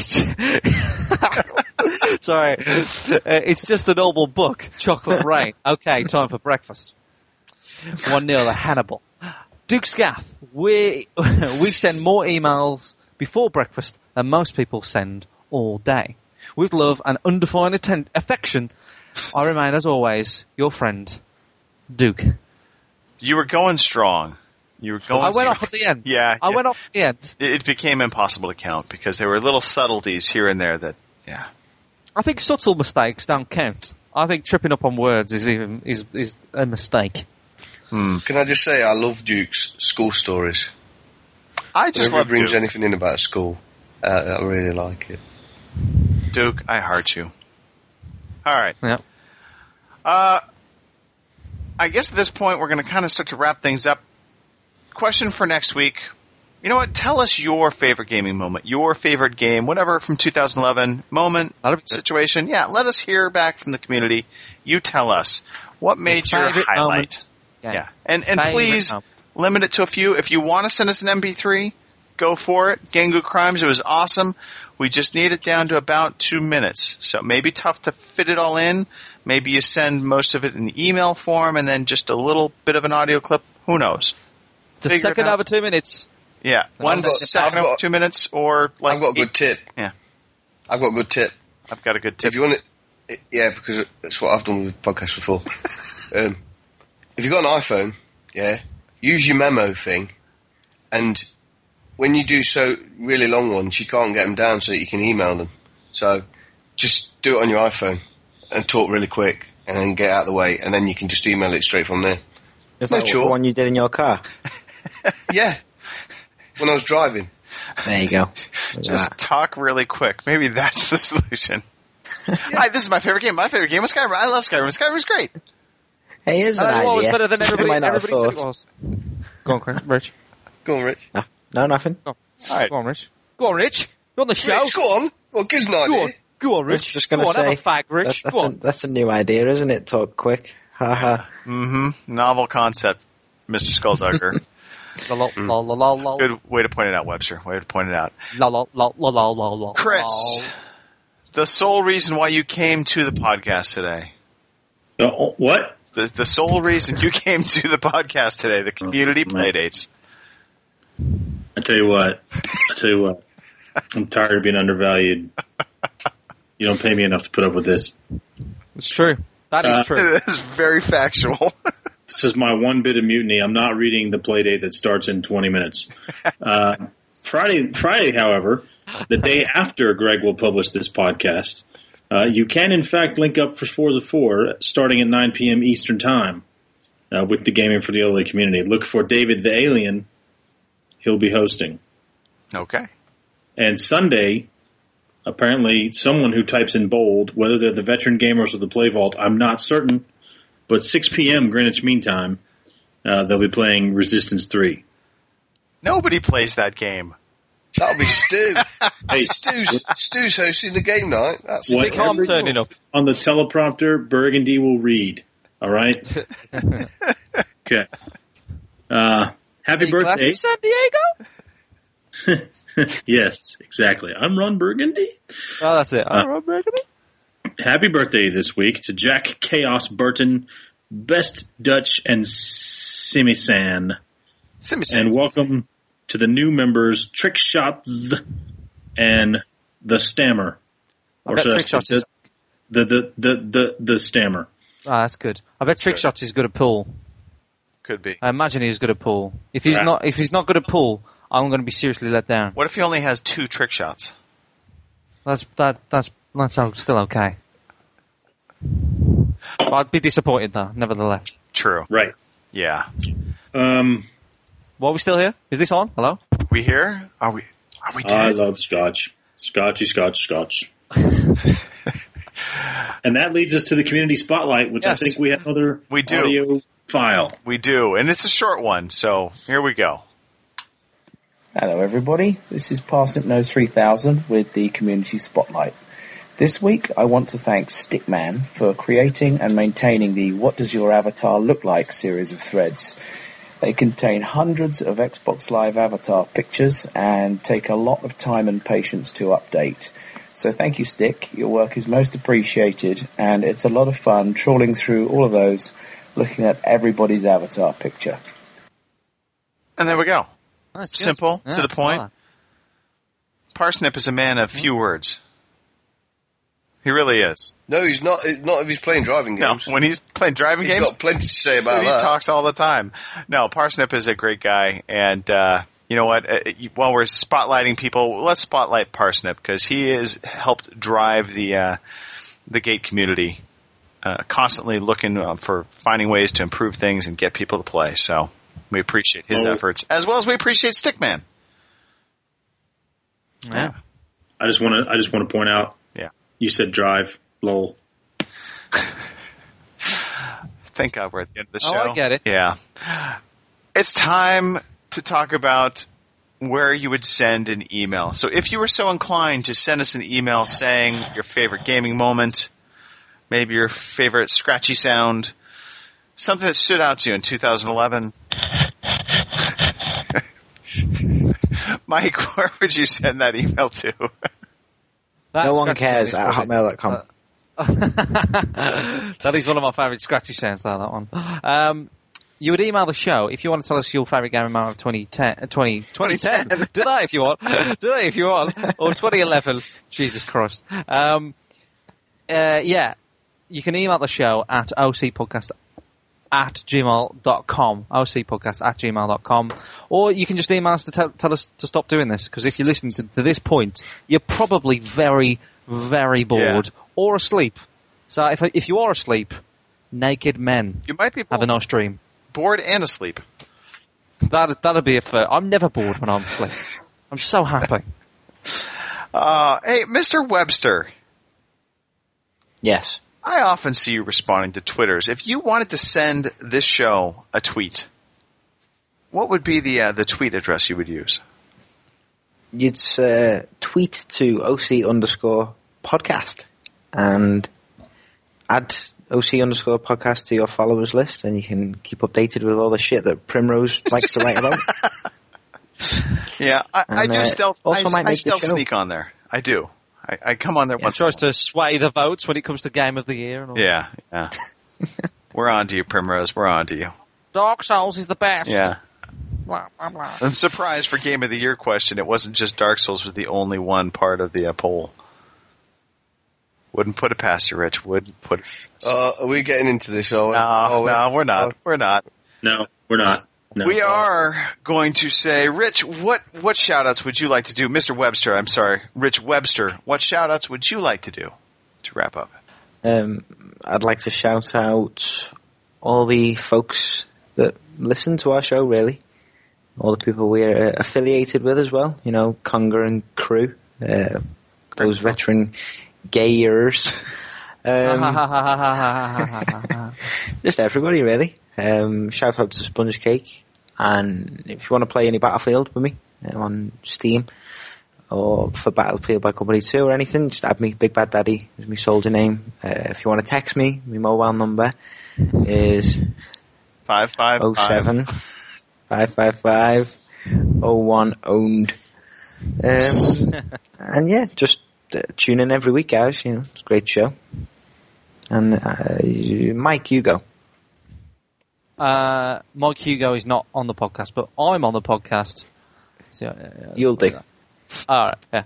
Sorry. It's just a normal book. Chocolate Rain. Okay, time for breakfast. 1-0 to Hannibal. Duke Scath, we send more emails before breakfast than most people send all day. With love and undefined affection, I remain, as always, your friend, Duke. You were going strong. I went off at the end. Yeah. I went off at the end. It became impossible to count because there were little subtleties here and there that, yeah. I think subtle mistakes don't count. I think tripping up on words is a mistake. Can I just say I love Duke's school stories. I just love Duke. Brings Duke. anything in about school. I really like it. Duke, I heart you. All right. Yeah. I guess at this point we're going to kind of start to wrap things up. Question for next week. You know what? Tell us your favorite gaming moment, your favorite game, whatever from 2011 moment, situation. Yeah, let us hear back from the community. You tell us what made your highlight. Yeah. And please limit it to a few. If you want to send us an MP3, go for it. Gengu Crimes, it was awesome. We just need it down to about 2 minutes. So it may be tough to fit it all in. Maybe you send most of it in email form and then just a little bit of an audio clip. Who knows? The second over 2 minutes. Yeah, one second over 2 minutes, or like I've got a good tip. Yeah, I've got a good tip. I've got a good tip. If you want it, yeah, because that's what I've done with podcasts before. If you've got an iPhone, yeah, use your memo thing, and when you do so really long ones, you can't get them down so that you can email them. So just do it on your iPhone and talk really quick, and then get out of the way, and then you can just email it straight from there. Is that the one you did in your car? Yeah. When I was driving. There you go. Just talk really quick. Maybe that's the solution. Hi, this is my favorite game. My favorite game was Skyrim. I love Skyrim. Skyrim's great. Hey, here's an idea. It was better than everybody said it thought. was. Go on, Rich. Go on, Rich. No, nothing. All right. Go on, Rich. Go on, Rich. You're on the show. Rich, go on. Well, give us an idea. Go on, Rich. Just going to say, have a fag, Rich. That's a new idea, isn't it? Talk quick. Ha ha. Novel concept, Mr. Skulldugger. Good way to point it out, Webster. Way to point it out. Chris, The sole reason why you came to the podcast today. What? The sole reason you came to the podcast today, the community playdates. I tell you what. I'm tired of being undervalued. You don't pay me enough to put up with this. It's true. That is true. It is very factual. This is my one bit of mutiny. I'm not reading the playdate that starts in 20 minutes. Friday, however, the day after Greg will publish this podcast, you can, in fact, link up for Forza 4 starting at 9 p.m. Eastern Time with the Gaming for the OLED community. Look for David the Alien. He'll be hosting. Okay. And Sunday, apparently someone who types in bold, whether they're the veteran gamers or the Play Vault, I'm not certain, but 6 p.m. Greenwich Mean Time, they'll be playing Resistance 3. Nobody plays that game. That'll be Stu. Hey, Stu's hosting the game night. That's Big Tom turning up. On the teleprompter, Burgundy will read. All right? Okay. Happy birthday. San Diego? Yes, exactly. I'm Ron Burgundy. Oh, that's it. I'm Ron Burgundy. Happy birthday this week to Jack Chaos Burton, Best Dutch and Simisan. And welcome to the new members, Trick Shots and the Stammer. I bet Trick Shots is... The Stammer. Ah, that's good. I bet Trick Shots is good at pool. Could be. I imagine he's good at pool. If he's not good at pool, I'm going to be seriously let down. What if he only has 2 trick shots? That's still okay. I'd be disappointed though, nevertheless. True. Right. Yeah. Well, are we still here? Is this on? Hello? We here? Are we dead? I love Scotch. Scotch. And that leads us to the community spotlight, which Yes. I think we have another audio file. We do, and it's a short one, so here we go. Hello everybody, this is Parsnip Nose 3000 with the Community Spotlight. This week I want to thank Stickman for creating and maintaining the What Does Your Avatar Look Like series of threads. They contain hundreds of Xbox Live Avatar pictures and take a lot of time and patience to update. So thank you, Stick, your work is most appreciated and it's a lot of fun trawling through all of those, looking at everybody's avatar picture. And there we go. That's good. Simple, Yeah, to the point. well, Parsnip is a man of few words. He really is. No, he's not. Not if he's playing driving games. No, when he's playing driving He's games, got plenty to say about he that. talks all the time. No, Parsnip is a great guy, and you know what? While we're spotlighting people, let's spotlight Parsnip because he has helped drive the Gate community, constantly looking for finding ways to improve things and get people to play. So we appreciate his efforts as well as we appreciate Stickman. Yeah. I just want to point out. Yeah. You said drive, lol. Thank God we're at the end of the show. Oh, I get it. Yeah. It's time to talk about where you would send an email. So if you were so inclined to send us an email saying your favorite gaming moment, maybe your favorite scratchy sound, something that stood out to you in 2011. Mike, where would you send that email to? No one cares at hotmail.com. That is one of my favourite scratchy sounds, though, that one. You would email the show if you want to tell us your favourite gaming moment of 2010. Do that if you want. Or 2011. Jesus Christ. Yeah. You can email the show at ocpodcast@gmail.com. ocpodcast@gmail.com. Or you can just email us to tell us to stop doing this, because if you listen to this point, you're probably very, very bored or asleep. So if you are asleep, naked men, you might be have a nice dream. Bored and asleep. That'd be a fair. I'm never bored when I'm asleep. I'm so happy. Hey, Mr. Webster. Yes. I often see you responding to Twitters. If you wanted to send this show a tweet, what would be the tweet address you would use? You'd tweet to OC_podcast and add OC_podcast to your followers list, and you can keep updated with all the shit that Primrose likes to write about. Yeah, I do stealth. Also might I make stealth the show. sneak on there. I do. I come on there He once. tries to sway the votes when it comes to Game of the Year. And all. Yeah. We're on to you, Primrose. We're on to you. Dark Souls is the best. Yeah. Blah, blah, blah. I'm surprised for Game of the Year question. It wasn't just Dark Souls was the only one part of the poll. Wouldn't put it past you, Rich. Wouldn't put it past you. Are we getting into this? Or No, we're not. We're not. No, we're not. No. We are going to say, Rich, what shout-outs would you like to do? Mr. Webster, I'm sorry. Rich Webster, what shout-outs would you like to do to wrap up? I'd like to shout out all the folks that listen to our show, really. All the people we're affiliated with as well. You know, Conga and crew. Those veteran gayers. Just everybody, really. Shout out to Sponge Cake. And if you want to play any Battlefield with me on Steam or for Battlefield by Company 2 or anything, just add me. Big Bad Daddy is my soldier name. If you want to text me, my mobile number is 555 555 01 owned. And yeah, just tune in every week, guys. You know, it's a great show. And Mike, you go. Mike Hugo is not on the podcast, but I'm on the podcast. So, You'll do. Alright, yeah.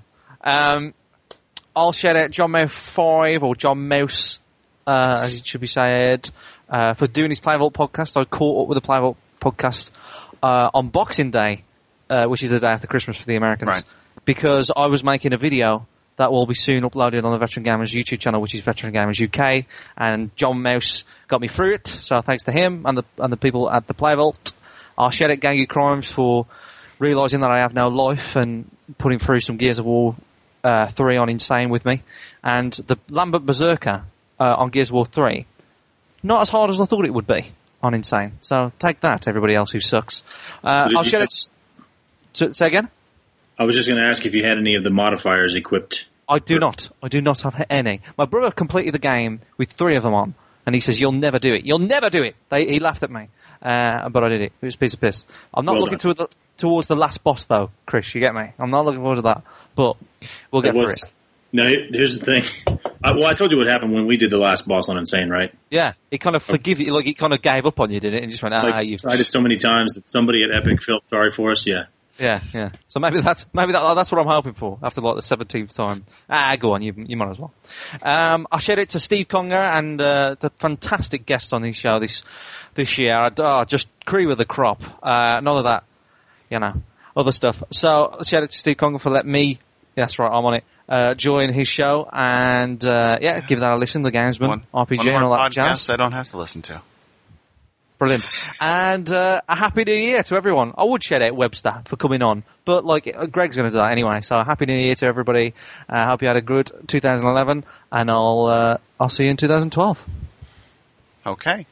I'll shout out John Mouse 5, or John Mouse, as it should be said, for doing his Play Vault podcast. I caught up with the Play Vault podcast on Boxing Day, which is the day after Christmas for the Americans. Right. Because I was making a video that will be soon uploaded on the Veteran Gamers YouTube channel, which is Veteran Gamers UK, and John Mouse got me through it, so thanks to him and the people at the Play Vault. I'll shout out Gangy Crimes for realising that I have no life and putting through some Gears of War 3 on Insane with me, and the Lambert Berserker on Gears of War 3, not as hard as I thought it would be on Insane, so take that, everybody else who sucks. I'll shout out... Say again? I was just going to ask if you had any of the modifiers equipped. I do not. I do not have any. My brother completed the game with 3 of them on, and he says, "You'll never do it. You'll never do it." He laughed at me, but I did it. It was a piece of piss. I'm not looking towards the last boss, though, Chris. You get me? I'm not looking forward to that, but we'll get through it. No, here's the thing. I told you what happened when we did the last boss on Insane, right? Yeah, he kind of forgave you, like he kind of gave up on you, didn't it? And just went, you tried it so many times that somebody at Epic felt sorry for us. Yeah. Yeah. So maybe that's what I'm hoping for after like the 17th time. Go on, you might as well. I shared it to Steve Conger and the fantastic guest on his show this year. Just cream of the crop. None of that, other stuff. So I shared it to Steve Conger for letting me. That's right, I'm on it. Join his show and give that a listen. The Gamesman RPG and all that jazz. I don't have to listen to. Brilliant. And a happy new year to everyone. I would shout out Webster for coming on, but Greg's going to do that anyway. So happy new year to everybody. I hope you had a good 2011, and I'll see you in 2012. Okay.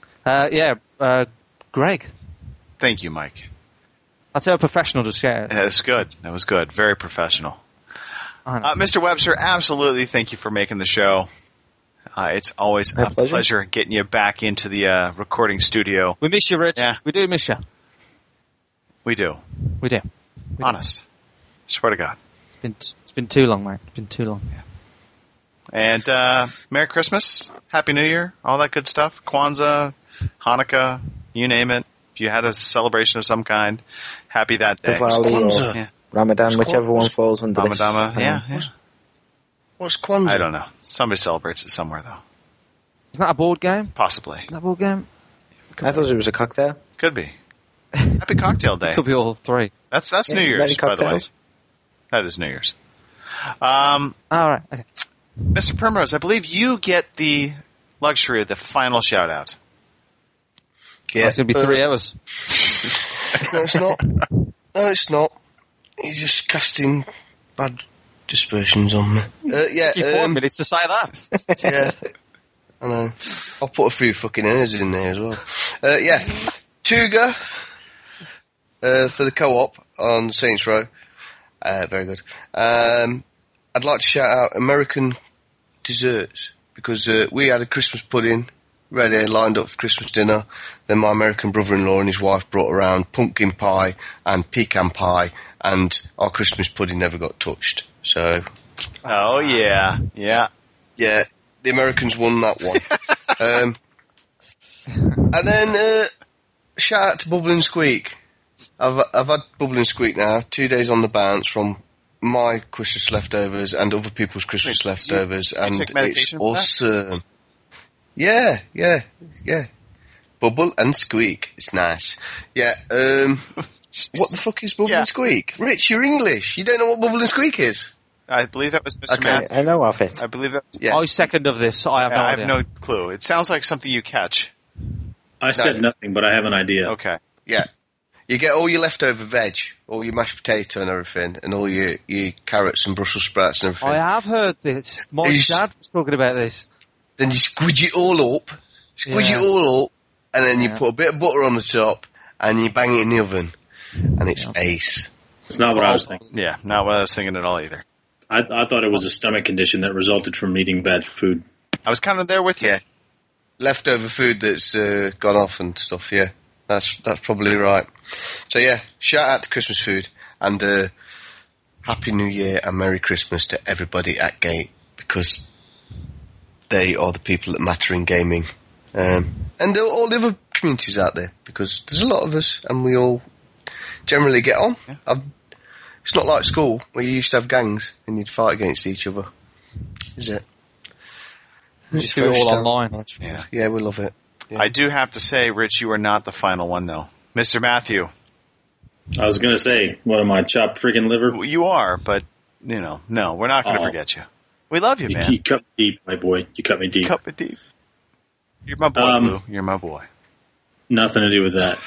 Greg. Thank you, Mike. That's how professional to share. That was good. That was good. Very professional. Mr. Webster, absolutely thank you for making the show. It's always a pleasure getting you back into the recording studio. We miss you, Rich. Yeah. We do miss you. We do. Honest. Swear to God. It's been too long, mate. It's been too long. Yeah. And Merry Christmas, Happy New Year, all that good stuff. Kwanzaa, Hanukkah, you name it. If you had a celebration of some kind, happy that day. Diwali or Ramadan, whichever one falls under Ramadan, yeah. What's Kwanzaa? I don't know. Somebody celebrates it somewhere, though. Isn't that a board game? Possibly. Is that a board game? I thought it was a cocktail. Could be. Happy Cocktail Day. Could be all 3. That's New Year's, by the way. That is New Year's. All right. Okay. Mr. Primrose, I believe you get the luxury of the final shout-out. Yeah. It's going to be 3 hours. No, it's not. No, it's not. You're just casting bad dispersions on me. Give 4 minutes to say that. Yeah. I know. I'll put a few fucking errs in there as well. Tuga for the co-op on Saints Row. Very good. I'd like to shout out American Desserts because we had a Christmas pudding ready, lined up for Christmas dinner. Then my American brother-in-law and his wife brought around pumpkin pie and pecan pie, and our Christmas pudding never got touched. So Oh, yeah. Yeah. Yeah, the Americans won that one. And then, shout out to Bubble and Squeak. I've had Bubble and Squeak now, 2 days on the bounce from my Christmas leftovers and other people's Christmas leftovers, and take it's medication for that? awesome. Yeah. Bubble and Squeak, it's nice. Yeah, what the fuck is Bubble and Squeak? Rich, you're English. You don't know what Bubble and Squeak is? I believe that was Mr. Okay. Matt. I know of it. I believe that was... Yeah. I second of this. I have no I idea. have no clue. It sounds like something you catch. I said nothing, but I have an idea. Okay. Yeah. You get all your leftover veg, all your mashed potato and everything, and all your carrots and Brussels sprouts and everything. I have heard this. My dad was talking about this. Then you squidge it all up, and then you put a bit of butter on the top, and you bang it in the oven, and it's ace. It's not what I was thinking. Yeah, not what I was thinking at all either. I thought it was a stomach condition that resulted from eating bad food. I was kind of there with you. Yeah. Leftover food that's gone off and stuff, yeah. That's probably right. So yeah, shout out to Christmas food, and Happy New Year and Merry Christmas to everybody at Gate, because they are the people that matter in gaming. And all the other communities out there, because there's a lot of us, and we all generally get on. Yeah. It's not like school, where you used to have gangs, and you'd fight against each other. Is it? Just do it all online. Yeah, we love it. Yeah. I do have to say, Rich, you are not the final one, though. Mr. Matthew. I was going to say, what am I, chopped freaking liver? You are, but, no, we're not going to forget you. We love you, man. You cut me deep, my boy. You cut me deep. Cut me deep. You're my boy, Blue. You're my boy. Nothing to do with that.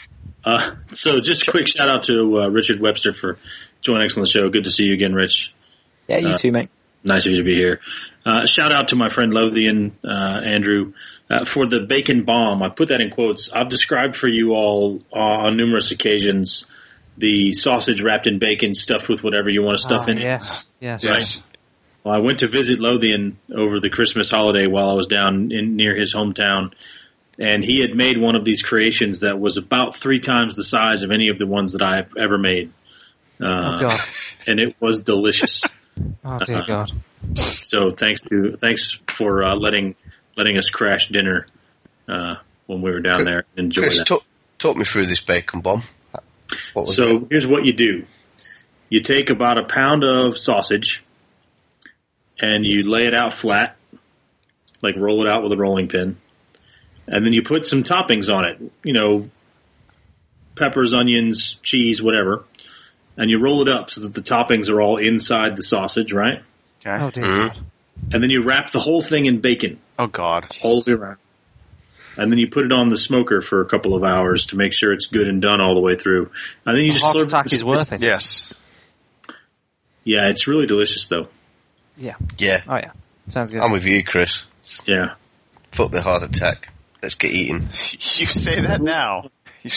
So just a quick shout out to Richard Webster for joining us on the show. Good to see you again, Rich. Yeah, you too, mate. Nice of you to be here. Shout out to my friend Lothian, Andrew, for the bacon bomb. I put that in quotes. I've described for you all on numerous occasions the sausage wrapped in bacon, stuffed with whatever you want to stuff in it. Yes. Right? Well, I went to visit Lothian over the Christmas holiday while I was down near his hometown, and he had made one of these creations that was about 3 times the size of any of the ones that I've ever made. Oh, God. And it was delicious. Oh, dear God. So thanks for letting us crash dinner when we were down there. Enjoy Chris, that. talk me through this bacon bomb. So here's what you do. You take about a pound of sausage and you lay it out flat, like roll it out with a rolling pin. And then you put some toppings on it, peppers, onions, cheese, whatever. And you roll it up so that the toppings are all inside the sausage, right? Okay. Oh, dear God. And then you wrap the whole thing in bacon. Oh, God. All the way around. And then you put it on the smoker for a couple of hours to make sure it's good and done all the way through. And then you The just heart slurp attack is worth it. Yes. Yeah, it's really delicious, though. Yeah. Yeah. Oh, yeah. Sounds good. I'm with you, Chris. Yeah. Fuck the heart attack. Let's get eating. You say that now.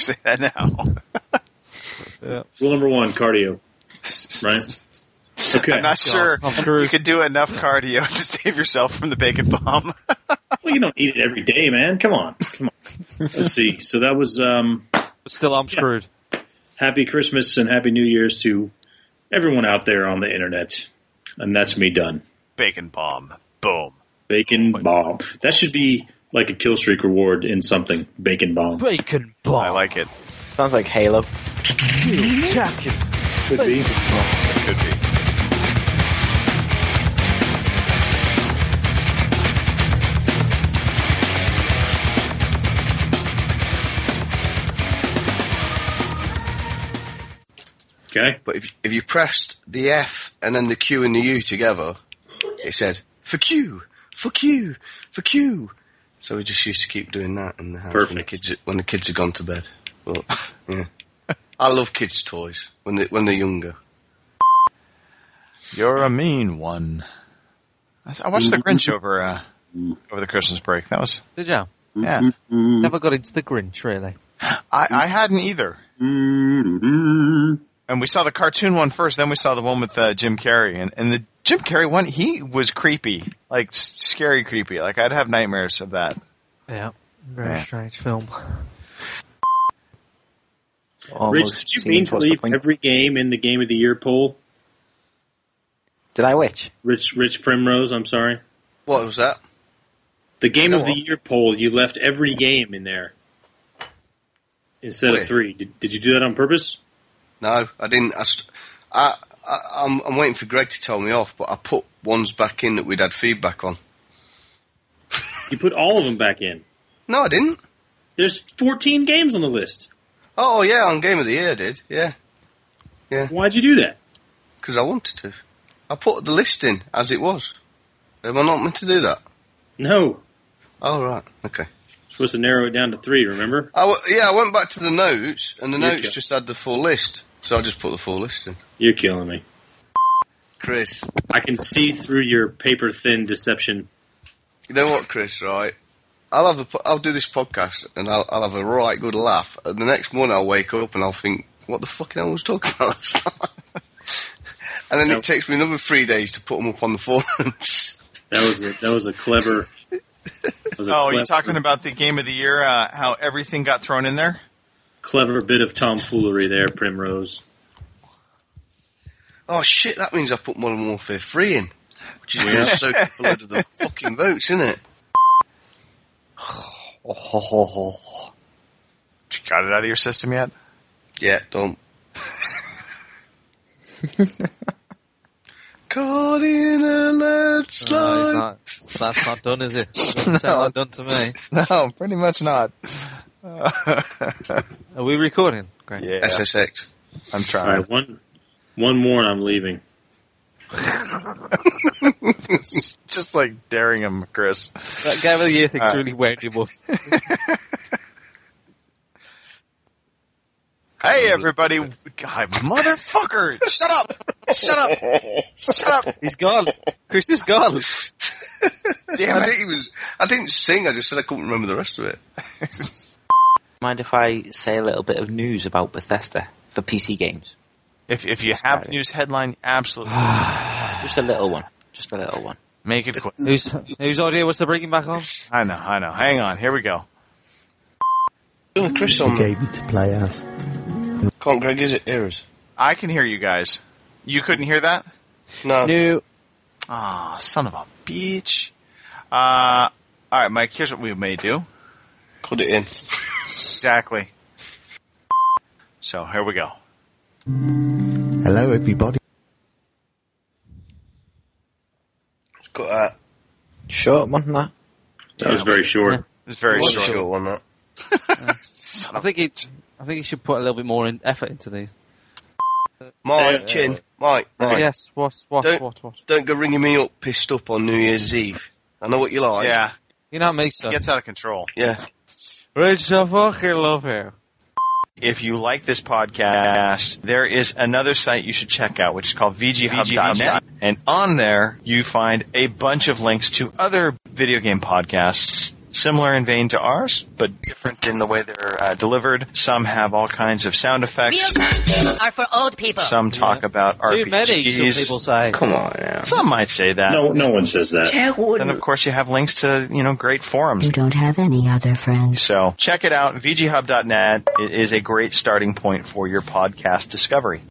Rule number 1, cardio. Right? Okay. I'm not sure I'm screwed. you could do enough cardio to save yourself from the bacon bomb. Well, you don't eat it every day, man. Come on. Let's see. So that was But still, I'm screwed. Happy Christmas and Happy New Year's to everyone out there on the internet. And that's me done. Bacon bomb. Boom. Bacon bomb. That should be like a kill streak reward in something. Bacon bomb. Bacon bomb. I like it. Sounds like Halo. Champion. Could be. It could be. Okay. But if you pressed the F and then the Q and the U together, it said, for Q, for Q, for Q. So we just used to keep doing that in the house when the kids had gone to bed. But, yeah. I love kids' toys when they're younger. You're a mean one. I watched The Grinch over the Christmas break. That was... Did you? Yeah. Never got into the Grinch, really. I hadn't either. And we saw the cartoon one first, then we saw the one with Jim Carrey. And the Jim Carrey one, he was creepy. Like, scary creepy. Like, I'd have nightmares of that. Yeah. Very strange film. Rich, did you mean to leave every game in the Game of the Year poll? Did I which? Rich Primrose, I'm sorry. What was that? The Game of the Year poll, you left every game in there instead of 3. Did you do that on purpose? No, I didn't. I'm waiting for Greg to tell me off, but I put ones back in that we'd had feedback on. You put all of them back in? No, I didn't. There's 14 games on the list. Oh, yeah, on Game of the Year I did, yeah. Why'd you do that? Because I wanted to. I put the list in as it was. Am I not meant to do that? No. Oh, right, okay. Supposed to narrow it down to 3, remember? I went back to the notes, and the notes just had the full list. So I just put the full list in. You're killing me. Chris. I can see through your paper-thin deception. You know what, Chris, right? I'll do this podcast, and I'll have a right good laugh. And the next morning I'll wake up and I'll think, what the fucking hell was I talking about last night? And then it takes me another 3 days to put them up on the forums. That was a clever... you're talking about the Game of the Year, how everything got thrown in there? Clever bit of tomfoolery there, Primrose. Oh shit, that means I put Modern Warfare 3 in. Which is going to soak up a load of the fucking votes, isn't it? You got it out of your system yet? Yeah, don't. Caught in a landslide. That's not done, is it? Doesn't sound like done to me. No, pretty much not. Are we recording? Great. Yeah. SSX. I'm trying. All right, one more and I'm leaving. It's just like daring him, Chris. That Game of the Year thing's really wound you up. Hey, everybody. God, motherfucker. Shut up. Shut up. Shut up. He's gone. Chris is gone. Damn it. I didn't sing, I just said I couldn't remember the rest of it. Mind if I say a little bit of news about Bethesda for PC games? If you have a news headline, absolutely. Just a little one. Just a little one. Make it quick. Whose idea was to bring him back on? I know. Hang on. Here we go. Chris They gave me to play as. Can't Greg hear us? I can hear you guys. You couldn't hear that? No. Ah, son of a bitch. Alright, Mike, here's what we may do. Put it in. Exactly. So, here we go. Hello, everybody. Got that. Short one, that. That was very short. It was very short. Short one, that. I think he should put a little bit more effort into these. Mike, Chin. Mike. Yes, what? Don't go ringing me up pissed up on New Year's Eve. I know what you like. Yeah. You know me, sir. It gets out of control. Yeah. Rich, I fucking love you. If you like this podcast, there is another site you should check out, which is called VGHub.net. And on there, you find a bunch of links to other video game podcasts, similar in vein to ours, but different in the way they're delivered. Some have all kinds of sound effects. Real games are for old people. Some talk about RPGs. Too many, some people say. Come on now. Some might say that. No one says that. Then, of course, you have links to, great forums. You don't have any other friends. So check it out. VGHub.net is a great starting point for your podcast discovery.